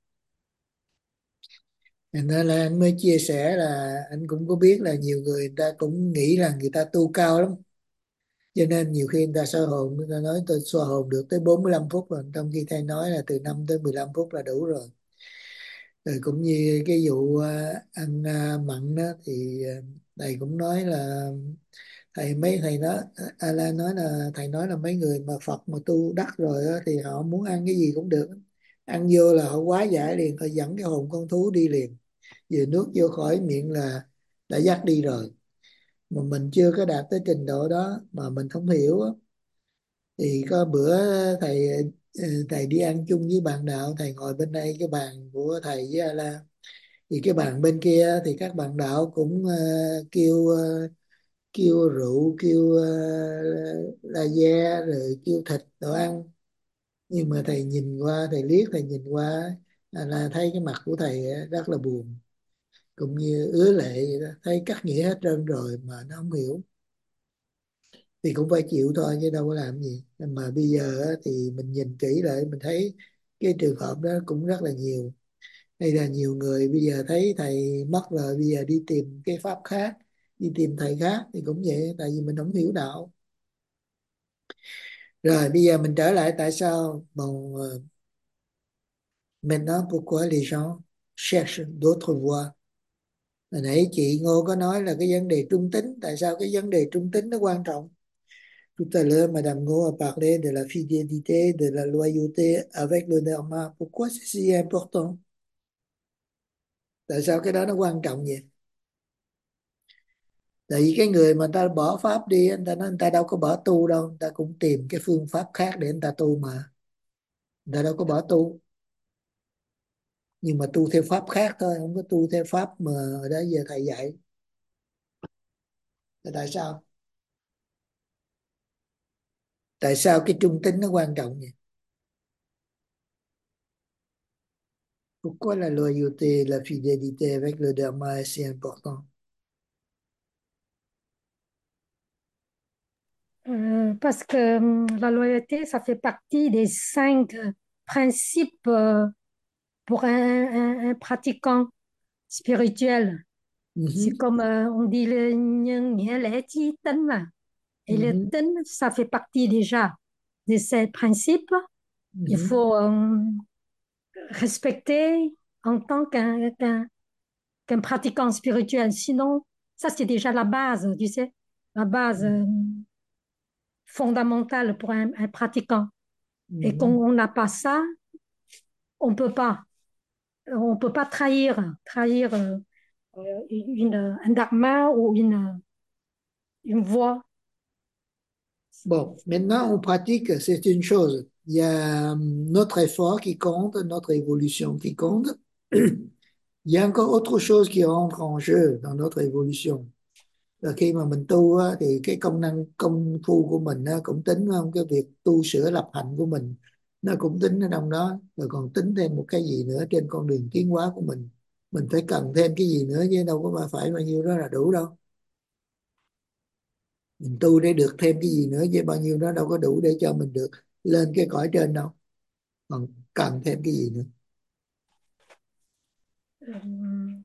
A: Nên là anh mới chia sẻ là anh cũng có biết là nhiều người, người ta cũng nghĩ là người ta tu cao lắm, cho nên nhiều khi người ta soi hồn, người ta nói tôi soi hồn được tới bốn mươi lăm phút rồi, trong khi thầy nói là từ năm tới mười lăm phút là đủ rồi. Rồi cũng như cái vụ à, ăn à, mặn đó thì à, thầy cũng nói là thầy mấy thầy đó, Ala nói là thầy nói là mấy người mà Phật mà tu đắc rồi đó, thì họ muốn ăn cái gì cũng được, ăn vô là họ quá giải liền, họ dẫn cái hồn con thú đi liền, vừa nuốt vô khỏi miệng là đã dắt đi rồi. Mà mình chưa có đạt tới trình độ đó mà mình không hiểu á. Thì có bữa thầy ờ, thầy đi ăn chung với bạn đạo, thầy ngồi bên đây cái bàn của thầy với Ala, thì cái bàn bên kia thì các bạn đạo cũng ờ, kêu ờ, kêu rượu, kêu ờ, là da, rồi kêu thịt đồ ăn. Nhưng mà thầy nhìn qua, thầy liếc, thầy nhìn qua là, là thấy cái mặt của thầy á, rất là buồn, cũng như ứa lệ vậy đó. Thấy cắt nghĩa hết trơn rồi mà nó không hiểu thì cũng phải chịu thôi chứ đâu có làm gì. Nhưng mà bây giờ á, thì mình nhìn kỹ lại mình thấy cái trường hợp đó cũng rất là nhiều. Hay là nhiều người bây giờ thấy thầy mất rồi, bây giờ đi tìm cái pháp khác, đi tìm thầy khác thì cũng vậy, tại vì mình không hiểu đạo. Rồi bây giờ mình trở lại tại sao bon, euh, maintenant pourquoi les gens cherchent d'autres voies. Hồi nãy chị Ngô có nói là cái vấn đề trung tính, tại sao cái vấn đề trung tính nó quan trọng. Tout à l'heure, Madame Ngô a parlé de la fidélité, de la loyauté avec le dharma. Pourquoi c'est si important? Tại sao cái đó nó quan trọng vậy? Tại vì cái người mà người ta bỏ pháp đi, người ta nói người ta đâu có bỏ tu đâu, người ta cũng tìm cái phương pháp khác để người ta tu mà. Người ta đâu có bỏ tu, nhưng mà tu theo pháp khác thôi, không có tu theo pháp mà ở đó giờ thầy dạy. Tại sao? Tại sao cái trung tính nó quan trọng vậy? Pourquoi la loyauté, la fidélité avec le dharma est si important?
F: Euh, parce que hum, la loyauté, ça fait partie des cinq euh, principes euh, pour un, un- un pratiquant spirituel. C'est
A: Mhm,
F: comme euh, on dit le nhân nghĩa lẽ trí tính mà. Et le
A: mhm,
F: tính, ça fait partie déjà de ces principes. Il
A: mhm.
F: faut euh, respecter en tant qu'un qu'un qu'un pratiquant spirituel. Sinon, ça c'est déjà la base, tu sais, la base euh, fondamentale pour un, un pratiquant. Et quand
A: Mhm.
F: on n'a pas ça, on peut pas, on peut pas trahir, trahir euh, euh, une, un dharma ou une, une voie.
A: Bon, maintenant on pratique, c'est une chose. Il y a hum, notre effort qui compte, notre évolution qui compte. Il y a encore autre chose qui rentre en jeu dans notre évolution. Là khi mà mình tu á, thì cái công năng công phu của mình á, cũng tính không, cái việc tu sửa lập hạnh của mình nó cũng tính ở trong đó, rồi còn tính thêm một cái gì nữa trên con đường tiến hóa của mình. Mình phải cần thêm cái gì nữa chứ đâu có mà phải bao nhiêu đó là đủ đâu. Mình tu để được thêm cái gì nữa chứ bao nhiêu đó đâu có đủ để cho mình được lên cái cõi trên đâu, còn cần thêm cái gì nữa.
F: Euh,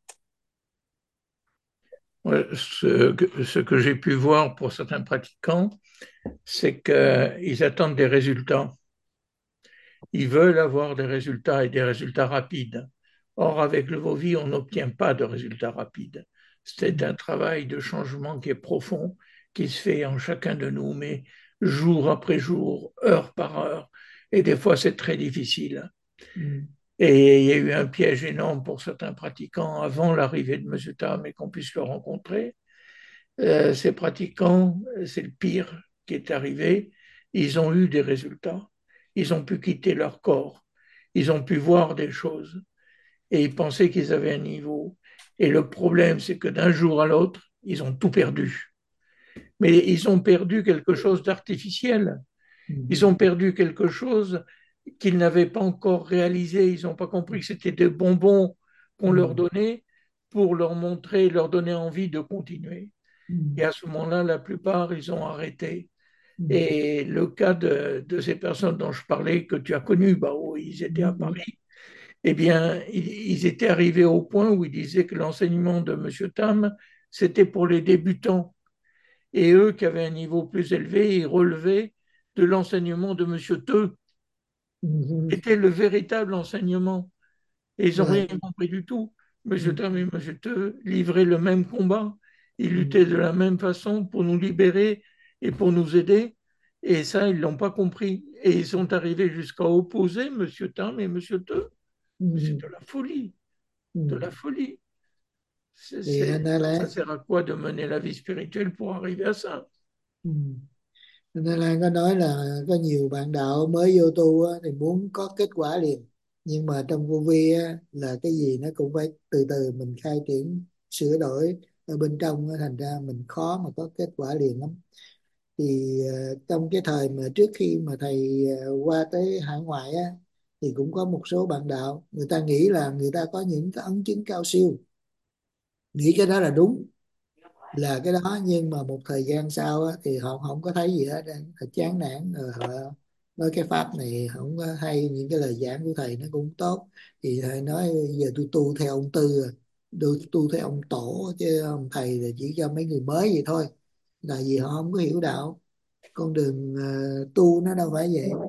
D: Ouais, Ce que, ce que j'ai pu voir pour certains pratiquants, c'est qu'ils attendent des résultats. Ils veulent avoir des résultats et des résultats rapides. Or, avec le Vovi, on n'obtient pas de résultats rapides. C'est un travail de changement qui est profond, qui se fait en chacun de nous, mais jour après jour, heure par heure. Et des fois, c'est très difficile.
A: Ừ.
D: Et il y a eu un piège énorme pour certains pratiquants avant l'arrivée de M. Tam et qu'on puisse le rencontrer. Euh, ces pratiquants, c'est le pire qui est arrivé. Ils ont eu des résultats. Ils ont pu quitter leur corps. Ils ont pu voir des choses. Et ils pensaient qu'ils avaient un niveau. Et le problème, c'est que d'un jour à l'autre, ils ont tout perdu. Mais ils ont perdu quelque chose d'artificiel. Ils ont perdu quelque chose qu'ils n'avaient pas encore réalisé. Ils n'ont pas compris que c'était des bonbons qu'on leur donnait pour leur montrer, leur donner envie de continuer. Et à ce moment-là, la plupart, ils ont arrêté. Et le cas de, de ces personnes dont je parlais, que tu as connues, bah, où ils étaient à Paris, eh bien, ils, ils étaient arrivés au point où ils disaient que l'enseignement de M. Tam, c'était pour les débutants. Et eux, qui avaient un niveau plus élevé, ils relevaient de l'enseignement de M. Teux, était le véritable enseignement. Et ils n'ont
A: Ouais.
D: rien compris du tout. M. Tam et M. Teux livraient le même combat. Ils luttaient de la même façon pour nous libérer et pour nous aider. Et ça, ils ne l'ont pas compris. Et ils sont arrivés jusqu'à opposer M. Tam et M. Teux. C'est de la folie. De la folie. C'est,
A: Thì
D: c'est,
A: anh nói là
D: ça sert à quoi de mener la vie spirituelle pour arriver à ça?
A: ừ. Nên Lan có nói là có nhiều bạn đạo mới vô tu á, thì muốn có kết quả liền, nhưng mà trong vô vi á, là cái gì nó cũng phải từ từ mình khai triển sửa đổi ở bên trong á, thành ra mình khó mà có kết quả liền lắm. Thì ờ, trong cái thời mà trước khi mà thầy ờ, qua tới hải ngoại á, thì cũng có một số bạn đạo người ta nghĩ là người ta có những cái ấn chứng cao siêu, nghĩ cái đó là đúng, là cái đó, nhưng mà một thời gian sau á, thì họ không có thấy gì hết, họ chán nản rồi họ nói cái pháp này không có hay, những cái lời giảng của thầy nó cũng tốt, thì thầy nói giờ tôi tu theo ông Tư à, tôi tu theo ông Tổ, chứ ông thầy là chỉ cho mấy người mới vậy thôi, là vì họ không có hiểu đạo, con đường ờ, tu nó đâu phải vậy.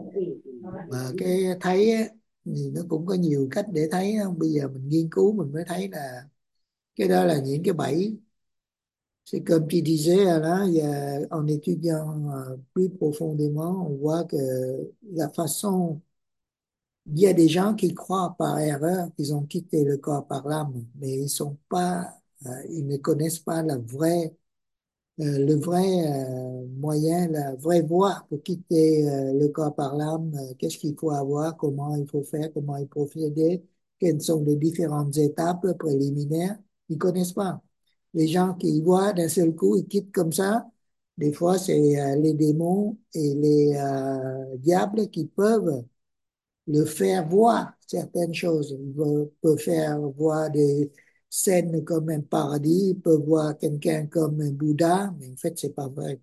A: Mà cái thấy á, thì nó cũng có nhiều cách để thấy, không bây giờ mình nghiên cứu mình mới thấy là cái đó là những cái bẫy. C'est comme tu disais, Alain, il y a, en étudiant euh, plus profondément, on voit que la façon, il y a des gens qui croient par erreur qu'ils ont quitté le corps par l'âme, mais ils sont pas, euh, ils ne connaissent pas la vraie, euh, le vrai euh, moyen, la vraie voie pour quitter euh, le corps par l'âme. Euh, qu'est-ce qu'il faut avoir, comment il faut faire, comment il faut procéder, quelles sont les différentes étapes préliminaires. Ils connaissent pas. Les gens qui voient d'un seul coup, ils quittent comme ça. Des fois, c'est euh, les démons et les euh, diables qui peuvent le faire voir certaines choses. Ils peuvent, peuvent faire voir des scènes comme un paradis, ils peuvent voir quelqu'un comme un Bouddha, mais en fait, c'est pas vrai.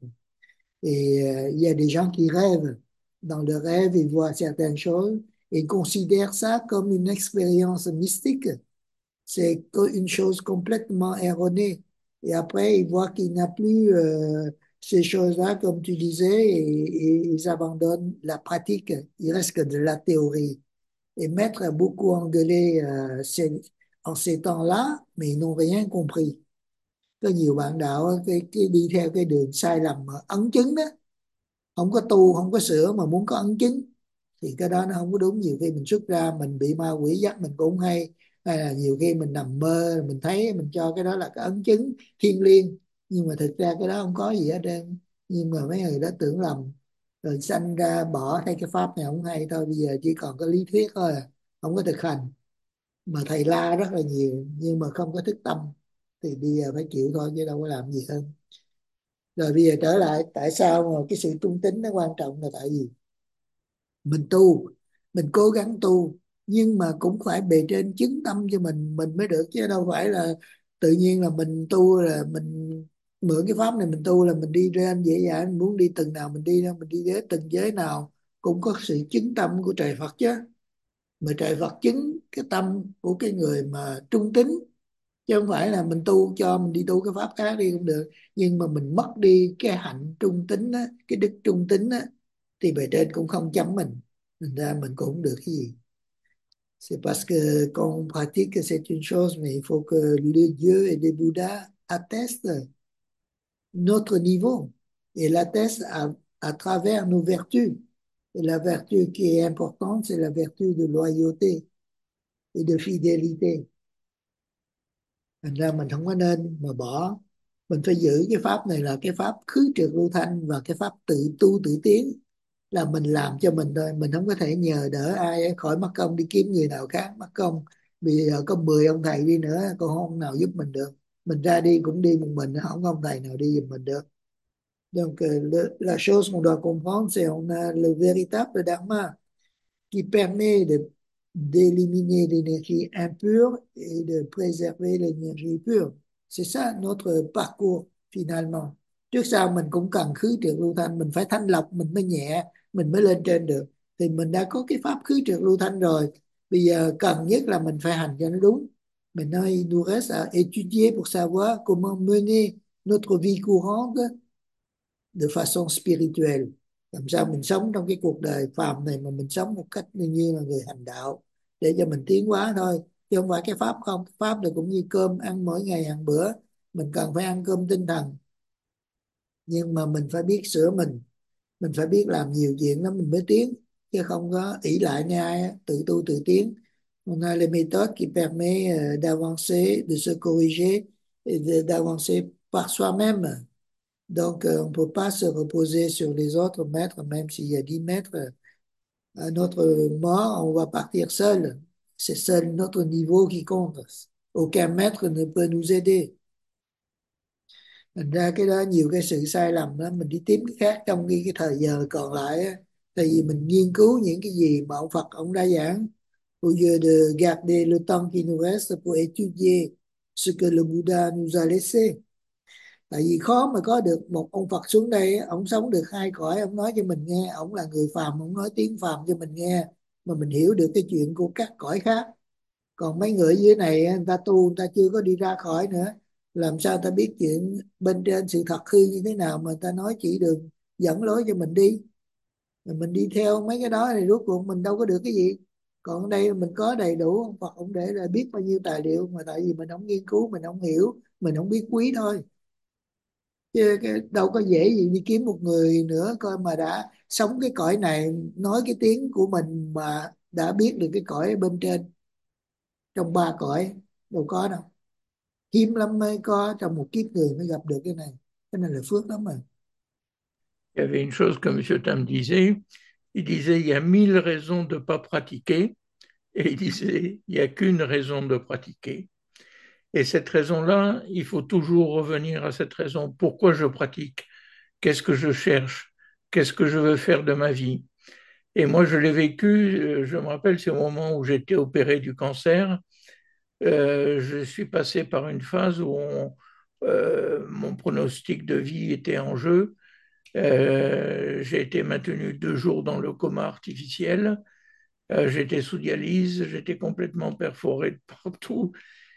A: Et euh, il y a des gens qui rêvent. Dans le rêve, ils voient certaines choses et ils considèrent ça comme une expérience mystique. C'est une chose complètement erronée. Et après, ils voient qu'il n'y a plus euh, ces choses-là, comme tu disais, et, et ils abandonnent la pratique. Il reste que de la théorie. Et Maître a beaucoup engueulé euh, ces- en ces temps-là, mais ils n'ont rien compris. Có nhiều bạn đạo á, cái, cái đi theo cái đường sai lầm mà ấn chứng đó, không có tu, không có sửa mà muốn có ấn chứng, thì cái đó nó không có đúng. Nhiều khi mình xuất ra mình bị ma quỷ dắt mình cũng không hay, hay là nhiều khi mình nằm mơ mình thấy mình cho cái đó là cái ấn chứng thiêng liêng, nhưng mà thực ra cái đó không có gì hết trơn. Nhưng mà mấy người đó tưởng lầm, rồi sanh ra bỏ hay cái pháp này không hay thôi, bây giờ chỉ còn có lý thuyết thôi à, không có thực hành. Mà thầy la rất là nhiều nhưng mà không có thức tâm, thì bây giờ phải chịu thôi chứ đâu có làm gì hơn. Rồi bây giờ trở lại tại sao mà cái sự trung tín nó quan trọng, là tại vì mình tu, mình cố gắng tu, nhưng mà cũng phải bề trên chứng tâm cho mình mình mới được, chứ đâu phải là tự nhiên là mình tu là mình mượn cái pháp này mình tu là mình đi ra dễ dàng, mình muốn đi từng nào mình đi đâu, mình đi đến từng giới nào cũng có sự chứng tâm của trời Phật chứ. Mà trời Phật chứng cái tâm của cái người mà trung tín, chứ không phải là mình tu cho mình đi tu cái pháp khác đi không được. Nhưng mà mình mất đi cái hạnh trung tín á, cái đức trung tín á, thì bề trên cũng không chấm mình, thành ra mình cũng không được cái gì. C'est parce que quand on pratique c'est une chose, mais il faut que le Dieu et les Bouddhas attestent notre niveau, et l'attestent à, à travers nos vertus. Et la vertu qui est importante, c'est la vertu de loyauté et de fidélité. Thành ra mình không có nên mà bỏ, mình phải giữ cái pháp này là cái pháp khứ trượt lưu thanh, và cái pháp tự tu tự tiến là mình làm cho mình thôi. Mình không có thể nhờ đỡ ai khỏi mất công đi kiếm người nào khác mất công. Bây giờ có mười ông thầy đi nữa còn không ông nào giúp mình được, mình ra đi cũng đi một mình, không có ông thầy nào đi giùm mình được. Donc, euh, le- la chose qu'on doit comprendre, c'est on a le véritable dharma qui permet de d'éliminer l'énergie impure et de préserver l'énergie pure. C'est ça notre parcours finalement. Trước sau mình cũng cần khứ trượt lưu thanh, mình phải thanh lọc mình mới nhẹ, mình mới lên trên được. Thì mình đã có cái pháp khứ trượt lưu thanh rồi. Bây giờ cần nhất là mình phải hành cho nó đúng. Maintenant, il nous reste à étudier pour savoir comment mener notre vie courante de façon spirituelle. Làm sao mình sống trong cái cuộc đời phàm này mà mình sống một cách như như là người hành đạo để cho mình tiến hóa thôi. Chứ không phải cái pháp không. Pháp là cũng như cơm ăn mỗi ngày hàng bữa. Mình cần phải ăn cơm tinh thần. Nhưng mà mình phải biết sửa mình. Mình phải biết làm nhiều chuyện đó mình mới tiến. Chứ không có ỷ lại nghe ai á, tự tu tự tiến. On a les méthodes qui permet euh, d'avancer, de se corriger et de- d'avancer par soi-même. Donc, euh, on ne peut pas se reposer sur les autres maîtres, même s'il y a dix maîtres. À notre mort, on va partir seul. C'est seul notre niveau qui compte. Aucun maître ne peut nous aider. Thành ra cái đó nhiều cái sự sai lầm đó, mình đi tìm cái khác trong cái, cái thời giờ còn lại á. Tại vì mình nghiên cứu những cái gì mà ông Phật ông đã giảng. Au lieu de garder le temps qui nous reste pour étudier ce que le Bouddha nous a laissé. Tại vì khó mà có được một ông Phật xuống đây, ông sống được hai cõi, ông nói cho mình nghe, ông là người phàm, ông nói tiếng phàm cho mình nghe, mà mình hiểu được cái chuyện của các cõi khác. Còn mấy người dưới này, người ta tu, người ta chưa có đi ra khỏi nữa, làm sao ta biết chuyện bên trên sự thật hư như thế nào mà ta nói chỉ đường dẫn lối cho mình đi. Rồi mình đi theo mấy cái đó thì rốt cuộc mình đâu có được cái gì. Còn ở đây mình có đầy đủ, ông Phật ông để là biết bao nhiêu tài liệu, mà tại vì mình không nghiên cứu, mình không hiểu, mình không biết quý thôi. Chứ cái, đâu có dễ gì đi kiếm một người nữa coi mà đã sống cái cõi này, nói cái tiếng của mình mà đã biết được cái cõi bên trên, trong ba cõi. Đâu có đâu, hiếm lắm mới có, trong một kiếp người mới gặp được cái này. Cái này là phước lắm rồi.
D: Il y avait une chose que M. Tam disait, il disait il y a mille raisons de ne pas pratiquer, et il disait il n'y a qu'une raison de pratiquer. Et cette raison-là, il faut toujours revenir à cette raison. Pourquoi je pratique? Qu'est-ce que je cherche? Qu'est-ce que je veux faire de ma vie? Et moi, je l'ai vécu, je me rappelle, c'est au moment où j'étais opéré du cancer. Euh, je suis passé par une phase où on, euh, mon pronostic de vie était en jeu. Euh, j'ai été maintenu deux jours dans le coma artificiel. Euh, j'étais sous dialyse, j'étais complètement perforé de partout.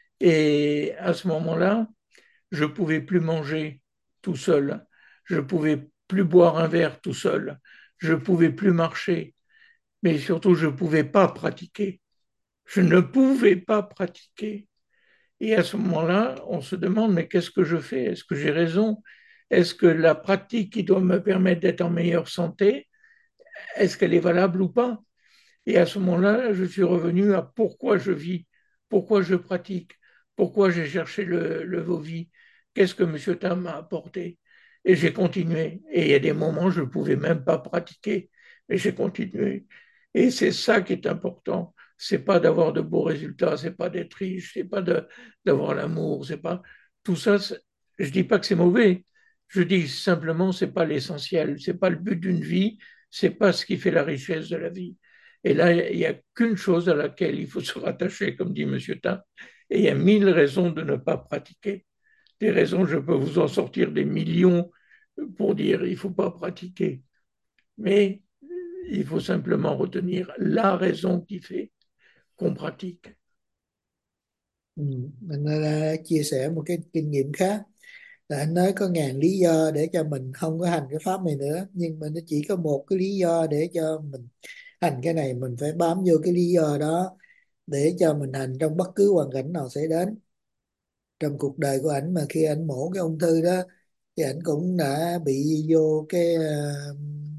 D: Et à ce moment-là, je ne pouvais plus manger tout seul. Je ne pouvais plus boire un verre tout seul. Je ne pouvais plus marcher. Mais surtout, je ne pouvais pas pratiquer. Je ne pouvais pas pratiquer. Et à ce moment-là, on se demande, mais qu'est-ce que je fais? Est-ce que j'ai raison? Est-ce que la pratique qui doit me permettre d'être en meilleure santé, est-ce qu'elle est valable ou pas? Et à ce moment-là, je suis revenu à pourquoi je vis, pourquoi je pratique, pourquoi j'ai cherché le, le Vovi, qu'est-ce que M. Tam m'a apporté. Et j'ai continué. Et il y a des moments où je ne pouvais même pas pratiquer, mais j'ai continué. Et c'est ça qui est important. C'est pas d'avoir de beaux résultats, c'est pas d'être riche, c'est pas de, d'avoir l'amour, c'est pas tout ça. Je dis pas que c'est mauvais. Je dis simplement c'est pas l'essentiel, c'est pas le but d'une vie, c'est pas ce qui fait la richesse de la vie. Et là, il n'y a qu'une chose à laquelle il faut se rattacher, comme dit M. Tam, et il y a mille raisons de ne pas pratiquer. Des raisons, je peux vous en sortir des millions pour dire il ne faut pas pratiquer. Mais il faut simplement retenir la raison qui fait qu'on pratique.
A: Ừ. Mình uh, chia sẻ một cái kinh nghiệm khác là anh nói có ngàn lý do để cho mình không có hành cái pháp này nữa, nhưng mà nó chỉ có một cái lý do để cho mình hành cái này. Mình phải bám vô cái lý do đó để cho mình hành trong bất cứ hoàn cảnh nào xảy đến. Trong cuộc đời của ảnh mà khi ảnh mổ cái ung thư đó thì ảnh cũng đã bị vô cái uh,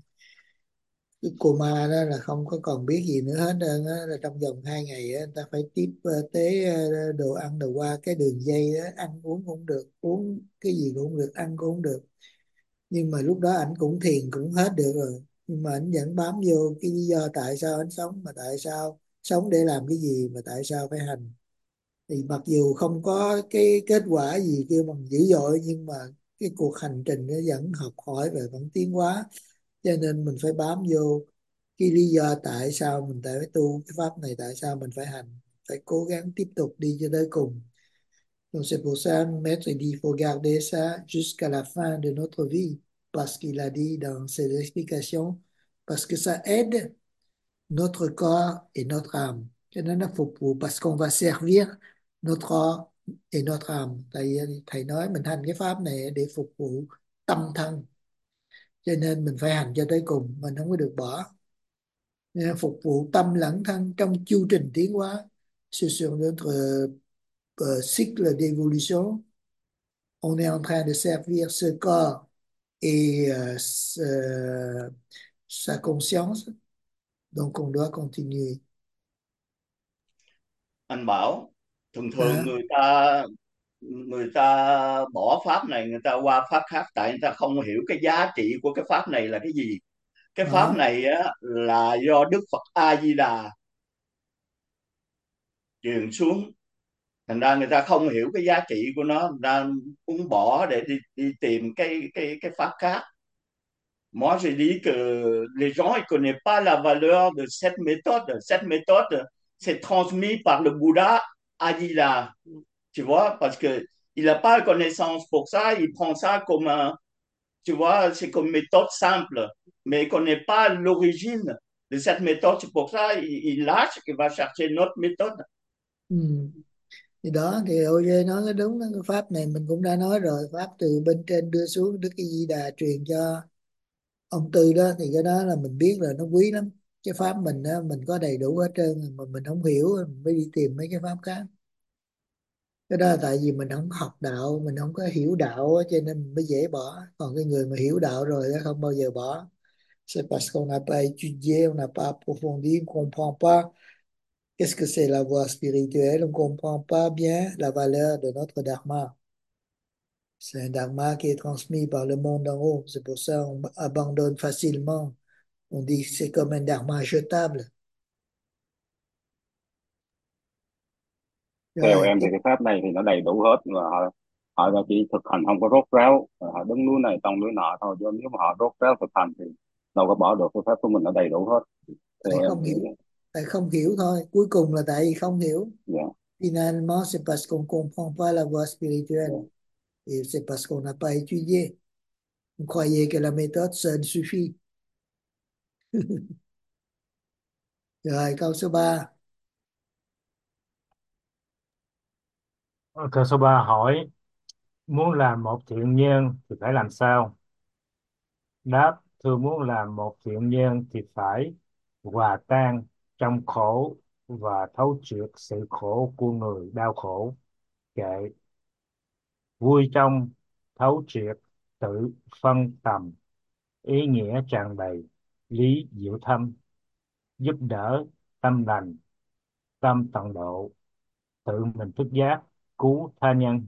A: cái coma đó, là không có còn biết gì nữa hết trơn á. Là trong vòng hai ngày á, người ta phải tiếp ờ, tế ờ, đồ ăn đồ qua cái đường dây đó, ăn uống cũng không được, uống cái gì cũng không được, ăn cũng không được. Nhưng mà lúc đó ảnh cũng thiền cũng hết được rồi, nhưng mà ảnh vẫn bám vô cái lý do tại sao ảnh sống, mà tại sao sống để làm cái gì, mà tại sao phải hành. Thì mặc dù không có cái kết quả gì kêu bằng dữ dội, nhưng mà cái cuộc hành trình nó vẫn học hỏi và vẫn tiến hóa, cho nên mình phải bám vô cái lý do tại sao mình phải tu cái pháp này, tại sao mình phải hành, phải cố gắng tiếp tục đi cho tới cùng. Donc c'est pour ça, Maître dit, il faut garder ça jusqu'à la fin de notre vie, parce qu'il a dit dans ses explications, parce que ça aide notre corps et notre âme. Cho nên nó phục vụ, parce qu'on va servir notre corps et notre âme. Tại vì thầy nói mình hành cái pháp này để phục vụ tâm thân, cho nên mình phải hành cho tới cùng, mình không có được bỏ. Nên phục vụ tâm lẫn thân trong chu trình tiến hóa. C'est sur notre euh, cycle d'évolution. On est en train de servir ce corps et euh, ce- sa conscience. Donc on doit continuer.
E: Anh Bảo, thường thường
A: Hein?
E: người ta người ta bỏ pháp này, người ta qua pháp khác, tại người ta không hiểu cái giá trị của cái pháp này là cái gì. Cái pháp
A: Đó.
E: này á, là do Đức Phật A Di Đà truyền xuống, thành ra người ta không hiểu cái giá trị của nó, người ta muốn bỏ để đi đi tìm cái cái cái pháp khác. Moi, je dis que les gens ne connaissent pas la valeur de cette méthode. Cette méthode, c'est transmis par le Bouddha Adila. Tu vois, parce que il n'a pas la connaissance pour ça, il prend ça comme un, tu vois, c'est comme une méthode simple, mais il ne connaît pas l'origine de cette méthode. C'est pour ça il, il lâche, il va chercher une autre méthode.
A: Ừ. Thì đó thì ô giê nói cái đúng đó, cái pháp này mình cũng đã nói rồi, pháp từ bên trên đưa xuống, Đức A Di Đà truyền cho ông Tư đó, thì cái đó là mình biết là nó quý lắm. Cái pháp mình á, mình có đầy đủ hết trơn mà mình không hiểu, mình mới đi tìm mấy cái pháp khác. Cái đó là tại vì mình không học đạo, mình không có hiểu đạo á, cho nên mình mới dễ bỏ. Còn cái người mà hiểu đạo rồi á, không bao giờ bỏ. C'est parce qu'on n'a pas étudié, on n'a pas approfondi, on comprend pas qu'est-ce que c'est la voie spirituelle, on comprend pas bien la valeur de notre dharma. C'est un dharma qui est transmis par le monde en haut. C'est pour ça qu'on abandonne facilement. On dit que c'est comme un dharma jetable.
G: Theo
A: Rồi,
G: em thì cái pháp này thì nó đầy đủ hết, và họ họ là chỉ thực hành không có rốt ráo, họ đứng núi này tông núi nọ thôi, chứ nếu mà họ rốt ráo thực hành thì đâu có bỏ được. Cái pháp của mình nó đầy đủ hết. Theo
A: tại
G: em
A: không
G: thì
A: hiểu, tại không hiểu thôi. Cuối cùng là tại vì không hiểu.
G: dạ,
A: Finalement, c'est parce qu'on comprend pas la voie spirituelle.
G: dạ.
A: Et c'est parce qu'on n'a pas étudié. On croyait que la méthode, ça suffit. Rồi, câu số ba.
B: Câu số ba hỏi, muốn làm một thiện nhân thì phải làm sao? Đáp, thưa, muốn làm một thiện nhân thì phải hòa tan trong khổ và thấu triệt sự khổ của người đau khổ. Kệ, vui trong thấu triệt, tự phân tầm, ý nghĩa tràn đầy, lý diệu thâm, giúp đỡ tâm lành, tâm tận độ, tự mình thức giác, cứu tha nhân.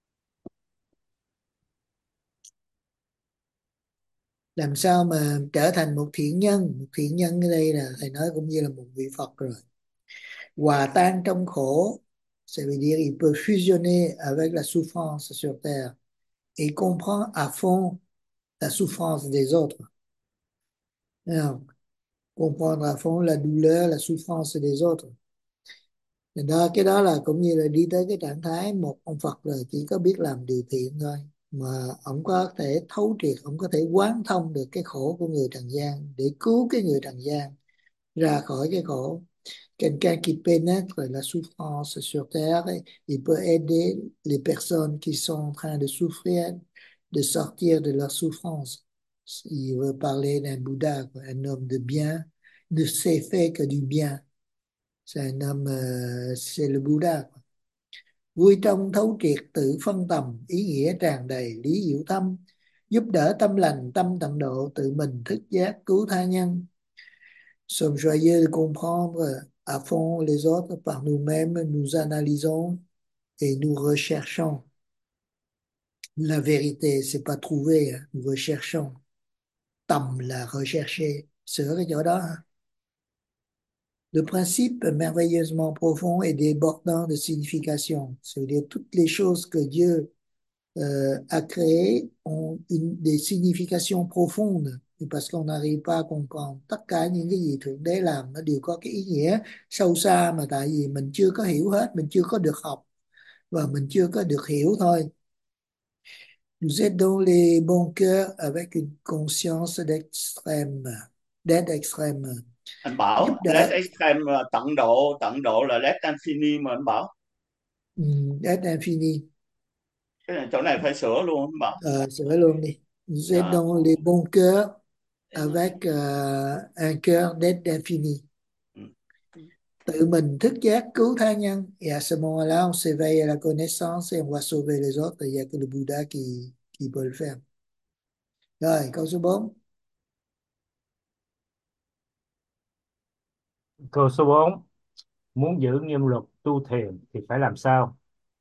A: Làm sao mà trở thành một thiện nhân? Một thiện nhân ở đây là thầy nói cũng như là một vị Phật rồi. Hòa tan trong khổ, ça veut dire il peut fusionner avec la souffrance sur terre et il comprend à fond la souffrance des autres. Thấy không? Comprendre à fond la douleur, la souffrance des autres. Thì đó, cái đó là cũng như là đi tới cái trạng thái một ông Phật rồi chỉ có biết làm điều thiện thôi, mà ông có thể thấu triệt, ông có thể quán thông được cái khổ của người trần gian để cứu cái người trần gian ra khỏi cái khổ. Quelqu'un qui pénètre la souffrance sur terre, il peut aider les personnes qui sont en train de souffrir de sortir de leur souffrance. Il veut parler d'un Bouddha, quoi, un homme de bien, ne s'est fait que du bien. C'est un homme, euh, c'est le Bouddha, quoi. Vui trong thấu triệt, tự phân tầm, ý nghĩa tràn đầy, lý diệu thâm, giúp đỡ tâm lành, tâm tận độ, tự mình thức giác, cứu tha nhân. Sommes joyeux de comprendre à fond les autres par nous-mêmes, nous analysons et nous recherchons. La vérité, c'est pas trouver, hein, nous recherchons. Tầm là rechercher, sửa cái chỗ đó. Le principe merveilleusement profond et débordant de signification, c'est-à-dire toutes les choses que Dieu euh, à créer on- une, des significations profondes. Thì parce qu'on n'arrive pas à comprendre tất cả những cái gì Thượng Đế làm nó đều có cái ý nghĩa sâu xa, mà tại vì mình chưa có hiểu hết, mình chưa có được học và mình chưa có được hiểu thôi. Vous êtes dans les bons cœurs avec une conscience d'extrême, d'aide extrême,
E: Anh
A: giúp
E: Bảo, let
A: đỡ,
E: extreme là tận độ, tận độ là let infini mà anh Bảo.
A: um, d'aide infinie.
E: Cái này, chỗ này phải sửa luôn anh Bảo.
A: Euh, sửa luôn đi. Vous êtes
E: Dạ.
A: dans les bons cœurs avec euh, un cœur d'aide infinie.
E: Ừ.
A: Tự mình thức giác cứu tha nhân. Et à ce moment-là, on s'éveille à la connaissance et on va sauver les autres. Il n'y a que le Bouddha qui, qui peut le faire. Rồi, câu số bốn.
B: Câu số bốn, muốn giữ nghiêm luật tu thiền thì phải làm sao?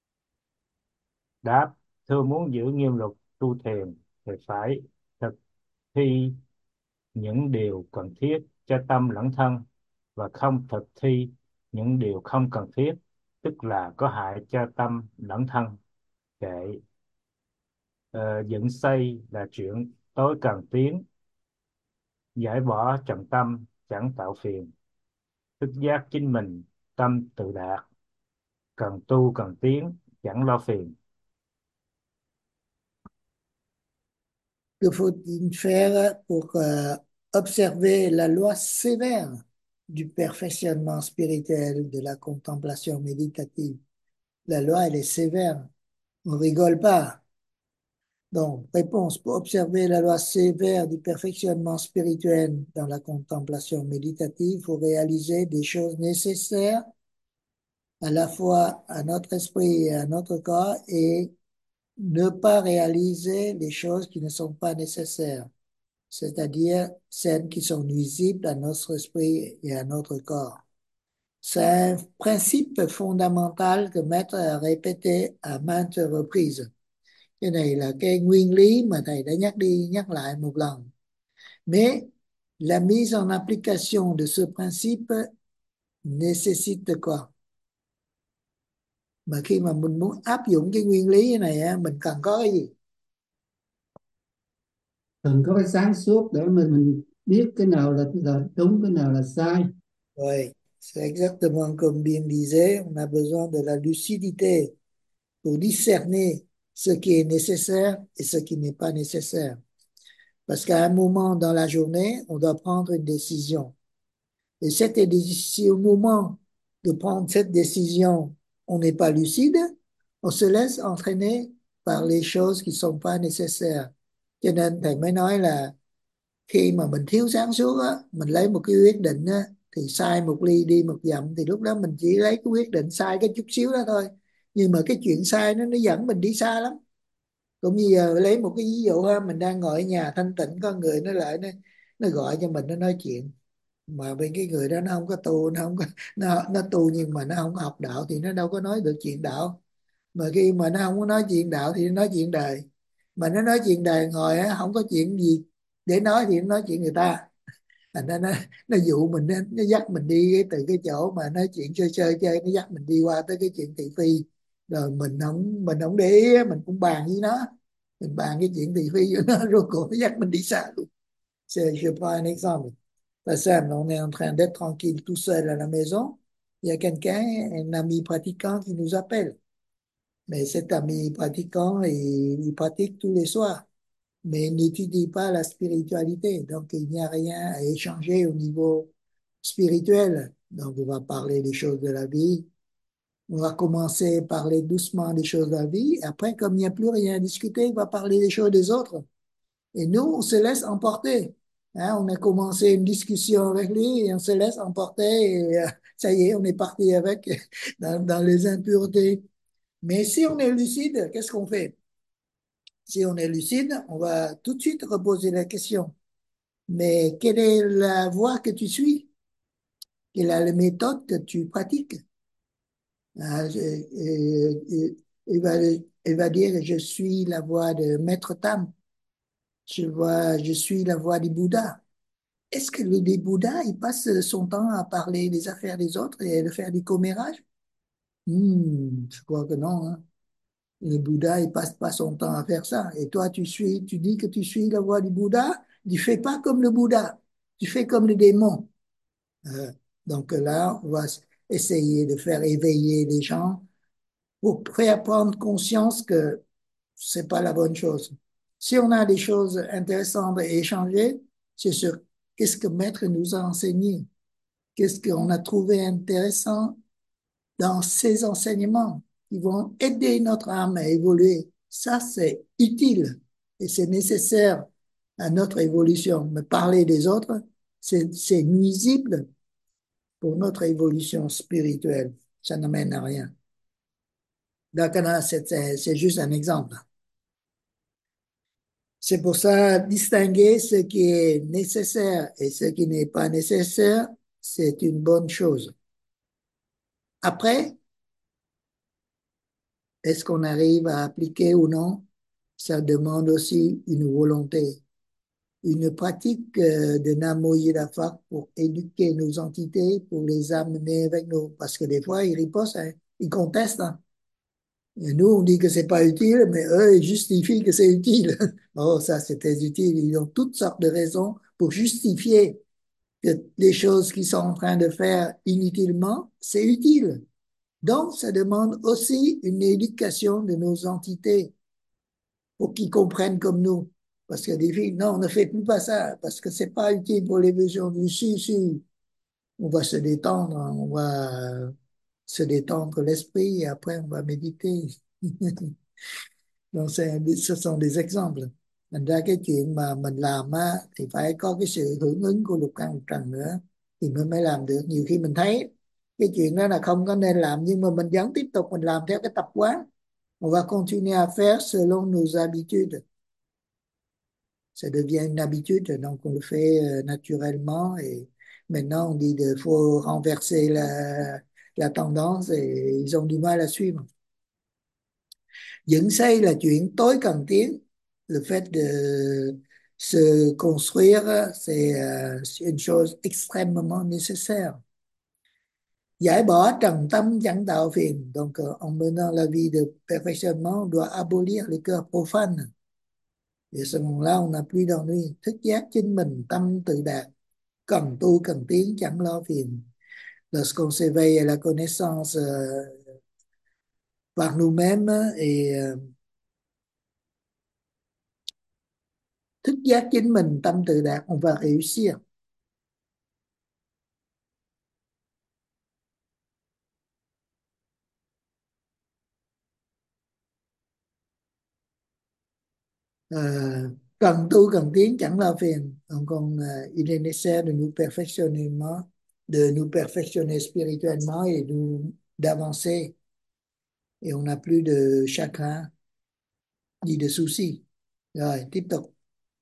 B: Đáp, thưa, muốn giữ nghiêm luật tu thiền thì phải thực thi những điều cần thiết cho tâm lẫn thân và không thực thi những điều không cần thiết, tức là có hại cho tâm lẫn thân. Kệ ờ, dựng xây là chuyện tối cần tiến, giải bỏ trần tâm chẳng tạo phiền, thức giác chính mình tâm tự đạt, cần tu cần tiến chẳng lo phiền.
A: Que faut-il faire pour euh, observer la loi sévère du perfectionnement spirituel, de la contemplation méditative? La loi, elle est sévère. On rigole pas. Donc, réponse, pour observer la loi sévère du perfectionnement spirituel dans la contemplation méditative, il faut réaliser des choses nécessaires à la fois à notre esprit et à notre corps et ne pas réaliser les choses qui ne sont pas nécessaires, c'est-à-dire celles qui sont nuisibles à notre esprit et à notre corps. C'est un principe fondamental que Maître a répété à maintes reprises. Cái này là cái nguyên lý mà thầy đã nhắc đi nhắc lại một lần. Mais la mise en application de ce principe nécessite quoi? Mà khi mà mình muốn áp dụng cái nguyên lý này á, mình cần có cái gì?
H: Cần có cái sáng suốt để mà mình biết cái nào là, là đúng, cái nào là sai.
A: Oui, c'est exactement comme bien disait, on a besoin de la lucidité pour discerner ce qui est nécessaire et ce qui n'est pas nécessaire. Parce qu'à un moment dans la journée, on doit prendre une décision. Et cette si au moment de prendre cette décision, on n'est pas lucide, on se laisse entraîner par les choses qui sont pas nécessaires. Cho nên thầy mới nói là khi mà mình thiếu sáng suốt á, mình lấy một cái quyết định á, thì sai một ly đi một dặm, thì lúc đó mình chỉ lấy cái quyết định sai cái chút xíu đó thôi. Nhưng mà cái chuyện sai nó nó dẫn mình đi xa lắm. Cũng như giờ lấy một cái ví dụ ha, mình đang ngồi ở nhà thanh tịnh, có người nó lại nó nó gọi cho mình, nó nói chuyện, mà bên cái người đó nó không có tu, nó không có nó, nó tu nhưng mà nó không học đạo thì nó đâu có nói được chuyện đạo. Mà khi mà nó không có nói chuyện đạo thì nó nói chuyện đời, mà nó nói chuyện đời ngồi á, không có chuyện gì để nói thì nó nói chuyện người ta. Thành ra nó nó dụ mình, nó, nó dắt mình đi cái, từ cái chỗ mà nói chuyện chơi chơi chơi, nó dắt mình đi qua tới cái chuyện thị phi, rồi mình không mình không để ý á, mình cũng bàn với nó, mình bàn cái chuyện thị phi với nó, rồi cuộc nó dắt mình đi xa luôn. C'est- je prends un exemple. Par exemple, on est en train d'être tranquille tout seul à la maison, il y a quelqu'un, un ami pratiquant qui nous appelle. Mais cet ami pratiquant, il, il pratique tous les soirs, mais il n'étudie pas la spiritualité. Donc, il n'y a rien à échanger au niveau spirituel. Donc, on va parler des choses de la vie. On va commencer à parler doucement des choses de la vie. Après, comme il n'y a plus rien à discuter, il va parler des choses des autres. Et nous, on se laisse emporter. Hein, on a commencé une discussion avec lui et on se laisse emporter. Et euh, ça y est, on est parti avec dans, dans les impuretés. Mais si on est lucide, qu'est-ce qu'on fait? Si on est lucide, on va tout de suite reposer la question. Mais quelle est la voie que tu suis? Quelle est la méthode que tu pratiques? Ah, je- euh, euh, il va, il va dire, je suis la voie de Maître Tam. Je vois, je suis la voie du Bouddha. Est-ce que le des Bouddha, il passe son temps à parler des affaires des autres et à faire du commérage? Hmm, je crois que non, hein. Le Bouddha, il passe pas son temps à faire ça. Et toi, tu suis, tu dis que tu suis la voie du Bouddha, tu fais pas comme le Bouddha, tu fais comme le démon. Euh, donc là, on va essayer de faire éveiller les gens pour faire prendre conscience que c'est pas la bonne chose. Si on a des choses intéressantes à échanger, c'est sur qu'est-ce que Maître nous a enseigné, qu'est-ce qu'on a trouvé intéressant dans ces enseignements qui vont aider notre âme à évoluer. Ça, c'est utile et c'est nécessaire à notre évolution. Mais parler des autres, c'est nuisible pour notre évolution spirituelle. Ça n'amène à rien. Donc, c'est juste un exemple. C'est pour ça, distinguer ce qui est nécessaire et ce qui n'est pas nécessaire, c'est une bonne chose. Après, est-ce qu'on arrive à appliquer ou non? Ça demande aussi une volonté, une pratique euh, de Namo Yidafak pour éduquer nos entités, pour les amener avec nous. Parce que des fois, ils ripostent, hein, ils contestent. Hein. Et nous, on dit que c'est pas utile, mais eux, ils justifient que c'est utile. Oh, ça, c'est très utile. Ils ont toutes sortes de raisons pour justifier que les choses qu'ils sont en train de faire inutilement, c'est utile. Donc, ça demande aussi une éducation de nos entités pour qu'ils comprennent comme nous. Parce que des filles, non, ne faites plus pas ça, parce que c'est pas utile pour l'évolution du si, si. On va se détendre, on va se détendre l'esprit et après on va méditer. Donc, ce sont des exemples. Thành ra cái chuyện mà mình làm á, thì phải có cái sự hưởng ứng của lục căn lục trần nữa thì mới mới làm được. Nhiều khi mình thấy cái chuyện đó là không có nên làm nhưng mà mình vẫn tiếp tục mình làm theo cái tập quán. On va continuer à faire selon nos habitudes. Ça devient une habitude, donc on le fait euh, naturellement et maintenant on dit qu'il faut renverser la, la tendance et ils ont du mal à suivre. Dựng xây là chuyện tối cần tiến. Le fait de se construire, c'est euh, une chose extrêmement nécessaire. Giải bỏ trần tâm chẳng tạo phiền. Donc, euh, en menant la vie de perfectionnement, on doit abolir les cœurs profanes. Et à ce moment-là, on n'a plus d'ennui. Thức giác chính mình, tâm tự đạt. Cần tu, cần tiến, chẳng lo phiền. Lorsqu'on s'éveille à la connaissance euh, par nous-mêmes et euh, thức giác chính mình, tâm tự đạt, on va réussir. Euh, cần tu cần tiến chẳng lo phiền. Donc on, euh, il est nécessaire de nous perfectionner, de nous perfectionner spirituellement et nous d'avancer. Et on n'a plus de chagrin ni de soucis. Rồi, tiếp tục.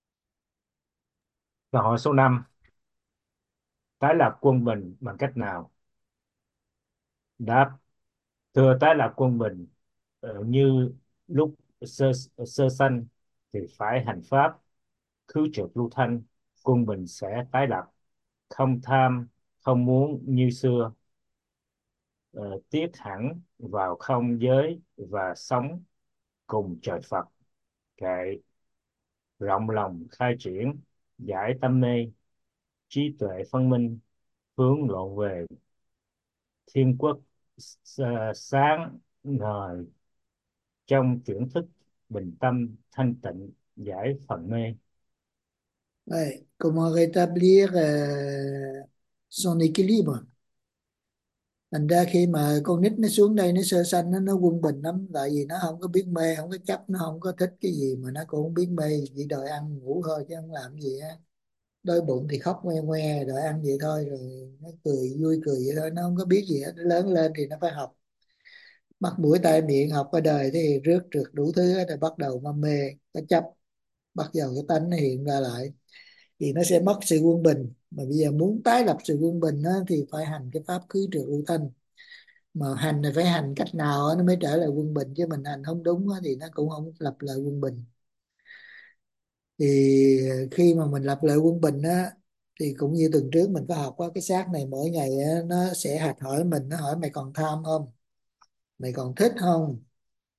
B: Câu hỏi số năm. Tái lập quân bình bằng cách nào? Đáp. Thưa, tái lập quân bình ờ, như lúc sơ, sơ sanh thì phải hành pháp khứ trượt lưu thanh, quân bình sẽ tái lập. Không tham, không muốn như xưa, ờ, tiếc hẳn vào không giới và sống cùng trời Phật. Kệ, rộng lòng khai triển, giải tâm mê, trí tuệ phân minh, hướng lộ về thiên quốc s- sáng ngời, trong chuyển thức bình tâm thanh tịnh giải phần mê.
A: Ouais, comment rétablir euh, son équilibre. Thành ra khi mà con nít nó xuống đây nó sơ sanh nó, nó quân bình lắm. Tại vì nó không có biết mê, không có chấp, nó không có thích cái gì mà nó cũng không biết mê. Chỉ đòi ăn ngủ thôi chứ không làm gì á. Đói bụng thì khóc ngoe ngoe, đòi ăn vậy thôi. Rồi nó cười vui cười vậy thôi. Nó không có biết gì hết. Nó lớn lên thì nó phải học. Mắt mũi tai miệng học ở đời thì rước trượt đủ thứ hết. Rồi bắt đầu mà mê, nó chấp. Bắt đầu cái tánh nó hiện ra lại. Thì nó sẽ mất sự quân bình. Mà bây giờ muốn tái lập sự quân bình á, thì phải hành cái pháp khứ trượt lưu thanh. Mà hành này phải hành cách nào á, nó mới trở lại quân bình, chứ mình hành không đúng á, thì nó cũng không lập lại quân bình. Thì khi mà mình lập lại quân bình á, thì cũng như tuần trước mình có học á, cái xác này mỗi ngày á, nó sẽ hạch hỏi mình, nó hỏi mày còn tham không, mày còn thích không,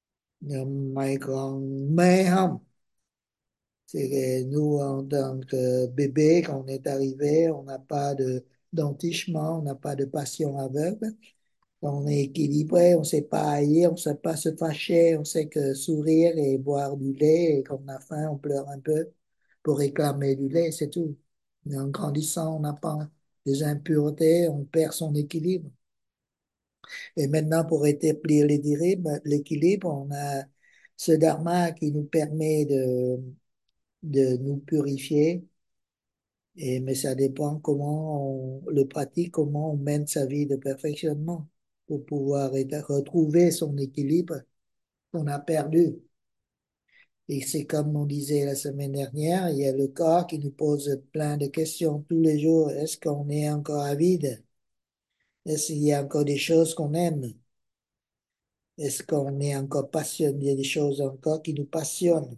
A: Nhưng mày còn mê không? C'est que nous, en tant que bébé, quand on est arrivé, on n'a pas de d'entichement, on n'a pas de passion aveugle. On est équilibré, on ne sait pas haïr, on ne sait pas se fâcher, on sait que sourire et boire du lait, et quand on a faim, on pleure un peu pour réclamer du lait, c'est tout. Mais en grandissant, on apprend des impuretés, on perd son équilibre. Et maintenant, pour établir l'équilibre, l'équilibre, on a ce dharma qui nous permet de, de nous purifier. Et, mais ça dépend comment on le pratique, comment on mène sa vie de perfectionnement pour pouvoir ré- retrouver son équilibre qu'on a perdu. Et c'est comme on disait la semaine dernière, il y a le corps qui nous pose plein de questions tous les jours. Est-ce qu'on est encore avide? Est-ce qu'il y a encore des choses qu'on aime? Est-ce qu'on est encore passionné? Il y a des choses encore qui nous passionnent.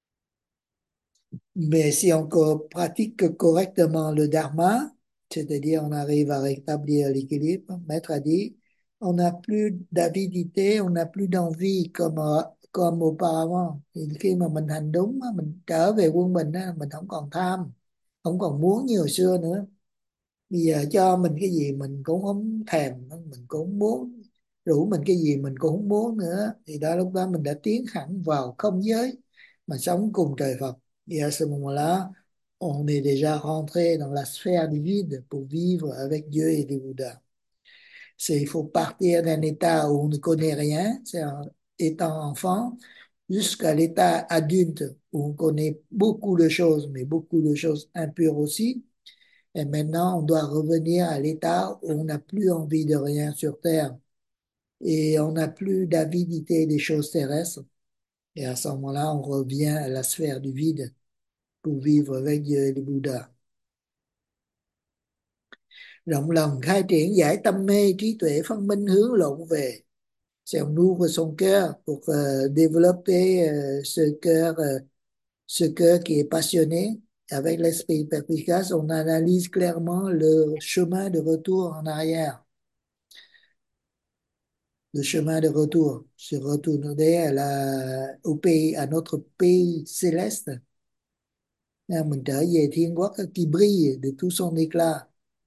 A: Mais si on co- pratique correctement le dharma, c'est-à-dire on arrive à rétablir l'équilibre, Maître a dit, on n'a plus d'avidité, on n'a plus d'envie comme ờ, comme auparavant. Thì khi mà mình hành đúng, á, mình trở về quân bình, á, mình không còn tham, không còn muốn như hồi xưa nữa. Bây giờ cho mình cái gì mình cũng không thèm, mình cũng không muốn, rủ mình cái gì mình cũng không muốn nữa. Thì đó, lúc đó mình đã tiến hẳn vào không giới mà sống cùng trời Phật. Et à ce moment-là, on est déjà rentré dans la sphère du vide pour vivre avec Dieu et les Bouddhas. C'est, il faut partir d'un état où on ne connaît rien, c'est en étant enfant, jusqu'à l'état adulte où on connaît beaucoup de choses, mais beaucoup de choses impures aussi. Et maintenant, on doit revenir à l'état où on n'a plus envie de rien sur Terre et on n'a plus d'avidité des choses terrestres. Et à ce moment-là, on revient à la sphère du vide pour vivre avec Dieu et le Bouddha. Rộng lòng khai triển giải tâm mê, trí tuệ phân minh hướng lộn về. C'est on ouvre son cœur pour euh, développer euh, ce cœur, euh, ce cœur qui est passionné. Avec l'esprit perspicace, on analyse clairement le chemin de retour en arrière. Le chemin de retour, se retourner à la, au pays, à notre pays céleste. Là, mình trở về thiên quốc qui brille de tout son éclat.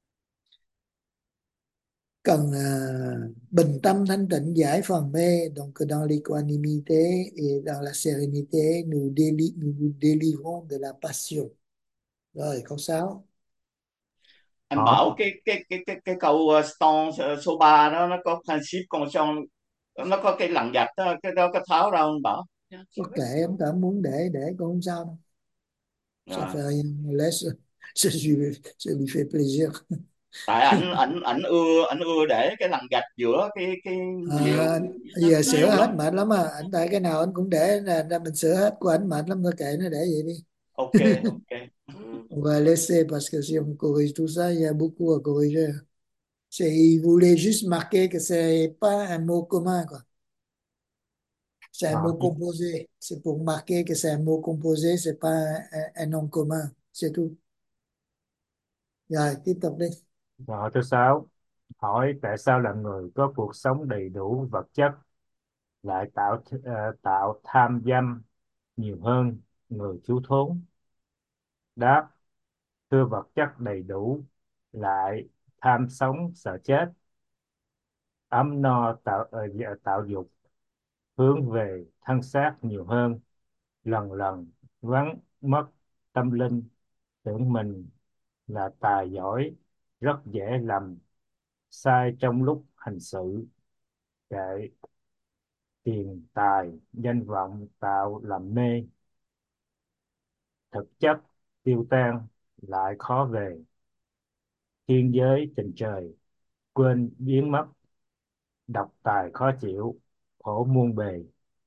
A: Cần uh, bình tâm thanh tịnh giải phần mê. Donc dans l'équanimité et dans la sérénité, nous, déli nous nous délivrons de la passion. Rồi, câu sáu.
E: Anh
B: Hỏi,
E: bảo cái cái cái cái cái câu uh, Stone uh, số ba đó nó có principe conscience, nó có cái lằng gạch đó, cái đó có tháo ra không Bảo?
A: Có kệ, em cảm muốn để để cũng không sao đâu. Ça
E: Rồi.
A: fait rien, on laisse, ça lui, ça lui fait plaisir.
E: Tại ảnh ảnh ảnh ưa ảnh ưa để cái lằng gạch giữa cái cái nhiều,
A: À,
E: nó
A: giờ sửa
E: nhiều lắm.
A: hết mệt lắm à, anh tại cái nào anh cũng để là, là mình sửa hết của anh mệt lắm, thôi kệ nó để vậy đi.
E: Ok, ok.
A: On va laisser parce que si on corrige tout ça, il y a beaucoup à corriger. C'est, il voulait juste marquer que c'est pas un mot commun, quoi. C'est un
B: hỏi,
A: mot composé. C'est pour marquer que c'est un mot composé, c'est pas un, un, un nom commun. C'est tout. Rồi, tiếp tục đi.
B: hỏi thứ sáu. Hỏi tại sao là người có cuộc sống đầy đủ vật chất lại tạo ờ, tạo tham dâm nhiều hơn người thiếu thốn? Đáp: thưa, vật chất đầy đủ lại tham sống sợ chết, ấm no tạo ờ, dạ- tạo dục, hướng về thân xác nhiều hơn, lần lần vắng mất tâm linh, tưởng mình là tài giỏi, rất dễ lầm sai trong lúc hành sự, kệ tiền tài danh vọng tạo làm mê, thực chất tiêu tan lại khó về, thiên giới tình trời quên biến mất, độc tài khó chịu, khổ muôn bề.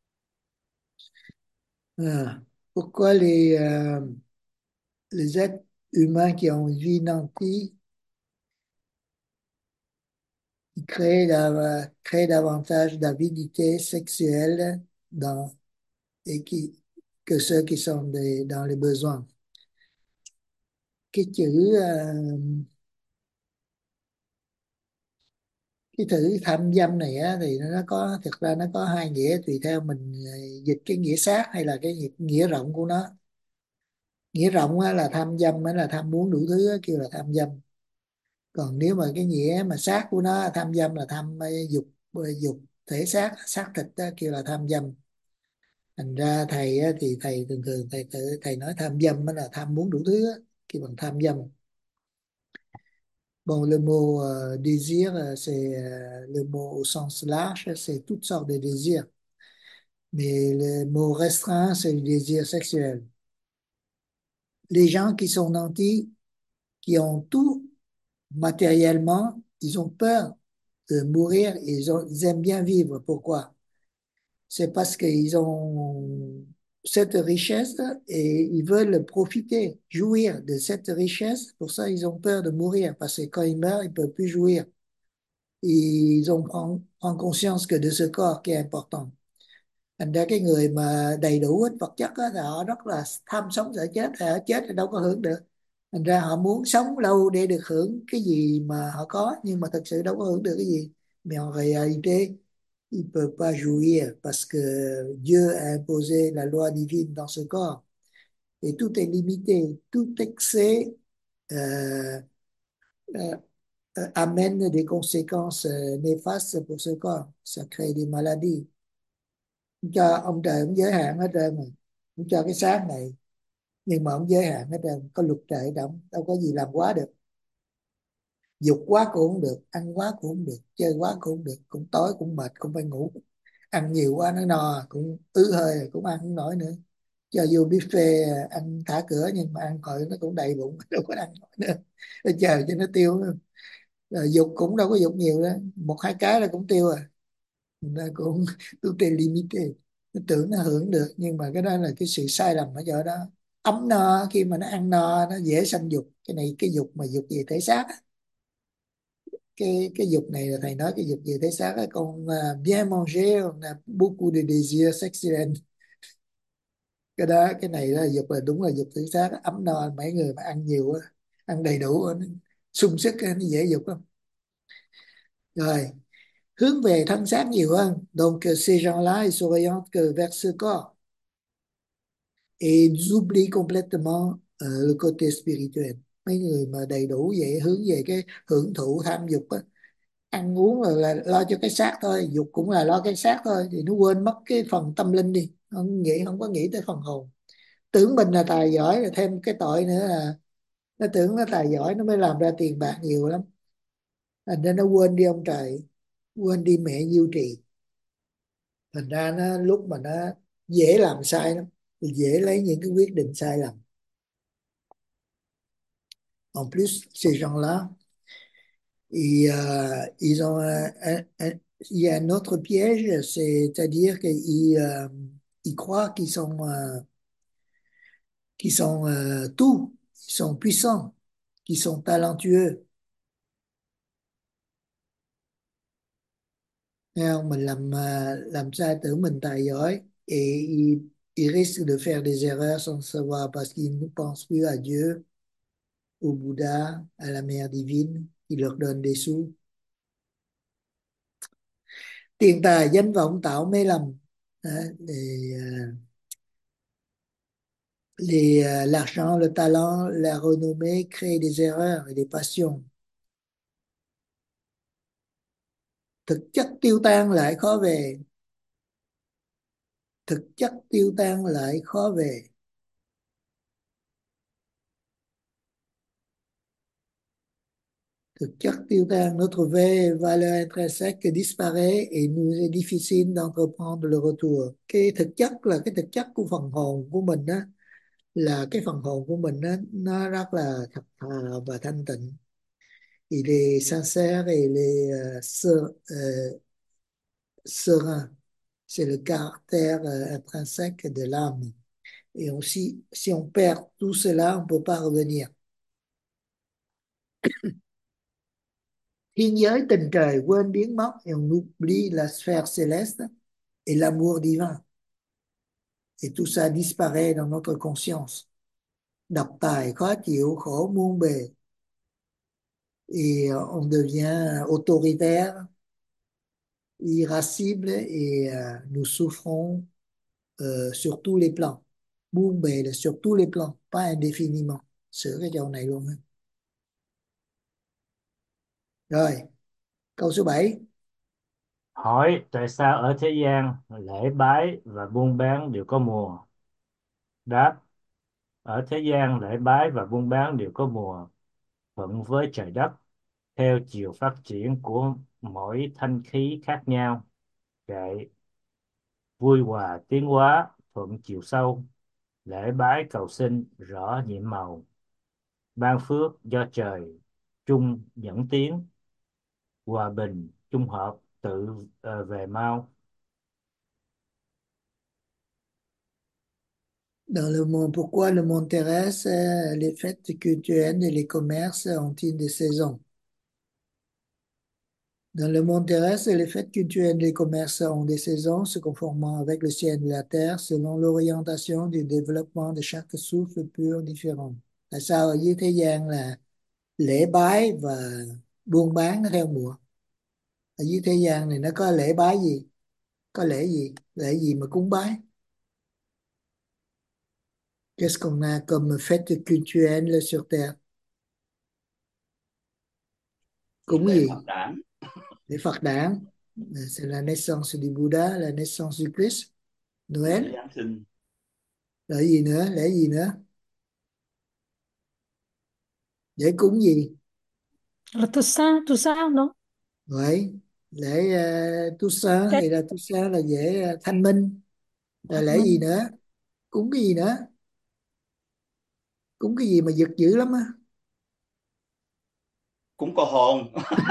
A: Ah, pourquoi les, euh, les êtres humains qui ont une vie nantie ils créent, la- créent davantage d'avidité sexuelle dans, et qui, que ceux qui sont des- dans les besoins? Cái chữ uh, Cái từ tham dâm này á, thì nó có, thực ra nó có hai nghĩa tùy theo mình ờ, dịch cái nghĩa sát hay là cái nghĩa, nghĩa rộng của nó. Nghĩa rộng á, là tham dâm á, là tham muốn đủ thứ á, kêu là tham dâm. Còn nếu mà cái nghĩa mà sát của nó, tham dâm là tham ờ, dục, ờ, dục thể xác, xác thịt á, kêu là tham dâm. Thành ra thầy á, thì thầy thường thường thầy thầy, thầy nói tham dâm á là tham muốn đủ thứ á, kêu bằng tham dâm. Bon, le mot euh, désir, euh, c'est euh, le mot au sens large, c'est toutes sortes de désirs. Mais le mot restreint, c'est le désir sexuel. Les gens qui sont nantis, qui ont tout matériellement, ils ont peur de mourir et ils, ont- ils aiment bien vivre. Pourquoi? C'est parce qu'ils ont cette richesse et ils veulent profiter, jouir de cette richesse. Pour ça, ils ont peur de mourir parce que quand ils meurent, ils ne peuvent plus jouir. Ils ont prend, prend conscience que de ce corps qui est important. Thành ra cái người mà đầy đủ hết vật chất á, thì họ rất là tham sống sợ chết, thì họ chết thì đâu có hưởng được. Thành ra họ muốn sống lâu để được hưởng cái gì mà họ có, nhưng mà thật sự đâu có hưởng được cái gì. Mais en réalité, ils ne peuvent pas jouir parce que Dieu a imposé la loi divine dans ce corps. Et tout est limité, tout excès euh, euh, euh, amène des conséquences euh, néfastes pour ce corps. Ça crée des maladies. Cho ông trời ông giới hạn hết trơn rồi, ông cho cái xác này nhưng mà ông giới hạn hết trơn, có luật trời đâu, đâu có gì làm quá được. Dục quá cũng không được, ăn quá cũng không được, chơi quá cũng không được, cũng tối cũng mệt cũng phải ngủ. Ăn nhiều quá nó no cũng ứ hơi rồi, cũng ăn không nổi nữa. Cho vô buffet ăn thả cửa nhưng mà ăn hồi nó cũng đầy bụng đâu có ăn nổi nữa, nó chờ cho nó tiêu nữa. Rồi dục cũng đâu có dục nhiều đó, một hai cái là cũng tiêu à. Nó cũng tout est limité. Nó tưởng nó hưởng được nhưng mà cái đó là cái sự sai lầm ở chỗ đó. Ấm no, khi mà nó ăn no nó dễ sanh dục. Cái này cái dục mà dục về thể xác á. cái cái dục này là thầy nói cái dục về thể xác á, con à, bien manger, on a beaucoup de désir sexuel. Cái đó, cái này là dục, là đúng là dục thể xác á. Ấm no, mấy người mà ăn nhiều á, ăn đầy đủ á, nó sung sức á, nó dễ dục lắm. Rồi hướng về thân xác nhiều hơn. Donc ces gens-là ils s'orientent que vers ce corps et ils oublient complètement euh, le côté spirituel. Mấy người mà đầy đủ vậy hướng về cái hưởng thụ tham dục á, ăn uống là, là lo cho cái xác thôi, dục cũng là lo cái xác thôi, thì nó quên mất cái phần tâm linh đi, không nghĩ, không có nghĩ tới phần hồn. Tưởng mình là tài giỏi, là thêm cái tội nữa là nó tưởng nó tài giỏi nó mới làm ra tiền bạc nhiều lắm, thành ra nó quên đi ông trời, quên đi mẹ diêu trì. Thành ra nó lúc mà nó dễ làm sai lắm, dễ lấy những cái quyết định sai lầm. En plus ces gens-là ils, euh, ils ont un, un- un- il y a un autre piège, c'est-à-dire qu'ils euh, ils croient qu'ils sont euh, qu'ils sont euh, tout, ils sont puissants, qu'ils sont talentueux. Thấy không? Mình làm ờ, làm sai tưởng mình tài giỏi, et ils, ils risquent de faire des erreurs sans savoir parce qu'ils ne pensent plus à Dieu, au Bouddha, à la mère divine qui leur donne des sous. Tiền tài danh vọng tạo mê lầm. Đó, les, euh, les, euh, l'argent, le talent, la renommée créent des erreurs et des passions. Thực chất tiêu tan lại khó về. Thực chất tiêu tan lại khó về. Thực chất tiêu tan, notre vraie valeur intrinsèque disparaît et nous est difficile d'entreprendre le retour. Cái thực chất là cái thực chất của phần hồn của mình đó, là cái phần hồn của mình đó, nó rất là thật thà và thanh tịnh. Il est sincère et il est euh, ser- euh, serein. C'est le caractère euh, intrinsèque de l'âme. Et aussi, si on perd tout cela, on ne peut pas revenir. Thiên giới tình trời quên biến mất, et on oublie la sphère céleste et l'amour divin. Et tout ça disparaît dans notre conscience. Độc tài, khó chịu, khổ muôn bề. Et on devient autoritaire, irascible et euh, nous souffrons euh, sur tous les plans. Buông bề là sur tous les plans, pas indéfiniment. Sửa cái chỗ này luôn á. Rồi, câu số bảy.
B: Hỏi tại sao ở thế gian lễ bái và buôn bán đều có mùa? Đáp: ở thế gian lễ bái và buôn bán đều có mùa, thuận với trời đất, theo chiều phát triển của mỗi thanh khí khác nhau. Kệ vui hòa tiến hóa, thuận chiều sâu, lễ bái cầu xin rõ nhiệm màu, ban phước do trời chung dẫn tiến, hòa bình chung hợp tự ờ, về mau.
A: Dans le monde, pourquoi le monde terrestre, euh, les fêtes culturelles et les commerces ont-ils des saisons? Dans le monde terrestre, les fêtes culturelles et les commerces ont des saisons, se conformant avec le ciel et la terre, selon l'orientation du développement de chaque souffle pur différent. Tại sao ở dưới thế gian là lễ bái và buôn bán nó theo mùa? Ở dưới thế gian này nó có lễ bái gì? Có lễ gì? Lễ gì mà cúng bái? Qu'est-ce qu'on a comme fête culturelle sur terre? Cúng
E: Lễ
A: gì?
E: Phật đản.
A: Lễ Phật đản. C'est la naissance du Bouddha, la naissance du Christ.
E: Lễ
A: Noël.
E: Giáng sinh.
A: Lễ gì nữa? Lễ gì nữa? Lễ cúng gì?
F: Le Toussaint, tout ça, non?
A: Vậy lễ uh, Toussaint
F: Tết,
A: thì là Toussaint là lễ uh, Thanh Minh. Rồi
F: Thanh
A: lễ gì
F: Minh.
A: nữa? Cúng cái gì nữa? Cúng cái gì mà giật dữ lắm á?
E: Cũng có hồn.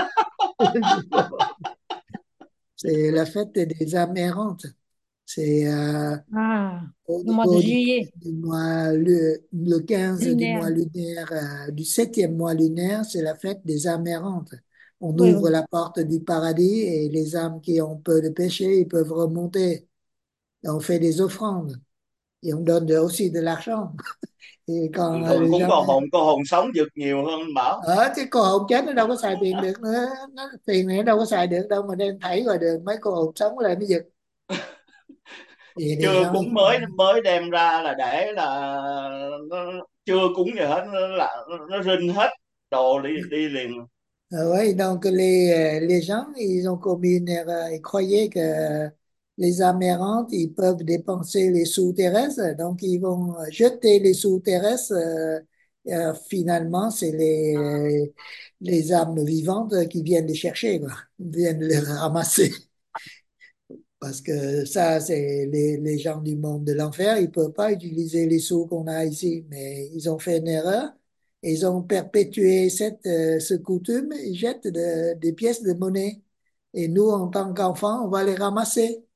A: C'est la fête des âmes errantes. C'est euh,
F: Ah,
A: au
F: le mois de
A: niveau du,
F: juillet,
A: du mois, le, le quinze du
F: lunaire.
A: mois lunaire, euh, du septième mois lunaire, c'est la fête des âmes errantes. On
F: Oui,
A: ouvre
F: oui.
A: la porte du paradis et les âmes qui ont peu de péché, ils peuvent remonter. Et on fait des offrandes et on donne de- aussi de l'argent. Et
E: Thường
A: quand euh,
E: thường
A: les
E: cũng
A: gens
E: có hồn, có hồn sống giật nhiều hơn anh Bảo.
A: ở cái cô hồn chết nó đâu có xài tiền được nữa, nó tiền này nó đâu có xài được đâu mà đem thảy ngoài đường mấy cô hồn sống lại nó giật. Thì thì
E: Chưa
A: nó
E: cúng mới mới đem ra là để là nó, chưa cúng gì hết nó là nó rinh hết đồ đi đi liền.
A: Ah ouais, donc les, euh, les gens, ils ont commis une erreur. Ils croyaient que les âmes errantes, ils peuvent dépenser les sous terrestres, donc ils vont jeter les sous terrestres. Euh, euh, finalement, c'est les, les âmes vivantes qui viennent les chercher, quoi, viennent les ramasser. Parce que ça, c'est les, les gens du monde de l'enfer, ils peuvent pas utiliser les sous qu'on a ici, mais ils ont fait une erreur. Et ils ont perpétué cette, euh, ce coutume, ils jettent de- des pièces de monnaie. Et nous, en tant qu'enfants, on va les ramasser.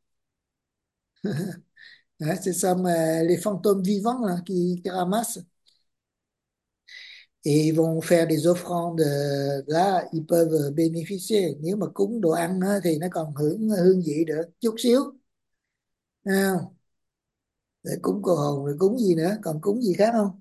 A: Hein, c'est ça, mais les fantômes vivants là, qui, qui ramassent. Et ils vont faire des offrandes. euh, Là, ils peuvent bénéficier. Nếu mà cúng đồ ăn á, thì nó còn hưởng hương vị được chút xíu. Thấy không? Để cúng cô hồn rồi cúng gì nữa? Còn cúng gì khác không?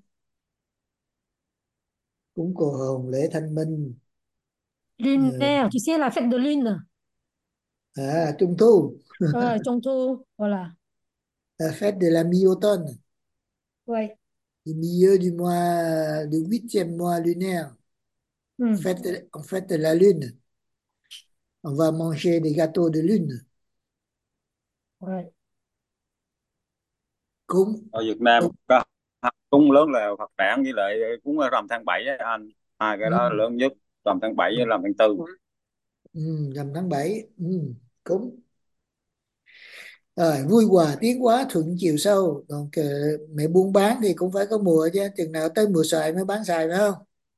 A: Cúng cô hồn, lễ thanh minh, ờ,
F: Lunaire, tu sais, la fête de lune.
A: à, trung thu,
F: Ouais, Trung thu, voilà.
A: la fête de la mi-automne,
F: Ouais.
A: du milieu du mois, du huitième mois lunaire. En
F: Hmm.
A: fait, en fait, la lune, on va manger des gâteaux de lune.
F: Ouais.
A: Cúng,
G: Ở Việt Nam
A: cúng.
G: có hai cúng lớn là Phật đản với lại cúng ở rằm tháng bảy á anh, hai cái đó
A: Ừ,
G: lớn nhất, rằm tháng bảy
A: ừ,
G: với rằm tháng tư.
A: ừ, rằm tháng bảy, ừ, cúng. Rồi, vui hòa tiến hóa thuận chiều sâu. Còn cái, mẹ buôn bán thì cũng phải có mùa chứ. Chừng nào tới mùa xoài mới bán xoài phải không?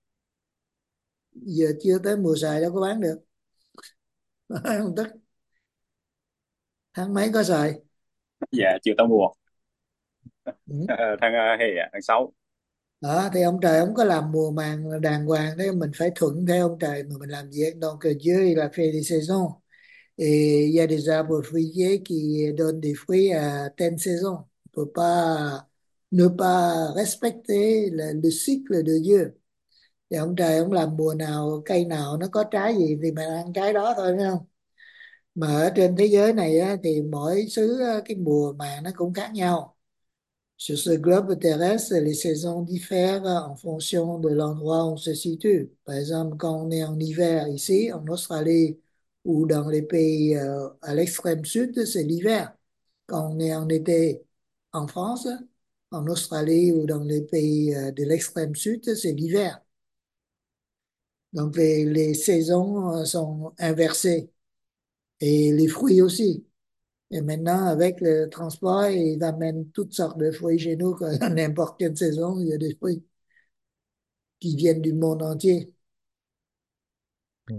A: Giờ chưa tới mùa xoài đâu có bán được. Không tức. Tháng mấy có xoài?
G: Dạ chưa tới mùa.
A: Ừ.
G: tháng ờ, hè tháng sáu.
A: Đó, thì ông trời ông có làm mùa màng đàng hoàng đấy, mình phải thuận theo ông trời mà mình làm việc. Donc Dieu il a fait des saisons et il y a des arbres fruitiers qui donnent des fruits à telle saison. On peut pas ne pas respecter le, le cycle de Dieu. Thì ông trời ông làm mùa nào cây nào nó có trái gì thì mình ăn trái đó thôi, phải không? Mà ở trên thế giới này á, thì mỗi xứ á, cái mùa màng nó cũng khác nhau. Sur ce globe terrestre, les saisons diffèrent en fonction de l'endroit où on se situe. Par exemple, quand on est en hiver ici, en Australie, ou dans les pays euh, à l'extrême sud, c'est l'hiver. Quand on est en été en France, en Australie ou dans les pays euh, de l'extrême sud, c'est l'hiver. Donc les, les saisons euh, sont inversées et les fruits aussi. Et maintenant, avec le transport, ils amènent toutes sortes de fruits chez nous, quoi. N'importe quelle saison, il y a des fruits qui viennent du monde entier.
B: Ừ.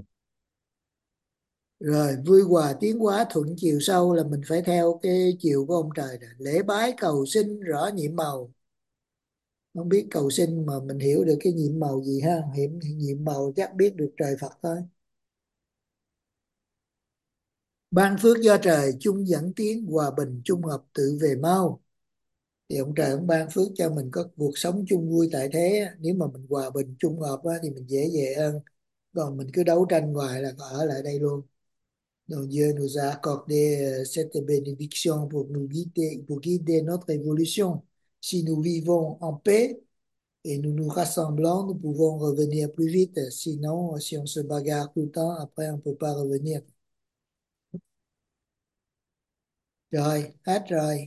A: Rồi vui hòa tiến hóa thuận chiều sâu là mình phải theo cái chiều của ông trời này. Lễ bái cầu xin rõ nhiệm màu. Không biết cầu xin mà mình hiểu được cái nhiệm màu gì ha. Nhiệm, nhiệm màu chắc biết được trời Phật thôi. Ban phước do trời chung dẫn tiến hòa bình chung hợp tự về mau. Thì ông trời ông ban phước cho mình có cuộc sống chung vui tại thế. Nếu mà mình hòa bình chung hợp á, thì mình dễ về hơn. Còn mình cứ đấu tranh hoài là ở lại đây luôn. Donc Dieu nous a accordé euh, cette bénédiction pour nous guider, pour guider notre évolution. Si nous vivons en paix et nous nous rassemblons, nous pouvons revenir plus vite. Sinon, si on se bagarre tout le temps, après on ne peut pas revenir. Rồi, hết rồi.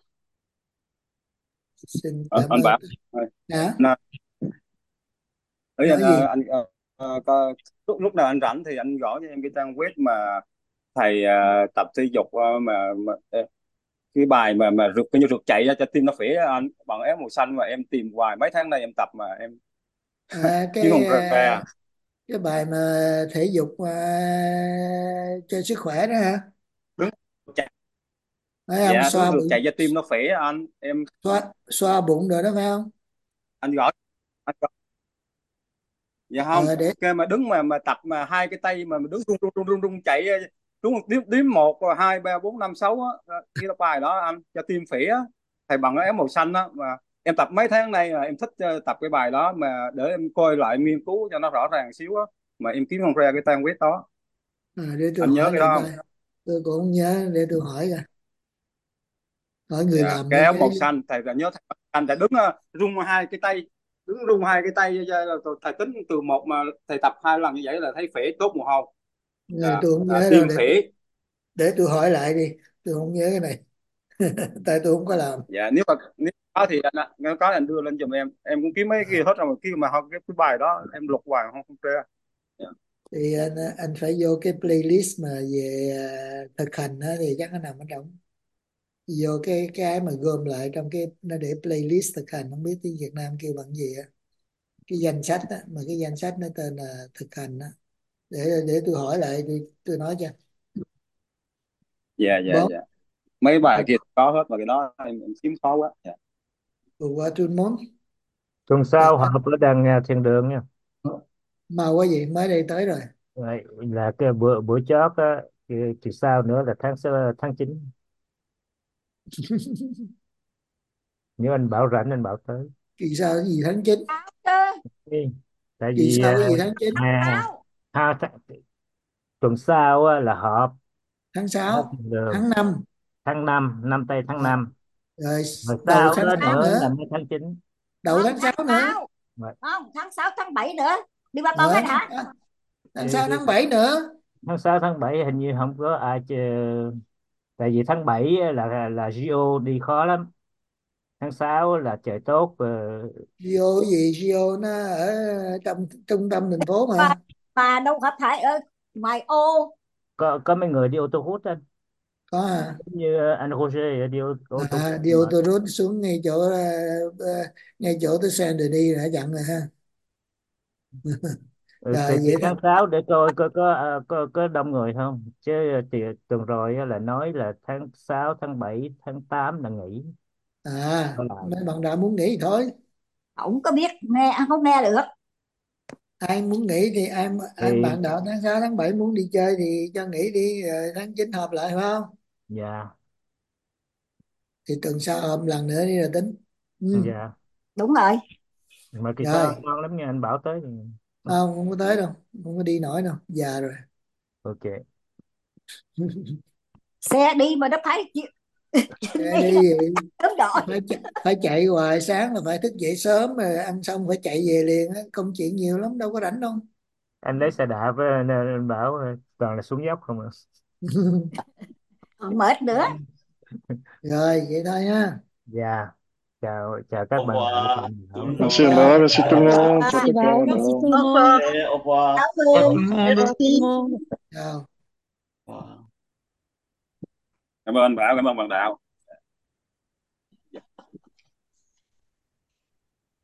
A: Xin
G: Anh,
A: cảm
G: anh
A: ơn.
G: Bảo
A: Hả?
G: anh, ấy anh,
A: Nói gì?
G: anh ờ, ờ, có, lúc lúc nào anh rảnh thì anh gõ cho em cái trang web mà thầy ờ, tập thể dục ờ, mà, mà ê, cái bài mà mà rượt cái như rượt chạy ra cho tim nó khỏe á anh, bằng áo màu xanh mà em tìm hoài mấy tháng nay em tập mà em
A: À,
G: kiếm
A: cái
G: không
A: à,
G: ra.
A: cái bài mà thể dục à, cho sức khỏe đó hả?
G: Đúng chạy,
A: Phải không?
G: dạ đúng
A: Xoa
G: rượt
A: bụng,
G: chạy cho tim nó khỏe anh em
A: xoa xoa bụng rồi đó phải không?
G: anh gõ anh gõ dạ không
A: Ờ, để
G: cái mà đứng mà mà tập mà hai cái tay mà mình đứng rung rung rung rung, rung chạy ờ, đúng một đếm đếm một rồi hai ba bốn năm sáu á, cái đó bài đó anh cho tim khỏe á, thầy bằng cái áo màu xanh á mà em tập mấy tháng nay là em thích ờ, tập cái bài đó mà để em coi lại nghiên cứu cho nó rõ ràng xíu á mà em kiếm không ra cái trang web đó.
A: à, để tôi
G: Anh nhớ
A: hỏi
G: cái
A: lại
G: đó
A: coi.
G: không?
A: Tôi cũng không nhớ, để tôi hỏi coi. Hỏi người
G: Dạ
A: làm
G: cái
A: bên
G: áo
A: cái
G: màu xanh thầy là nhớ thầy, anh thầy đứng ờ, rung hai cái tay, đứng rung hai cái tay ra là thầy tính từ một mà thầy tập hai lần như vậy là thấy khỏe tốt mồ hôi.
A: người
G: Dạ
A: tôi không
G: à,
A: nhớ đâu,
G: tim
A: để
G: khỏe.
A: để tôi hỏi lại đi. Tôi không nhớ cái này. Tại tôi không có làm.
G: Dạ nếu mà nếu có thì anh ạ, nếu có thì anh đưa lên giùm em em cũng kiếm mấy cái hết rồi mà kia mà học cái, cái bài đó em lục hoài không không ra. Dạ.
A: Thì anh anh phải vô cái playlist mà về à, thực hành đó, thì chắc nó nằm ở trong. Vô cái cái mà gom lại trong cái nó để playlist thực hành, không biết tiếng Việt Nam kêu bằng gì á, cái danh sách á, mà cái danh sách nó tên là thực hành á. Để để tôi hỏi lại, tôi tôi nói cho.
G: Dạ dạ
A: Bon,
G: dạ mấy bài kia có hết mà cái đó em, em kiếm khó quá. Dạ.
A: pour voir tout le monde.
B: Tuần
A: Dạ.
B: sau họp ở đàn à, Thiên Đường nha.
A: Mau quá gì, mới đây tới rồi.
B: Vậy là cái bữa bữa chót á, kỳ, kỳ sau nữa là tháng sáu- tháng chín. Nếu anh bảo rảnh anh bảo tới.
A: Kỳ sau cái gì tháng chín?
B: Ừ. Tại
A: Kỳ
B: vì
A: sau
B: à,
A: cái gì tháng chín?
B: à, ha, th tuần sau á, là họp
A: Tháng
B: ở
A: sáu,
B: Thiên Đường
A: tháng năm.
B: tháng năm, năm tây tháng
A: Rồi,
B: năm.
A: rồi
B: Rồi
A: đầu
B: sau
A: tháng
B: đó
A: sáu
B: nữa là
A: nữa.
B: mới tháng chín.
A: Đầu
O: Không,
A: tháng sáu
O: tháng
A: nữa.
O: sáu
B: Rồi.
O: không, tháng sáu tháng bảy nữa đi Ba Tôn
A: Ờ,
O: hết hả?
A: tháng
B: Thì,
A: sáu
B: thì,
A: tháng bảy nữa.
B: tháng sáu tháng bảy hình như không có ai chơi. Tại vì tháng bảy á, là là Gio đi khó lắm. Tháng sáu là trời tốt. ờ,
A: Gio gì? Gio nó ở trong trung tâm thành phố
O: mà,
A: mà.
O: mà đâu phải phải ở ngoài ô.
B: có có mấy người đi ô tô hút anh,
A: Có à?
B: giống như ờ, anh Jose đi ô, ô tô
A: À,
B: hút
A: đi ô
B: mệt.
A: tô rút xuống ngay chỗ ờ, ờ, ngay chỗ tới Saint Denis đã dặn rồi ha.
B: Ừ, thì,
A: Rồi
B: thì
A: vậy
B: tháng
A: thôi.
B: sáu để coi có có ờ, có, có đông người không chứ. Thì tuần rồi á là nói là tháng sáu tháng bảy tháng tám là nghỉ.
A: À,
B: Có lại
A: mấy bạn đã muốn nghỉ thì thôi.
O: Không có biết nghe, không nghe được.
A: Ai muốn nghỉ thì ai ai
B: thì
A: bạn đạo tháng sáu tháng bảy muốn đi chơi thì cho nghỉ đi, rồi tháng chín họp lại phải không?
B: dạ
A: Thì tuần sau họp lần nữa đi rồi tính. Ừ.
B: dạ
O: Đúng rồi.
B: mà kỳ sau
A: Rồi,
B: ăn ngon lắm nha, anh bảo tới thì...
A: không không có tới đâu, không có đi nổi đâu, già rồi.
B: Ok.
O: Xe đi mà nó phải
A: Xe đi vậy
O: sớm đợi.
A: phải chạy, phải chạy hoài, sáng là phải thức dậy sớm rồi ăn xong phải chạy về liền á, công chuyện nhiều lắm đâu có rảnh đâu.
B: Anh lấy xe đạp á, nên anh bảo toàn là xuống dốc không à.
O: Còn mệt nữa.
A: Rồi vậy thôi ha.
B: Dạ, chào chào các
E: Au
B: bạn đã
E: revoir.
B: cùng
E: Tout
B: đảo.
E: le
J: Merci
E: monde.
J: Anna, merci tout le monde. Ciao,
F: Merci,
J: ciao, ciao,
F: bye. Merci
J: Anna.
F: tout le
O: Au
F: monde.
O: revoir.
E: Au revoir.
O: Cảm
D: Au
O: ơn.
D: revoir tout le monde.
F: Au revoir tout le monde.
A: Chào.
E: Wow.
G: Cảm ơn anh Bảo, cảm ơn bạn Đạo.